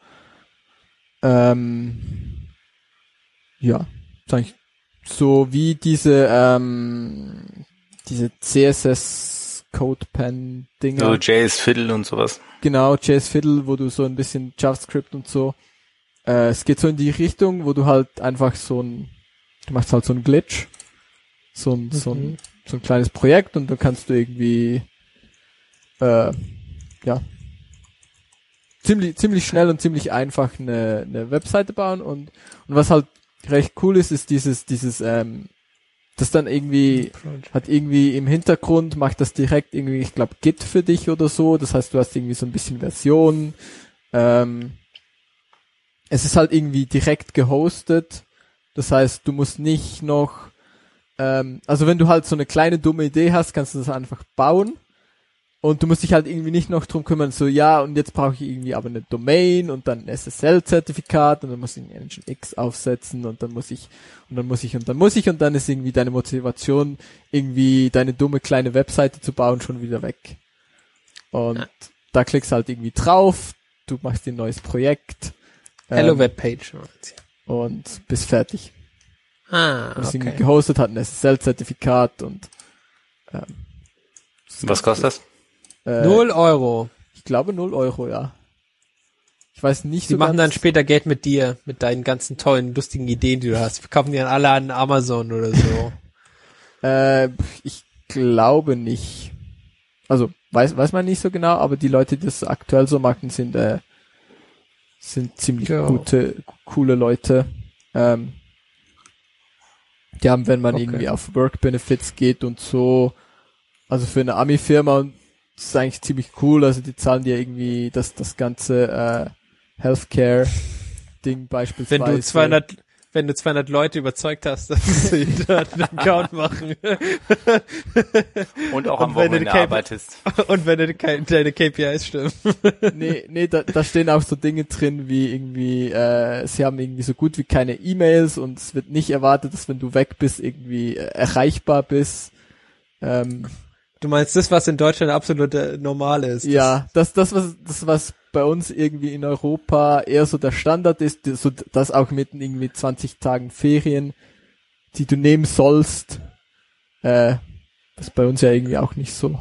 Ähm, ja, ist eigentlich so wie diese, ähm, diese C S S CodePen Dinger. So J S Fiddle und sowas. Genau, J S Fiddle, wo du so ein bisschen JavaScript und so. Äh, es geht so in die Richtung, wo du halt einfach so ein, du machst halt so ein Glitch, so ein, so ein, Mhm. so ein kleines Projekt und dann kannst du irgendwie, äh, ja, ziemlich, ziemlich schnell und ziemlich einfach eine, eine Webseite bauen und, und was halt recht cool ist, ist dieses, dieses, ähm, das dann irgendwie, hat irgendwie im Hintergrund, macht das direkt irgendwie, ich glaube, Git für dich oder so. Das heißt, du hast irgendwie so ein bisschen Versionen. Ähm, es ist halt irgendwie direkt gehostet. Das heißt, du musst nicht noch, ähm, also wenn du halt so eine kleine dumme Idee hast, kannst du das einfach bauen. Und du musst dich halt irgendwie nicht noch drum kümmern, so, ja, und jetzt brauche ich irgendwie aber eine Domain und dann ein S S L-Zertifikat und dann muss ich ein Nginx aufsetzen und dann muss ich, und dann muss ich, und dann muss ich, und dann ist irgendwie deine Motivation, irgendwie deine dumme kleine Webseite zu bauen, schon wieder weg. Und Ja. da klickst du halt irgendwie drauf, du machst dir ein neues Projekt. Hello ähm, Webpage. Und bist fertig. Ah, Und ist irgendwie okay. gehostet, hat ein S S L-Zertifikat und, ähm, Was kostet das? äh, Null Euro. Ich glaube null Euro, ja. Ich weiß nicht Die so machen ganz, dann später Geld mit dir, mit deinen ganzen tollen, lustigen Ideen, die du hast. Verkaufen die dann alle an Amazon oder so. Äh, ich glaube nicht. Also, weiß, weiß man nicht so genau, aber die Leute, die das aktuell so machen, sind, äh, sind ziemlich Ja. gute, coole Leute. Ähm, Die haben, wenn man Okay. irgendwie auf Work Benefits geht und so, also für eine Ami-Firma, und das ist eigentlich ziemlich cool, also die zahlen dir irgendwie das, das ganze äh, Healthcare-Ding beispielsweise. Wenn du zweihundert, wenn du zweihundert Leute überzeugt hast, dass sie dort einen Account machen. Und auch Und am wenn du Wochenende die K- arbeitest. Und wenn du ke- deine K P Is stimmen. Nee, nee, da, da stehen auch so Dinge drin wie irgendwie, äh, sie haben irgendwie so gut wie keine E-Mails und es wird nicht erwartet, dass wenn du weg bist, irgendwie äh, erreichbar bist. Ähm, Du meinst das, was in Deutschland absolut äh, normal ist? ja, das, das, was, das, was bei uns irgendwie in Europa eher so der Standard ist, so das auch mit irgendwie zwanzig Tagen Ferien, die du nehmen sollst, äh, das ist bei uns ja irgendwie auch nicht so.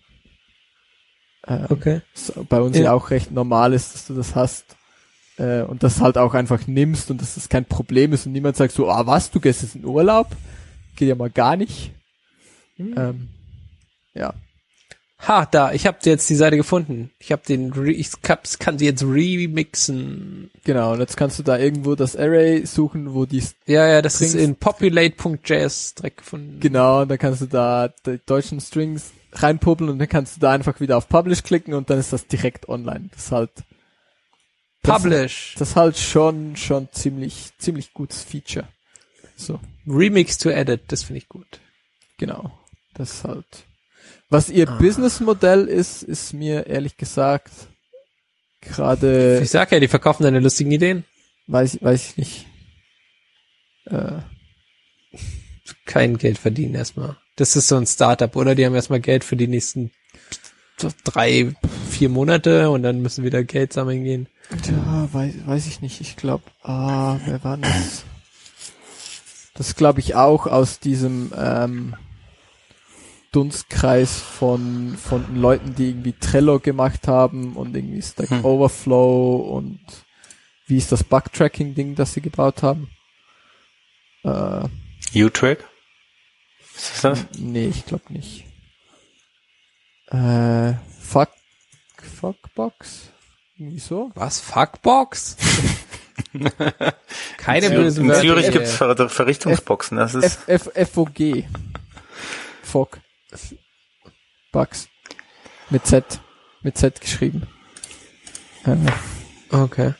Äh, Okay. so bei uns ja. Ja. auch recht normal ist, dass du das hast. Äh, und das halt auch einfach nimmst und dass das kein Problem ist und niemand sagt so, ah was, du gehst jetzt in Urlaub? Geht ja mal gar nicht. Hm. Ähm, ja. Ha, da, ich habe jetzt die Seite gefunden. Ich habe den, Re- ich hab's- kann sie jetzt remixen. Genau, und jetzt kannst du da irgendwo das Array suchen, wo die, Ja, ja, das Strings. ist in populate.js direkt gefunden. genau, und dann kannst du da die deutschen Strings reinpuppeln und dann kannst du da einfach wieder auf Publish klicken und dann ist das direkt online. Das ist halt, das, Publish. das ist halt schon, schon ziemlich, ziemlich gutes Feature. So, Remix to edit, das finde ich gut. genau. Das ist halt, was ihr Ah. Businessmodell ist, ist mir ehrlich gesagt gerade, Ich sag ja, die verkaufen deine lustigen Ideen. weiß, weiß ich nicht. Äh, Kein Geld verdienen erstmal. Das ist so ein Startup, oder? Die haben erstmal Geld für die nächsten so drei, vier Monate und dann müssen wieder Geld sammeln gehen. Ja, weiß, weiß ich nicht. Ich glaube, ah, wer war das? Das glaube ich auch aus diesem ähm, Dunstkreis von von Leuten, die irgendwie Trello gemacht haben und irgendwie Stack Hm. Overflow und wie ist das Bug-Tracking-Ding, das sie gebaut haben? Äh, U-Track? Ist das das? nee, ich glaube nicht. Äh, Fuck, Fuckbox? Irgendwie so? Was? Fuckbox? Keine In bösen in Wörter. Zürich ey. gibt's Ver Verrichtungsboxen. Das ist F, F, F O G. Fog. Bugs. Mit Z. Mit Z geschrieben. Äh, Okay.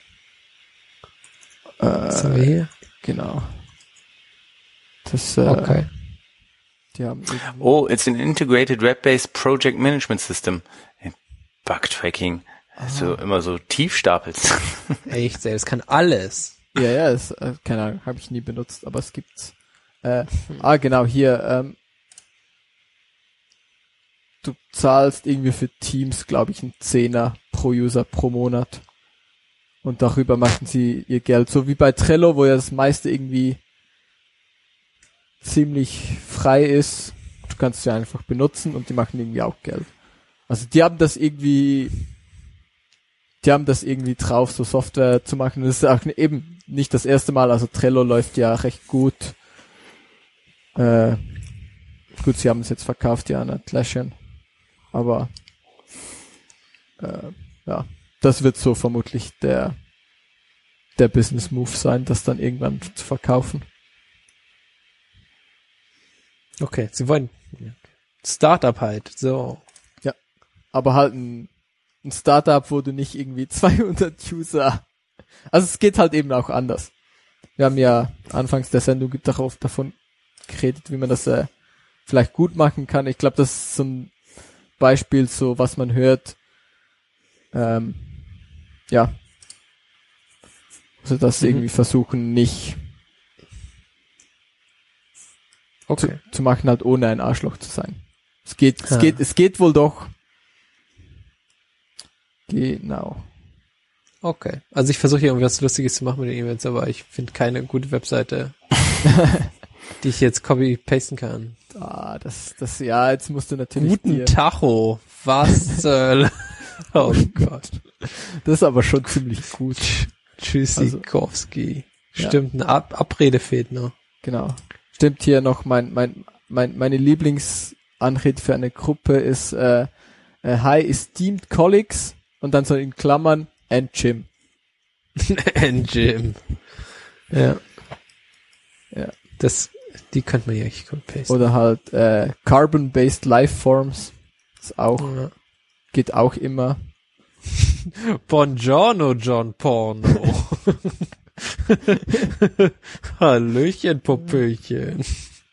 Was haben wir äh, hier? genau. Das, äh, Okay. die haben irgendwie- Oh, it's an integrated web-based project management system. Bug-Tracking. Also immer so tief stapelst. Echt, ey, das kann alles. Ja, ja, ist, äh, keine Ahnung, habe ich nie benutzt, aber es gibt's. Äh, ah, genau, hier, ähm, du zahlst irgendwie für Teams, glaube ich, einen Zehner pro User pro Monat. Und darüber machen sie ihr Geld. So wie bei Trello, wo ja das meiste irgendwie ziemlich frei ist. Du kannst es ja einfach benutzen und die machen irgendwie auch Geld. Also die haben das irgendwie, die haben das irgendwie drauf, so Software zu machen. Das ist auch eben nicht das erste Mal. Also Trello läuft ja recht gut. Äh, gut, sie haben es jetzt verkauft, ja, an Atlassian. Aber äh, ja, das wird so vermutlich der der Business Move sein, das dann irgendwann zu verkaufen. Okay, sie wollen Startup halt, so. Aber halt ein, ein Startup, wo du nicht irgendwie zweihundert User, also es geht halt eben auch anders. Wir haben ja anfangs der Sendung darauf davon geredet, wie man das äh, vielleicht gut machen kann. Ich glaube, das ist so ein Beispiel, so was man hört. Ähm, ja. Also das Mhm. irgendwie versuchen nicht Okay. zu, zu machen, halt ohne ein Arschloch zu sein. Es geht, es Ah. geht, es geht wohl doch. Genau. Okay. Also ich versuche hier irgendwas Lustiges zu machen mit den E-Mails, aber ich finde keine gute Webseite, die ich jetzt copy-pasten kann. Ah, das, das, ja, jetzt musst du natürlich Guten dir, Tacho. Was soll? Oh Gott. das ist aber schon ziemlich gut. Tschüssikowski. Ja. Stimmt, eine Ab Abrede fehlt noch. Genau. Stimmt hier noch mein, mein, mein, meine Lieblingsanrede für eine Gruppe ist, äh, äh, Hi esteemed colleagues und dann so in Klammern and Jim. Ein Jim. Ja. Ja. Das Die könnte man ja echt copy-pasten. Oder halt äh, Carbon-Based Lifeforms. Ist auch, Ja. geht auch immer. Buongiorno, John Porno. Hallöchen, Popöchen.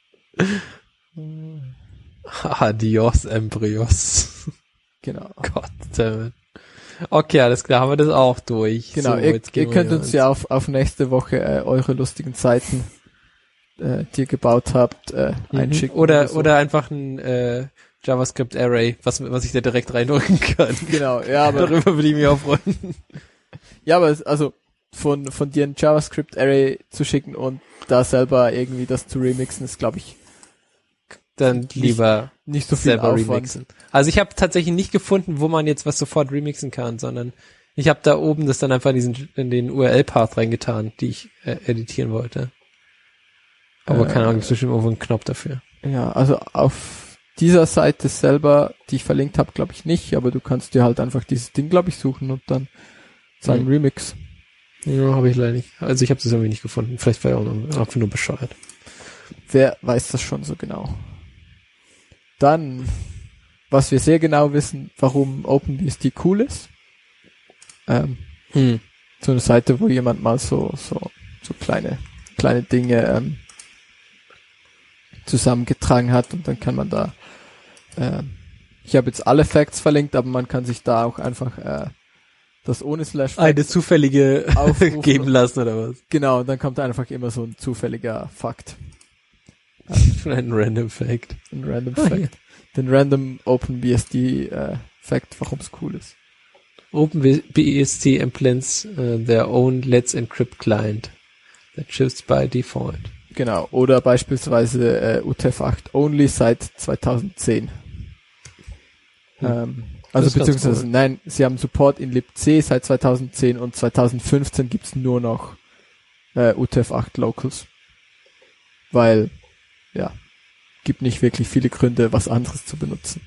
Adios, Embryos. Genau. Goddammit. Okay, alles klar, haben wir das auch durch. Genau, so, ihr, jetzt gehen ihr wir könnt hier uns ans- ja auf, auf nächste Woche äh, eure lustigen Seiten, äh, die ihr gebaut habt, äh, Mhm. einschicken. Oder, so. oder einfach ein äh, JavaScript-Array, was, was ich da direkt reindrücken kann. Genau, ja, aber, Darüber würde ich mich auch freuen. ja, aber es, also von, von dir ein JavaScript-Array zu schicken und da selber irgendwie das zu remixen, ist, glaube ich, Dann Nicht- lieber nicht so viel selber Aufwand. remixen. Also ich habe tatsächlich nicht gefunden, wo man jetzt was sofort remixen kann, sondern ich habe da oben das dann einfach in, diesen, in den U R L-Path reingetan, die ich äh, editieren wollte. Aber Äh, keine Ahnung, gibt es bestimmt irgendwo einen Knopf dafür. Ja, also auf dieser Seite selber, die ich verlinkt habe, glaube ich nicht, aber du kannst dir halt einfach dieses Ding, glaube ich, suchen und dann sagen Mhm. Remix. Ja, habe ich leider nicht. Also ich habe das irgendwie nicht gefunden. Vielleicht war er auch nur- einfach nur bescheuert. Wer weiß das schon so genau? Dann, was wir sehr genau wissen, warum OpenBSD cool ist. Ähm, Hm. so eine Seite, wo jemand mal so so so kleine kleine Dinge ähm, zusammengetragen hat und dann kann man da ähm, ich habe jetzt alle Facts verlinkt, aber man kann sich da auch einfach äh, das ohne Slash Facts Eine zufällige Aufrufen. geben lassen oder was? genau, und dann kommt einfach immer so ein zufälliger Fakt, Ein Random Fact. ein Random Ah, Fact, den Random OpenBSD äh, Fact, warum es cool ist. OpenBSD implements uh, their own Let's Encrypt client that ships by default. Genau, oder beispielsweise äh, U T F acht Only seit zweitausendzehn. Hm. Ähm, also Das ist ganz beziehungsweise, cool. nein, sie haben Support in libc seit zweitausendzehn und zweitausendfünfzehn gibt's nur noch äh, U T F acht Locals. Weil, ja, gibt nicht wirklich viele Gründe, was anderes zu benutzen.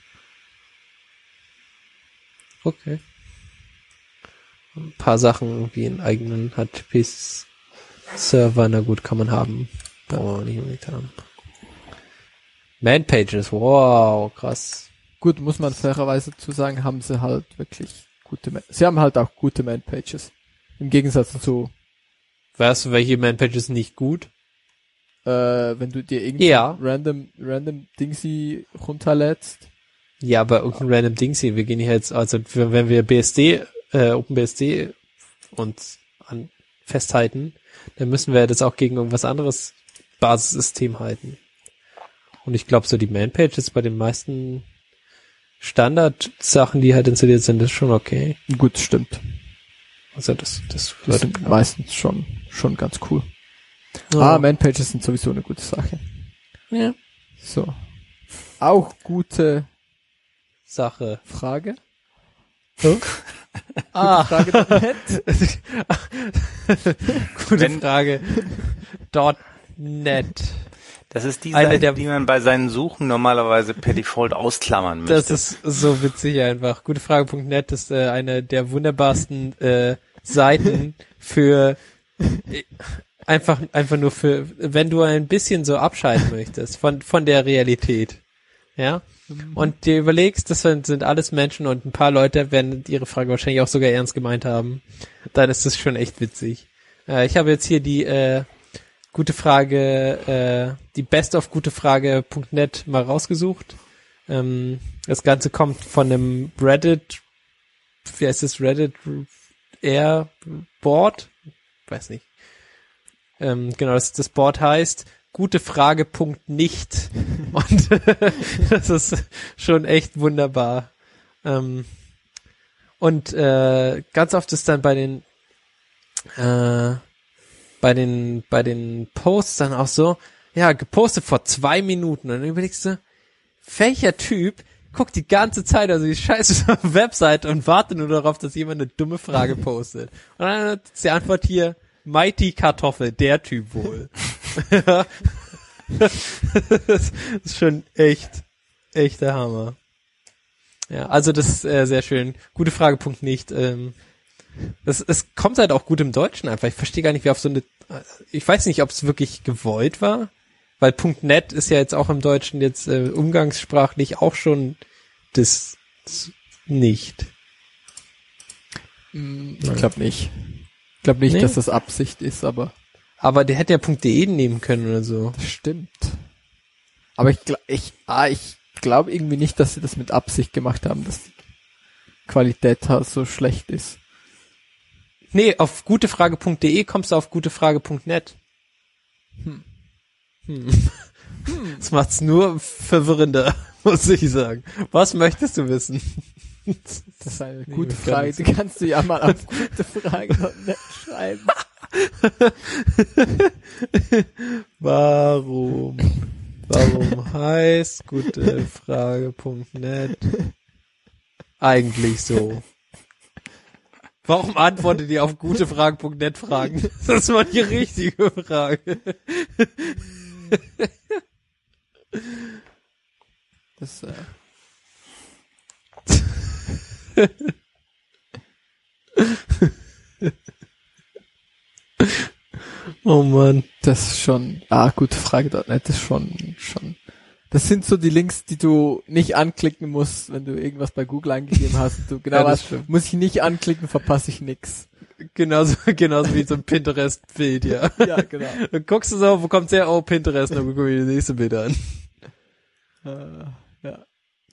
Okay. Ein paar Sachen, irgendwie einen eigenen H T T P-Server, na gut, kann man haben. Boah, nicht unbedingt haben. Man-Pages, wow, krass. Gut, muss man fairerweise zu sagen, haben sie halt wirklich gute, Man- sie haben halt auch gute Man-Pages. Im Gegensatz zu, Weißt du, welche Man-Pages nicht gut? äh, wenn du dir irgendwie Ja. random, random Dingsy runterlädst. Ja, aber irgendein random Ding hier. Wir gehen hier jetzt, also wenn wenn wir B S D, äh, OpenBSD uns an, festhalten, dann müssen wir das auch gegen irgendwas anderes Basissystem halten. Und ich glaube, so die Man-Pages bei den meisten Standard-Sachen, die halt installiert sind, ist schon okay. Gut, stimmt. Also das, das Die würde sind meistens schon, schon ganz cool. Ah, Man-Pages sind sowieso eine gute Sache. ja. So. Auch gute Sache. Frage. Ah, Frage .net. gute Wenn- Frage. Dot .net. Das ist die Eine Seite, der- die man bei seinen Suchen normalerweise per Default ausklammern müsste. Das ist so witzig einfach. Gutefrage.net ist äh, eine der wunderbarsten äh, Seiten für äh, einfach einfach nur für, wenn du ein bisschen so abschalten möchtest von von der Realität, ja, und dir überlegst, das sind, sind alles Menschen und ein paar Leute werden ihre Frage wahrscheinlich auch sogar ernst gemeint haben, dann ist das schon echt witzig. Äh, ich habe jetzt hier die äh, gute Frage, äh, die Best of Gutefrage.net mal rausgesucht. Ähm, das Ganze kommt von einem Reddit, wie heißt das, Reddit Air Board? Weiß nicht. Ähm, genau, das, das Board heißt gutefrage.nicht und das ist schon echt wunderbar. Ähm, und äh, ganz oft ist dann bei den äh, bei den bei den Posts dann auch so, ja, gepostet vor zwei Minuten und dann überlegst du, welcher Typ guckt die ganze Zeit also die scheiße Webseite und wartet nur darauf, dass jemand eine dumme Frage postet. Und dann ist die Antwort hier, Mighty Kartoffel, der Typ wohl. Das ist schon echt, echt der Hammer. Ja, also das ist äh, sehr schön. Gute Frage, Punkt nicht. Ähm, das, es kommt halt auch gut im Deutschen einfach. Ich verstehe gar nicht, wie auf so eine, ich weiß nicht, ob es wirklich gewollt war, Weil .net ist ja jetzt auch im Deutschen jetzt äh, umgangssprachlich auch schon das, das nicht. Ich glaube nicht. Ich glaube nicht, Nee. dass das Absicht ist, aber Aber der hätte ja .de nehmen können oder so. das stimmt. Aber ich glaube ich, ah, ich glaube irgendwie nicht, dass sie das mit Absicht gemacht haben, dass die Qualität halt so schlecht ist. Nee, auf gutefrage.de kommst du auf gutefrage.net. Hm. Hm. Das macht's nur verwirrender, muss ich sagen. Was möchtest du wissen? Das ist eine Nee, gute wir Frage. können Die kannst du ja mal auf gute Frage .net schreiben. Warum? Warum heißt gutefrage.net eigentlich so? Warum antwortet ihr auf gutefrage.net Fragen? Das war die richtige Frage. Das, äh, Oh Mann. das ist schon, ah, gute Frage .net ist schon, schon, das sind so die Links, die du nicht anklicken musst, wenn du irgendwas bei Google eingegeben hast und du genau Ja, das weißt, stimmt. muss ich nicht anklicken, verpasse ich nix. Genauso, genauso wie so ein Pinterest-Bild, ja. Ja, genau. Dann guckst du so, wo kommt's her? Oh, Pinterest, dann gucken wir die nächste Bild an. Äh, ja.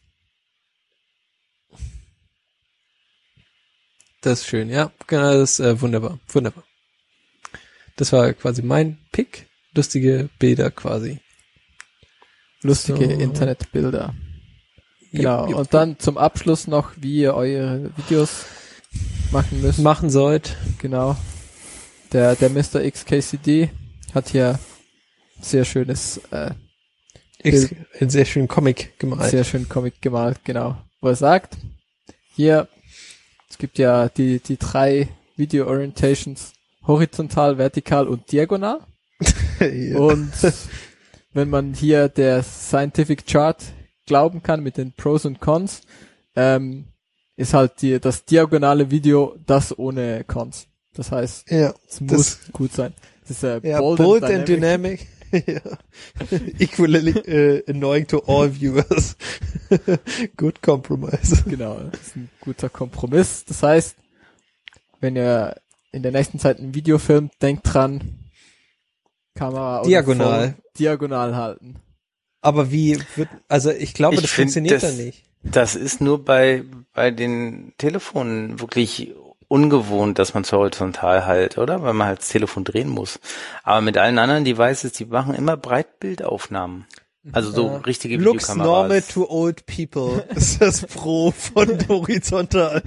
Das ist schön, ja. Genau, das ist äh, wunderbar, wunderbar. Das war quasi mein Pick. Lustige Bilder quasi. Lustige So. Internetbilder. Genau. Jupp, jupp. Und dann zum Abschluss noch, wie ihr eure Videos machen müsst. Machen sollt. Genau. Der, der Mister X K C D hat hier sehr schönes, äh, X, einen sehr schönen Comic gemalt. sehr schön Comic gemalt, genau. Wo er sagt, hier, es gibt ja die, die drei Video Orientations, horizontal, vertikal und diagonal. Ja. Und wenn man hier der Scientific Chart glauben kann mit den Pros und Cons, ähm, ist halt die, das diagonale Video das ohne Cons. Das heißt, Ja, es muss das, gut sein. Das ist äh, ja, bold, bold, and and dynamic. dynamic. Ja. Equally uh, annoying to all viewers. Good compromise. Genau, das ist ein guter Kompromiss. Das heißt, wenn ihr in der nächsten Zeit ein Video filmt, denkt dran, Kamera oder Diagonal. Phone diagonal halten. Aber wie wird, also ich glaube, Ich das find, funktioniert das- dann nicht. Das ist nur bei, bei den Telefonen wirklich ungewohnt, dass man es horizontal halt, oder? Weil man halt das Telefon drehen muss. Aber mit allen anderen Devices, die machen immer Breitbildaufnahmen. Also so Ja. richtige Looks Videokameras. normal to old people. Ist das Pro von horizontal.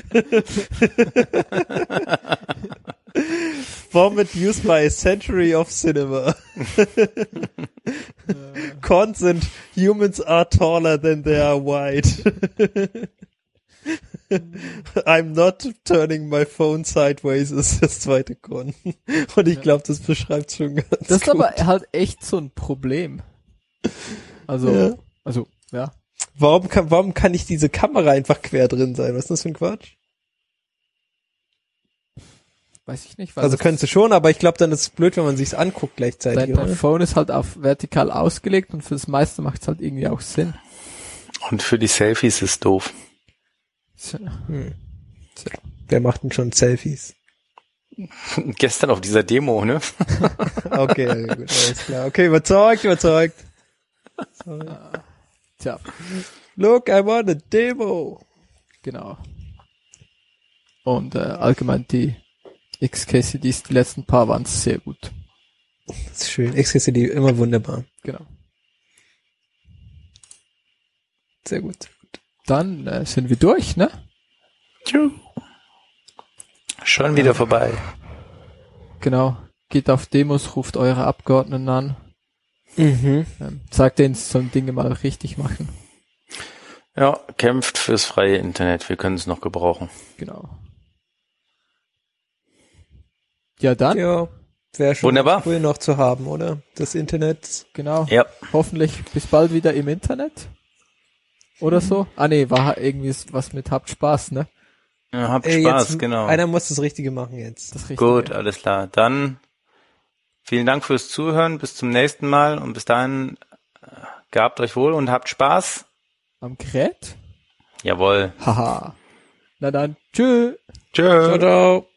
Format used by a century of cinema. Cons sind humans are taller than they are wide. I'm not turning my phone sideways ist das zweite Con. Und ich glaube, das beschreibt schon ganz Das ist gut. aber halt echt so ein Problem. Also, Ja. also, ja. Warum kann, warum kann nicht diese Kamera einfach quer drin sein? Was ist das für ein Quatsch? Weiß ich nicht. Weil Also das- könntest du schon, aber ich glaube, dann ist es blöd, wenn man sich's anguckt gleichzeitig. dein, dein Oder? Phone ist halt auf vertikal ausgelegt und für das meiste macht es halt irgendwie auch Sinn. Und für die Selfies ist doof. So. Hm. So. Wer macht denn schon Selfies? Gestern auf dieser Demo, ne? Okay, ja, gut, alles klar. Okay, überzeugt, überzeugt. Tja, Look, I want a demo. genau. Und äh, allgemein die X K C Ds, die letzten paar waren sehr gut. Das ist schön. X K C D, immer wunderbar. Genau. Sehr gut. Dann äh, sind wir durch, ne? Tschu. Schon wieder vorbei. Genau. Geht auf Demos, ruft eure Abgeordneten an. Mhm. Ähm, sagt denen, sie sollen Dinge mal richtig machen. Ja, kämpft fürs freie Internet. Wir können es noch gebrauchen. Genau. Ja, dann. Ja, wäre schon Wunderbar. cool noch zu haben, oder? Das Internet. Genau. Ja. Hoffentlich bis bald wieder im Internet. Oder so. Ah nee, war irgendwie was mit habt Spaß, ne? Ja, habt Ey, Spaß, jetzt, genau. Einer muss das Richtige machen jetzt. Das Richtige. Gut, alles klar. Dann Vielen Dank fürs Zuhören. Bis zum nächsten Mal. Und bis dahin, äh, gehabt euch wohl und habt Spaß. Am Gerät? Jawohl. Haha. Na dann, tschö. Tschö. Ciao, ciao.